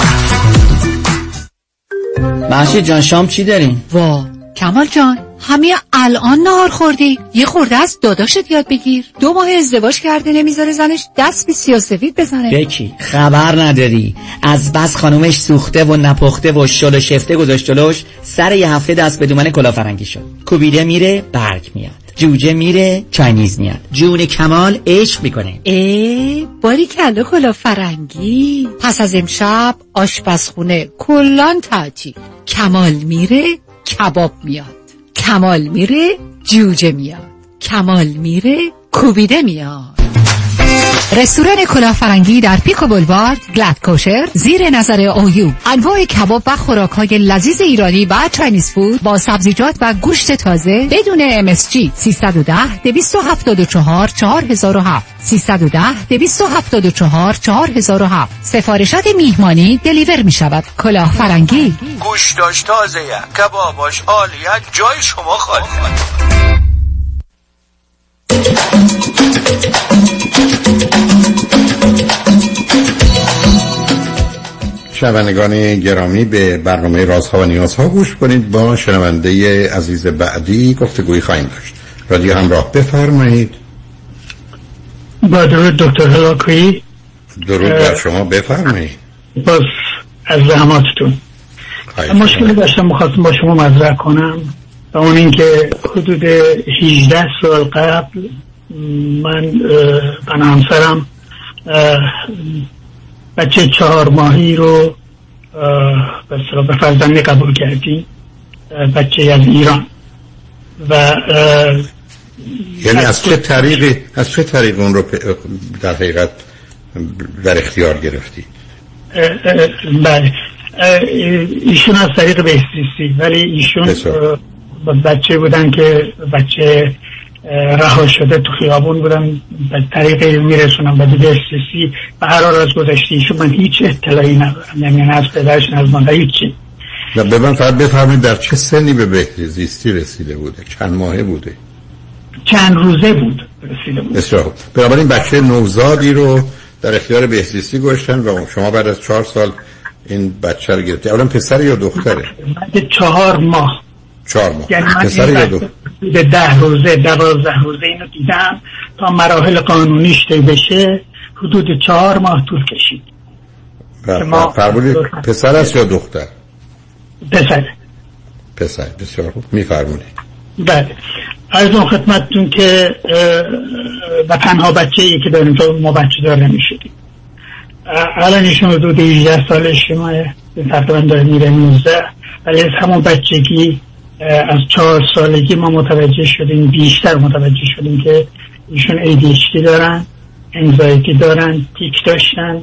محشید جان شام چی دارین؟ وا کمال جان همه الان نهار خوردی؟ یه خورده از داداشت یاد بگیر. دو ماه ازدواج کرده نمیذاره زنش دست به سیاه‌سفید بزنه. بکی خبر نداری از بس خانومش سوخته و نپخته و شل و شفته گذاشت جلوش، سر یه هفته دست به دومن کلافرنگی شد. کوبیده میره برگ میاد، جوجه میره چاینیز میاد. جون کمال عشق میکنه. ای باری کلا کلافرنگی. پس از امشب آشپزخونه کلان تعطیل. کمال میره کباب میاد، کمال میره جوجه میاد، کمال میره کوبیده میاد. رستوران کلافرنگی در پیکو بولوارد گلد کوشر زیر نظر اویو. انواع کباب و خوراک‌های لذیذ ایرانی و چاینیز فود با سبزیجات و گوشت تازه بدون ام اس جی. سیصد و ده دویست و هفتاد و چهار چهار هزار و هفت سیصد و ده دویست و هفتاد و چهار چهار هزار و هفت. سفارشات میهمانی دلیور می شود. کلافرنگی گوشتاش تازه ی کباباش عالیه، جای شما خالی. شنوندگان گرامی به برنامه رازها و نیازها گوش کنید. با شنونده عزیز بعدی گفتگویی خواهیم داشت. رادیو همراه بفرمایید. با درود دکتر هلاکویی. درود بر شما بفرمایید. باز از زحماتتون. مشکلی داشتم میخواستم با شما مطرح کنم و اون اینکه حدود هجده سال قبل من من همسرم بچه چهار ماهی رو به فرزندی قبول کردیم، بچه از ایران. و یعنی از چه طریقی از چه طریق اون رو در حقیقت در اختیار گرفتی؟ بله ایشون از طریق بهزیستی، ولی ایشون بچه بودن که بچه رها شده تو خیابون بودن، به طریق میرسونم به بهزیستی. و هر حال از گذشته ایشون من هیچ اطلاعی ندارم، یعنی از پدرش از مادر هیچی. و به من فقط بفرمایید در چه سنی به بهزیستی رسیده بوده؟ چند ماهه بوده؟ چند روزه بود رسیده بود. بسیار. بنابراین بچه نوزادی رو در اختیار بهزیستی گذاشتن و شما بعد از چهار سال این بچه رو گرفتی. اولا پسر یا دختره؟ بعد چهار ماه. چهار ماه. یعنی پسر یا دختر؟ به ده روزه دوازده روزه اینو دیدم تا مراحل قانونیش طی بشه حدود چهار ماه طول کشید. فرمودید پسر است یا دختر؟ پسر. پسر. بسیار خوب. میفرمونید. بله. عرضم خدمتتون که و تنها بچه ای که داریم تو ما بچه دار نمیشدیم. الان ایشون حدود هجده سالش ما تقریبا داره میره نوزده، ولی از همون بچگی از چهار سالگی ما متوجه شدیم، بیشتر متوجه شدیم که ایشون ای دی اچ دی دارن، انزایتی دارن، تیک داشتن.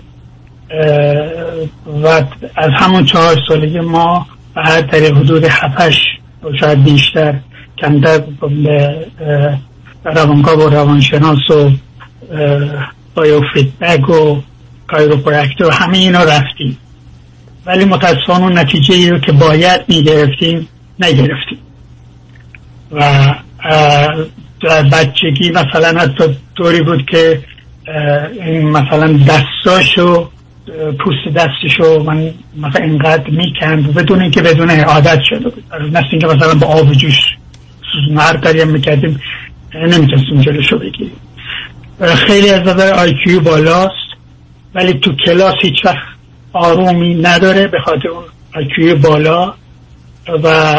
و از همون چهار سالگی ما به هر طریق حدود هفتش و شاید بیشتر کمتر به روانکاو و روانشناس و بایو فیدبک و کایروپرکتور همه اینا رفتیم، ولی متاسفانه نتیجه ای رو که باید میگرفتیم نگرفتیم. و در بچگی مثلا حتی طوری بود که این مثلا دستاشو پوست دستشو من مثلا اینقدر میکند بدون اینکه بدون عادت شده بود، مثل اینکه مثلا با آب و جوش سوزن هر کاری میکردیم نمیتونستیم جلوشو بگیریم. خیلی از نظر آی کیو بالاست، ولی تو کلاس هیچ وقت آرومی نداره به خاطر اون آی کیو بالا. و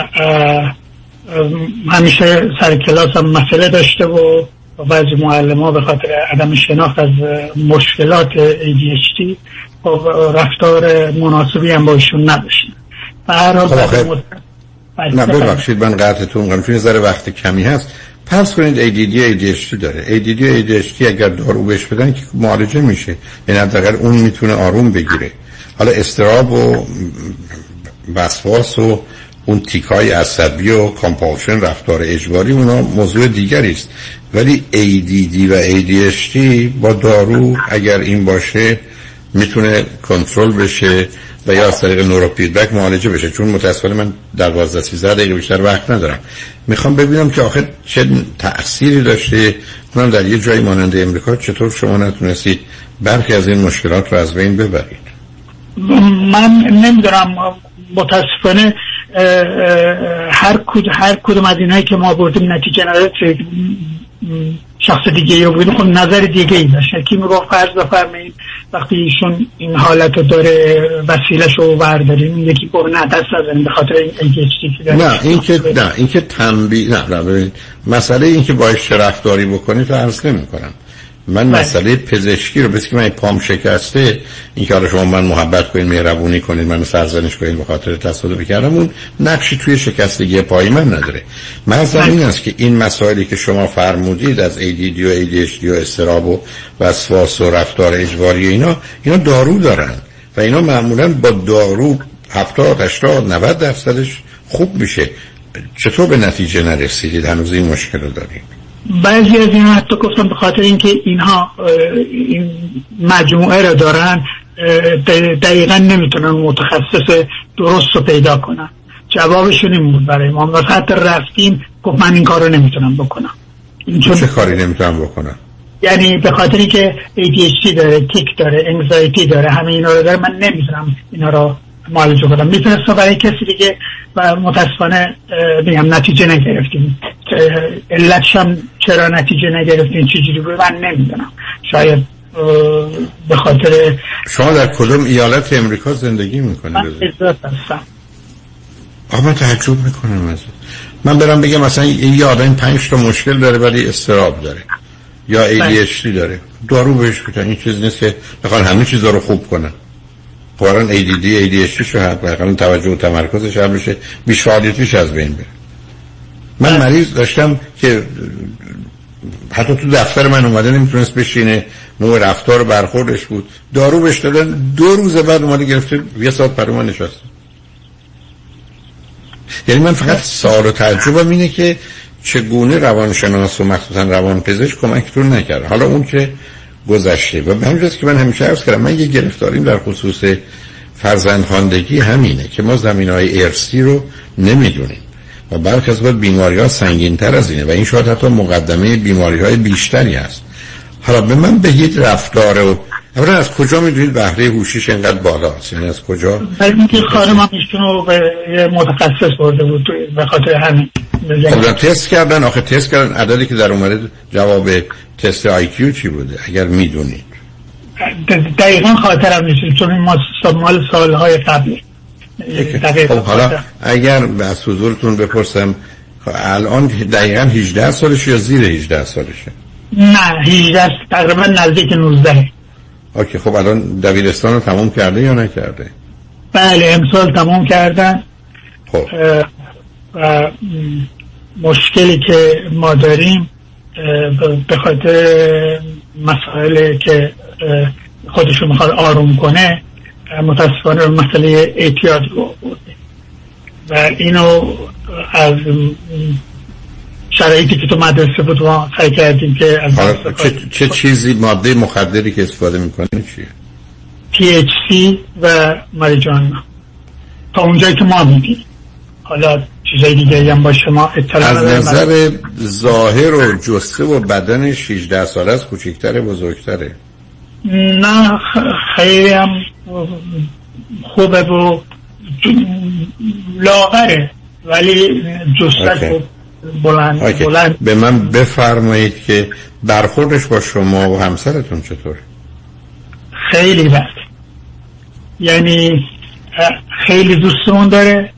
همیشه سر کلاس هم مسئله داشته و بعضی معلم ها به خاطر عدم شناخت از مشکلات ای دی اچ دی رفتار مناسبی هم با ایشون نداشتن. و هر حال نه ببخشید من قطعتون کنم چون یه ذره وقت کمی هست. پس کنید ای دی دی ای دی اچ دی داره. ای دی دی ای دی اچ دی اگر دارو بهش بدن که معالجه میشه، یعنی حداقل اون میتونه آروم بگیره. حالا اضطراب و وسواس و اون تیکای عصبی و کامپالشن رفتار اجباری اونا موضوع دیگری است، ولی ای دی دی و ای دی اچ دی با دارو اگر این باشه میتونه کنترل بشه و یا از طریق نوروفیدبک معالجه بشه. چون متأسفانه من در دوازده سیزده دقیقه بیشتر وقت ندارم. میخوام ببینم که آخر چه تأثیری داشته، اونم در یه جایی مانند امریکا چطور شما نتونستید برخی از این مشکلات رو از بین ببرید. من نمیدونم، متاسفانه هر کدوم هر کدوم از اینایی که ما بردیم نتیجه نداد. شخص دیگه یا بود خب نظر دیگه ای داشت. کی میگفت فرض بفرمایید وقتی ایشون این حالت رو داره وسیله‌شو برداریم، یکی گفت نه دست نزنیم به خاطر این ایچ دی. نه این که نه این که تنبیه نه نه ببینید مسئله این که باهاش رفتاری بکنید رو عرض نمی‌کنم. من مسئله پزشکی رو بس که من پام شکسته، این که حالا شما من محبت کنید، مهربونی کنید، من سرزنش کنید به خاطر تصادفی کردم، اون نقشی توی شکستگی پای من نداره. مثلا این است که این مسائلی که شما فرمودید از ای دی دی و ای دی اچ دی و اضطراب و وسواس و رفتار اجباری، اینا اینا دارو دارن و اینا معمولا با دارو هفتاد هشتاد نود درصدش خوب میشه. چطور به نتیجه نرسیدید؟ هنوز این مشکل رو دارید؟ بعضی از اینها حتی گفتم به خاطر اینکه اینها این مجموعه رو دارن دقیقا نمیتونن متخصص درست رو پیدا کنن. جوابشون این بود برای ما. ما حتی رفتیم گفت من این کار رو نمیتونم بکنم. چون چه کاری نمیتونم بکنم؟ یعنی به خاطر اینکه ای دی اچ دی داره، تیک داره، انگزایتی داره، همه اینا رو داره، من نمیتونم اینا رو معالجه کنم. میتونستم برای کسی دیگه و متاسفانه میگم نتیجه نگرفتیم. علتش هم چرا نتیجه نگرفتیم چجوری بود من نمیدونم. شاید به خاطر شما در کدوم ایالت امریکا زندگی میکنید؟ من ازداد هستم. آه من تعجب میکنم از من برم بگم مثلا یه آدم پنج تا مشکل داره ولی اضطراب داره یا ای دی اچ دی داره، دارو بهش بدن. این چیز نیست که بخوان همه چیزا رو خوب کنن. قرارن ای دی دی ای دی اچ دی شو حتما توجه و تمرکزش هم بشه، بیش فعالیتش از بین بره. من مریض داشتم که حتی تو دفتر من اومده نمیتونست بشینه، نوع رفتار برخوردش بود، دارو بهش دادن، دو روز بعد اومده گرفته یه ساعت برای من نشسته. یعنی من فقط سوال و تعجبم اینه که چگونه روانشناس و مخصوصا روانپزشک کمکتون نکرد. حالا اون که گذشته و به همینجاست که من همیشه عرض کردم من یه گرفتاریم در خصوص فرزندخواندگی همینه که ما زمینهای ارثی رو نمیدونیم و برخی از وقت بیماری‌ها سنگین‌تر از اینه و این شاید حتی مقدمه بیماری‌های بیشتری است. حالا به من بگید رفتار و اولا از کجا میدونید بهره هوشیش اینقدر بالاست؟ یعنی از کجا؟ برای اینکه خانم هم ایشون رو به متخصص برده بود به خاطر همین. خب تست کردن، آخه تست کردن عددی که در اومده جواب تست آی کیو چی بوده اگر میدونید؟ دقیقاً خاطرم نیست چون ما مال سالهای قبلی. خب حالا اگر از حضورتون بپرسم الان دقیقاً هجده سالشه یا زیر هجده سالشه؟ نه هجده، تقریبا نزدیک نوزده. اوکی خب الان دبیرستان رو تموم کرده یا نکرده؟ بله امسال تموم کردن. خب و مشکلی که ما داریم به خاطر مسائلی که خودشون میخواد آروم کنه متاسفانه مسئله اعتیاد رو برده و اینو از شرایطی که تو مدرسه بود ما سعی کردیم که از چه, چه چیزی ماده مخدری که استفاده میکنه چیه؟ تی اچ سی و ماریجوانا تا اونجایی که ما میدیم. حالا چیزای دیگه هم با شما اطلاع از نظر ظاهر و جسته و بدنش هجده ساله است، کوچکتره بزرگتره؟ نه خیلی هم خوبه و لاغره ولی جسته بلند اوکی. بلند. به من بفرمایید که برخوردش با شما و همسرتون چطوره؟ خیلی بد، یعنی خیلی دوستمون داره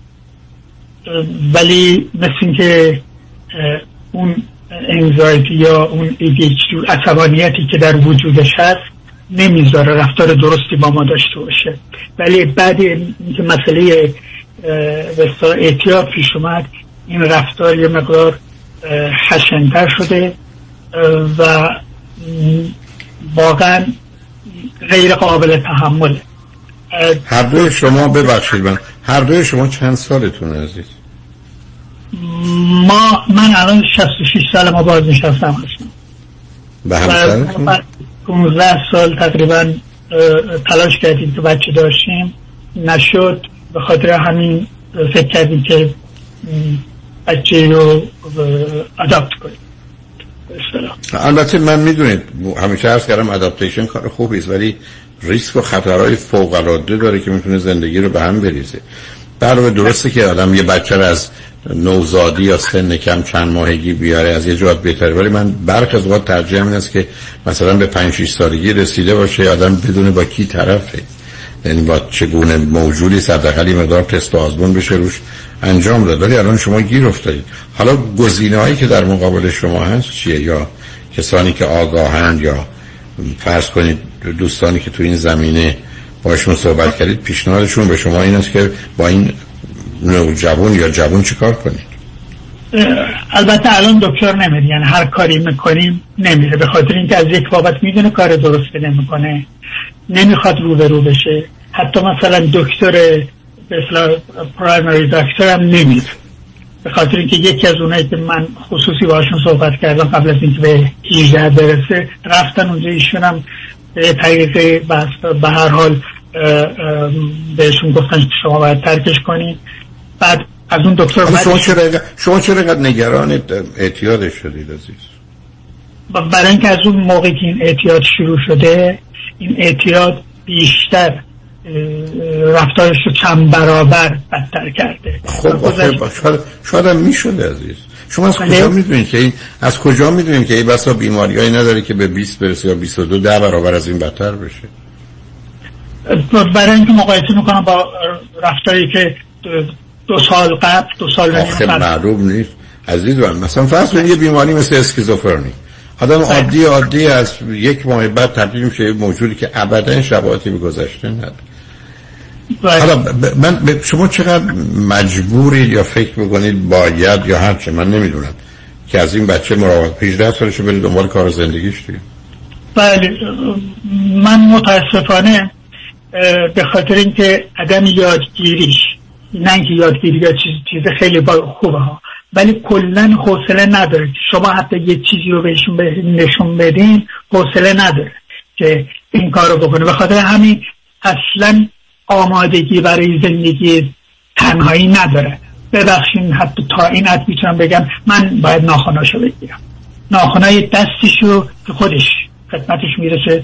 ولی مثل این که اون انگزایتی یا اون ای دی اچ دی عصبانیتی که در وجودش هست نمیذاره رفتار درستی با ما داشته باشه. ولی بعد اینکه مسئله بسیار اعتیاد پیش اومد این رفتار یه مقدار خشن‌تر شده و واقعا غیر قابل تحمله. هر دوی شما ببخشید من هر دوی شما چند سالتون عزیز؟ ما من الان شصت و شش سال ما باز نشستم هستم. به همسرتون؟ پانزده سال تقریبا تلاش کردیم که بچه داشتیم نشد، به خاطر همین فکر کردیم که بچه رو اداپت کنیم. البته من میدونید همیشه عرض کردم اداپتیشن کار خوبی است، ولی ریسک و خطرهای فوق العاده داره که میتونه زندگی رو به هم بریزه. علاوه درسته که آدم یه بچه رو از نوزادی یا سن کم چند ماهگی بیاره از یه جهات بهتره، ولی من برخی از اوقات ترجیح این است که مثلا به پنج شش سالگی رسیده باشه، آدم بدونه با کی طرفه، یعنی با چگونه موجودی حداقل یه مقدار تست و آزمون بشه روش انجام داد. ولی الان شما گیر افتادید. حالا گزینه‌هایی که در مقابل شما هست چیه؟ یا کسانی که آگاهند یا فرض کنید دوستانی که تو این زمینه باشون صحبت کردید، پیشنهادشون به شما این است که با این نوجوان یا جوان چیکار کنید؟ البته الان دکتر نمیره، یعنی هر کاری میکنیم نمیره، به خاطر اینکه از یک بابت میدونه کار درستی نمیکنه، نمیخواد رو به رو بشه. حتی مثلا دکتر به اصطلاح پرایمری دکتر هم نمیره، به خاطر اینکه یکی از اونایی که من خصوصی باهاشون صحبت کردم قبل از اینکه به هجده برسه رفتن اونجا، ایشون هم به طریقه به هر حال بهشون گفتن که شما باید ترکش کنید. بعد از اون دکتر شما چرا شما چرا اینقدر نگران اعتیادش شدید عزیز؟ برای اینکه از اون موقعی که این اعتیاد شروع شده، این اعتیاد بیشتر رفتارش رو چند برابر بدتر کرده. خب آخه شاید شاید هم میشده عزیز. شما از کجا میدونید که این از کجا میدونید که این بسا بیماریایی نداره که به بیست برسه یا بیست و دو ده برابر از این بدتر بشه؟ برای اینکه مقایسه میکنم با رفتاری که دو سال قبل دو سال آخه معلوم نیست عزیز من. مثلا فرض کنید یه بیماری مثل اسکیزوفرنی، آدم عادی عادی از یک ماه بعد تبدیل میشه یه موجودی که ابدا شباهتی به گذشته نداره. حالا من شما چقدر مجبورید یا فکر میکنید باید یا هرچه من نمیدونم که از این بچه مراقبت هجده سالشه برید دنبال کار زندگیش دیگه؟ بله من متاسفانه به خاطر اینکه عدم یادگیریش، نه اینکه یادگیری یا چیز چیز خیلی خوبه ها، ولی کلا حوصله نداره. شما حتی یه چیزی رو بهشون نشون بدین حوصله نداره که این کار رو بکنه. به خاطر همین اصلا آمادگی برای زندگی تنهایی نداره. ببخشید حتی تا این حد میتونم بگم من باید ناخناشو بگیرم، ناخنای دستشو که خودش خدمتش میرسه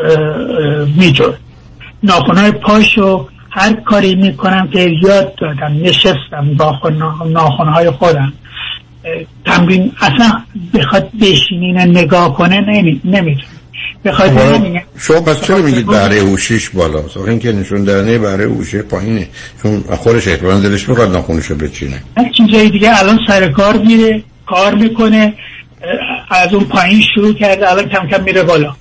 میجور، ناخنای پاشو هر کاری میکنم که یاد دادم، نشستم با ناخنهای خودم تمرین، اصلا بخواد بشینین نگاه کنه نمیتونه. بخاطر شما پس چرا میگید بهره هوشیش بالاست؟ آخه این که نشون دهنده بهره هوشی پایینه، چون خودش احتمالاً دلش میخواد ناخونشو بچینه. چیزای دیگه الان سر کار میره، کار میکنه، از اون پایین شروع کرده الان کم کم میره بالا،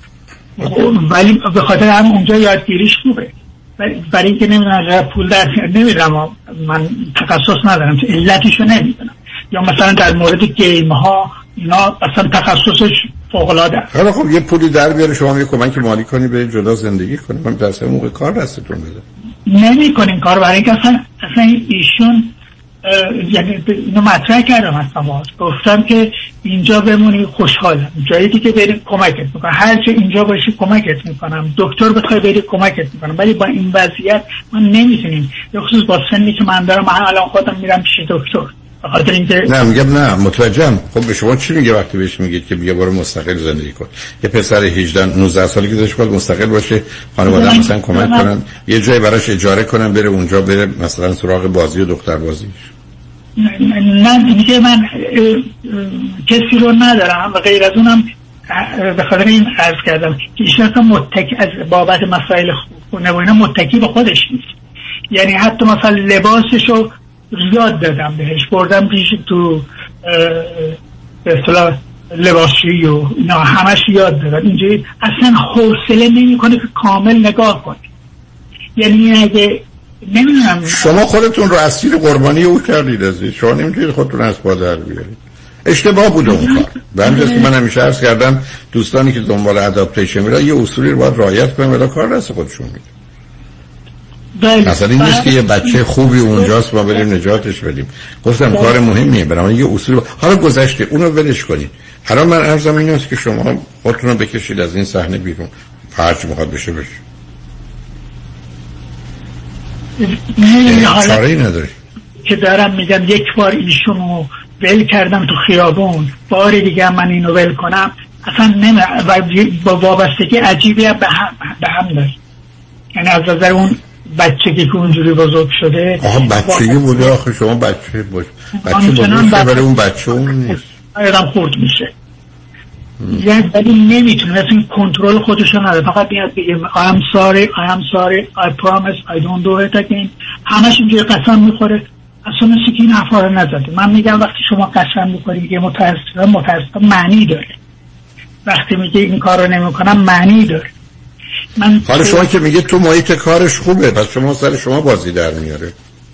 ولی به خاطر هم اونجا یادگیریش خوبه. برای اینکه نمیدونم پول در نمیدونم، من تخصص ندارم، علتشو نمیدونم. یا مثلا در مورد گیم ها اینا اصلا تخصصش فوق العاده است. حالا خب یه پولی در بیاره شما یه کمک مالی کنی به جدا زندگی کنی، من در سه موقع کار دستتون بده. نمی‌کنین کار، برای اینکه اصلا اصلا ایشون یعنی اینو مطرح کردم اصلا گفتم که اینجا بمونی خوشحالم، جایی دیگه بریم کمکت میکنم، هر چه اینجا باشی کمکت میکنم، دکتر بخوای بری کمکت میکنم، ولی با این وضعیت ما نمیتونیم، به خصوص با سنی که من دارم. من الان خودم میرم پیش دکتر بخاطر اینکه نه میگم نه متوجهم. خب به شما چی میگه وقتی بهش میگید که بیا برو مستقل زندگی کن؟ یه پسر هجده نوزده سالی که داشت باید مستقل باشه، خانواده مثلا کمک کنن، یه جای براش اجاره کنن بره اونجا، بره مثلا سراغ بازی و دختر بازیش. نه میگه من کسی رو ندارم و غیر از اونم به خاطر این عرض کردم که ایشون اصلا متکی از بابت مسائل خونه و اینا متکی به خودش نیست. یعنی حتی مثلا لباسشو یاد دادم بهش، بردم پیش تو به اصطلاح لباسشویی و اینا همش یاد دادم. اینجوری اصلا حوصله نمیکنه که کامل نگاه کنه. یعنی اگه نمیدونم شما خودتون رو اسیر قربانی او کردید عزیز، شما نمیتونید خودتون از پا در بیارید. اشتباه بود اون کار. بنده که من همیشه عرض کردم دوستانی که دنبال اداپتیشن میرن یه اصولی رو باید رعایت کنن ولی کار دست خودشون میده. مثلا این نیست که یه بچه خوبی اونجاست ما بریم نجاتش بدیم. گفتم کار مهمیه، بنابراین یه اصول حالا گذشته اونو ولش کنید. حالا من عرضم این است که شما خودتون رو بکشید از این صحنه بیرون. هرچی میخواد بشه بشه. چاره‌ای نداری که دارم میگم یک بار ایشونو ول کردم تو خیابون، بار دیگه من اینو ول کنم اصلا نمی با وابستگی عجیبی به هم به هم داره. یعنی از نظر اون بچگی که اونجوری بزرگ شده. آها بچگی بوده. آخه شما بچه باش بچه بزرگ شده ولی اون بچه اون نیست. آدم خورد میشه. یعنی ولی نمیتونه اصلا کنترل خودشو نداره، فقط میاد بگه I am sorry I am sorry I promise I don't do it again. همش اینجوری قسم میخوره. اصلا مثل که این حرفا رو نزده. من میگم وقتی شما قسم میخوری میگه متاسفم متاسفم معنی داره. وقتی میگه این کار رو نمیکنم معنی داره. من حالا شما که میگه تو محیط کارش خوبه پس شما سر شما بازی در میاره.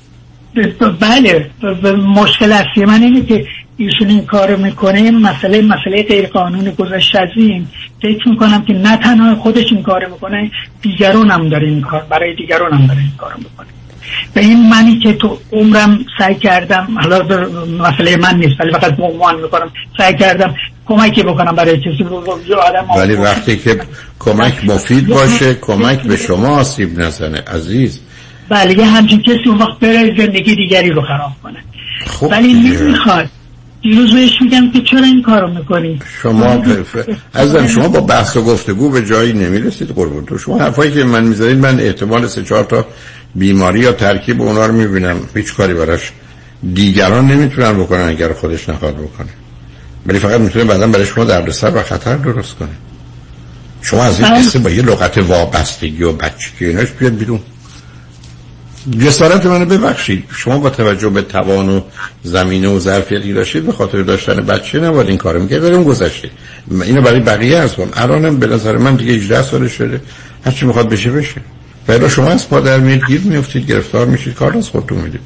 بله مشکل اصلی من اینه که ایشون این کار رو میکنه مسئله مسئله غیر قانونی گذشته از این فکر میکنم که نه تنها خودش این کار میکنه دیگران هم داره این کار برای دیگران هم داره این کار میکنه. و این منی که تو عمرم سعی کردم، حالا مسئله من نیست ولی فقط عنوان میکنم، سعی کردم کمکی بکنم برای کسی آدم. ولی وقتی که کمک مفید باشه کمک به شما آسیب نزنه عزیز. بله یه همچین کسی اون وقت بره زندگی دیگری رو خراب کنه. خب ولی نمیخواد. دیروز بهش میگم که چرا این کارو میکنی؟ شما عزیزم شما با بحث و گفتگو به جایی نمیرسید قربون تو. شما حرفایی که من میذارید من احتمال سه چهار تا بیماری یا ترکیب اونا رو میبینم، هیچ کاری براش دیگران نمیتونن بکنن اگر خودش نخواد بکنه، ولی فقط میتونه بعداً برای شما دردسر و خطر درست کنه. شما از این قصه با یه لغت وابستگی و بچگی ایناش بیاد بیرون. جسارت منو ببخشید، شما با توجه به توان و زمینه و ظرفیتی داشتید به خاطر داشتن بچه نباید این کارو میکرد. بریم گذشته اینو برای بقیه عرض کنم. الانم به نظر من دیگه هجده سال شده، هر چی میخواد بشه بشه. بعدا شما از پا در میاد گیر میافتید، گرفتار میشید، کار از خودتون میدید.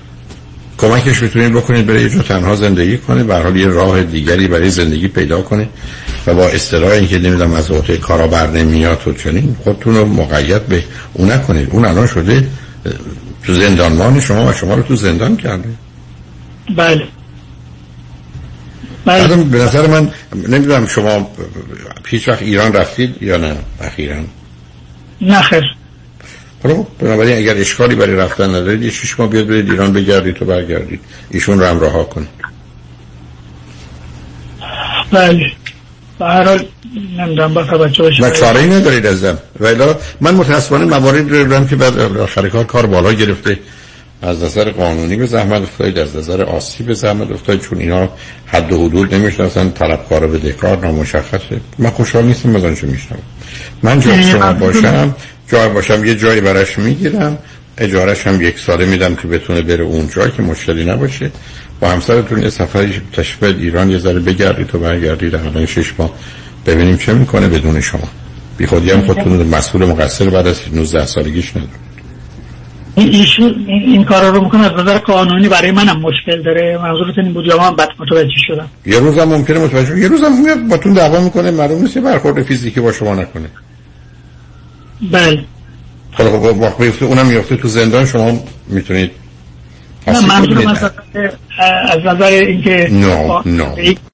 کمکش میتونید بکنید برای یه جا تنها زندگی کنه، به هر حال یه راه دیگری برای زندگی پیدا کنه و با اصطلاح اینکه نمیدونم از اوقات کارا بر نمیاد و چنین خودتون رو مقید به اون نکنید. اون الان شده تو زندانمان شما و شما رو تو زندان کرده. بله بله. به نظر من نمیدونم شما هیچ وقت ایران رفتید یا نه اخیراً؟ نه خیر. خب بنابراین اگر اشکالی برای رفتن ندارید یه شش ماه بیاد برید ایران بگردید تو برگردید ایشون رو هم رها کنید. بله به هر حال نمیدونم با توجه باشه و چاره‌ای ندارید ازم. ولی من متاسفانه مواردی رو دیدم که بعد آخر کار کار بالا گرفته، از نظر قانونی به زحمت افتادید، از نظر آسیب به زحمت افتادید، چون اینا حد و حدود نمیشناسن، طلبکار و بدهکار نامشخصه. من خوشحال نیستم از آنچه میشنوم. من جای شما باشم جای باشم یه جایی براش میگیرم، اجارهش هم یک ساله میدم که بتونه بره اون جایی که مشکلی نباشه. با همسرتون یه سفری تشریف ایران یه ذره بگردید و برگردید حالا شش ماه ببینیم چه میکنه بدون شما. بی خودی هم خودتون مسئول مقصر بعد از نوزده سالگیش ندارید. ایشون این کارا رو میکنه از نظر قانونی برای منم مشکل داره. منظورتون این بود یا من بد متوجه شدم؟ یه روزم ممکنه متوجه، یه روزم میاد باتون دعوا میکنه، معلوم نیست برخورد فیزیکی با شما نکنه. بله. حالا خب وقت بیفته اونم میفته تو زندان، شما میتونید نه منظورم از نظر اینکه نه نه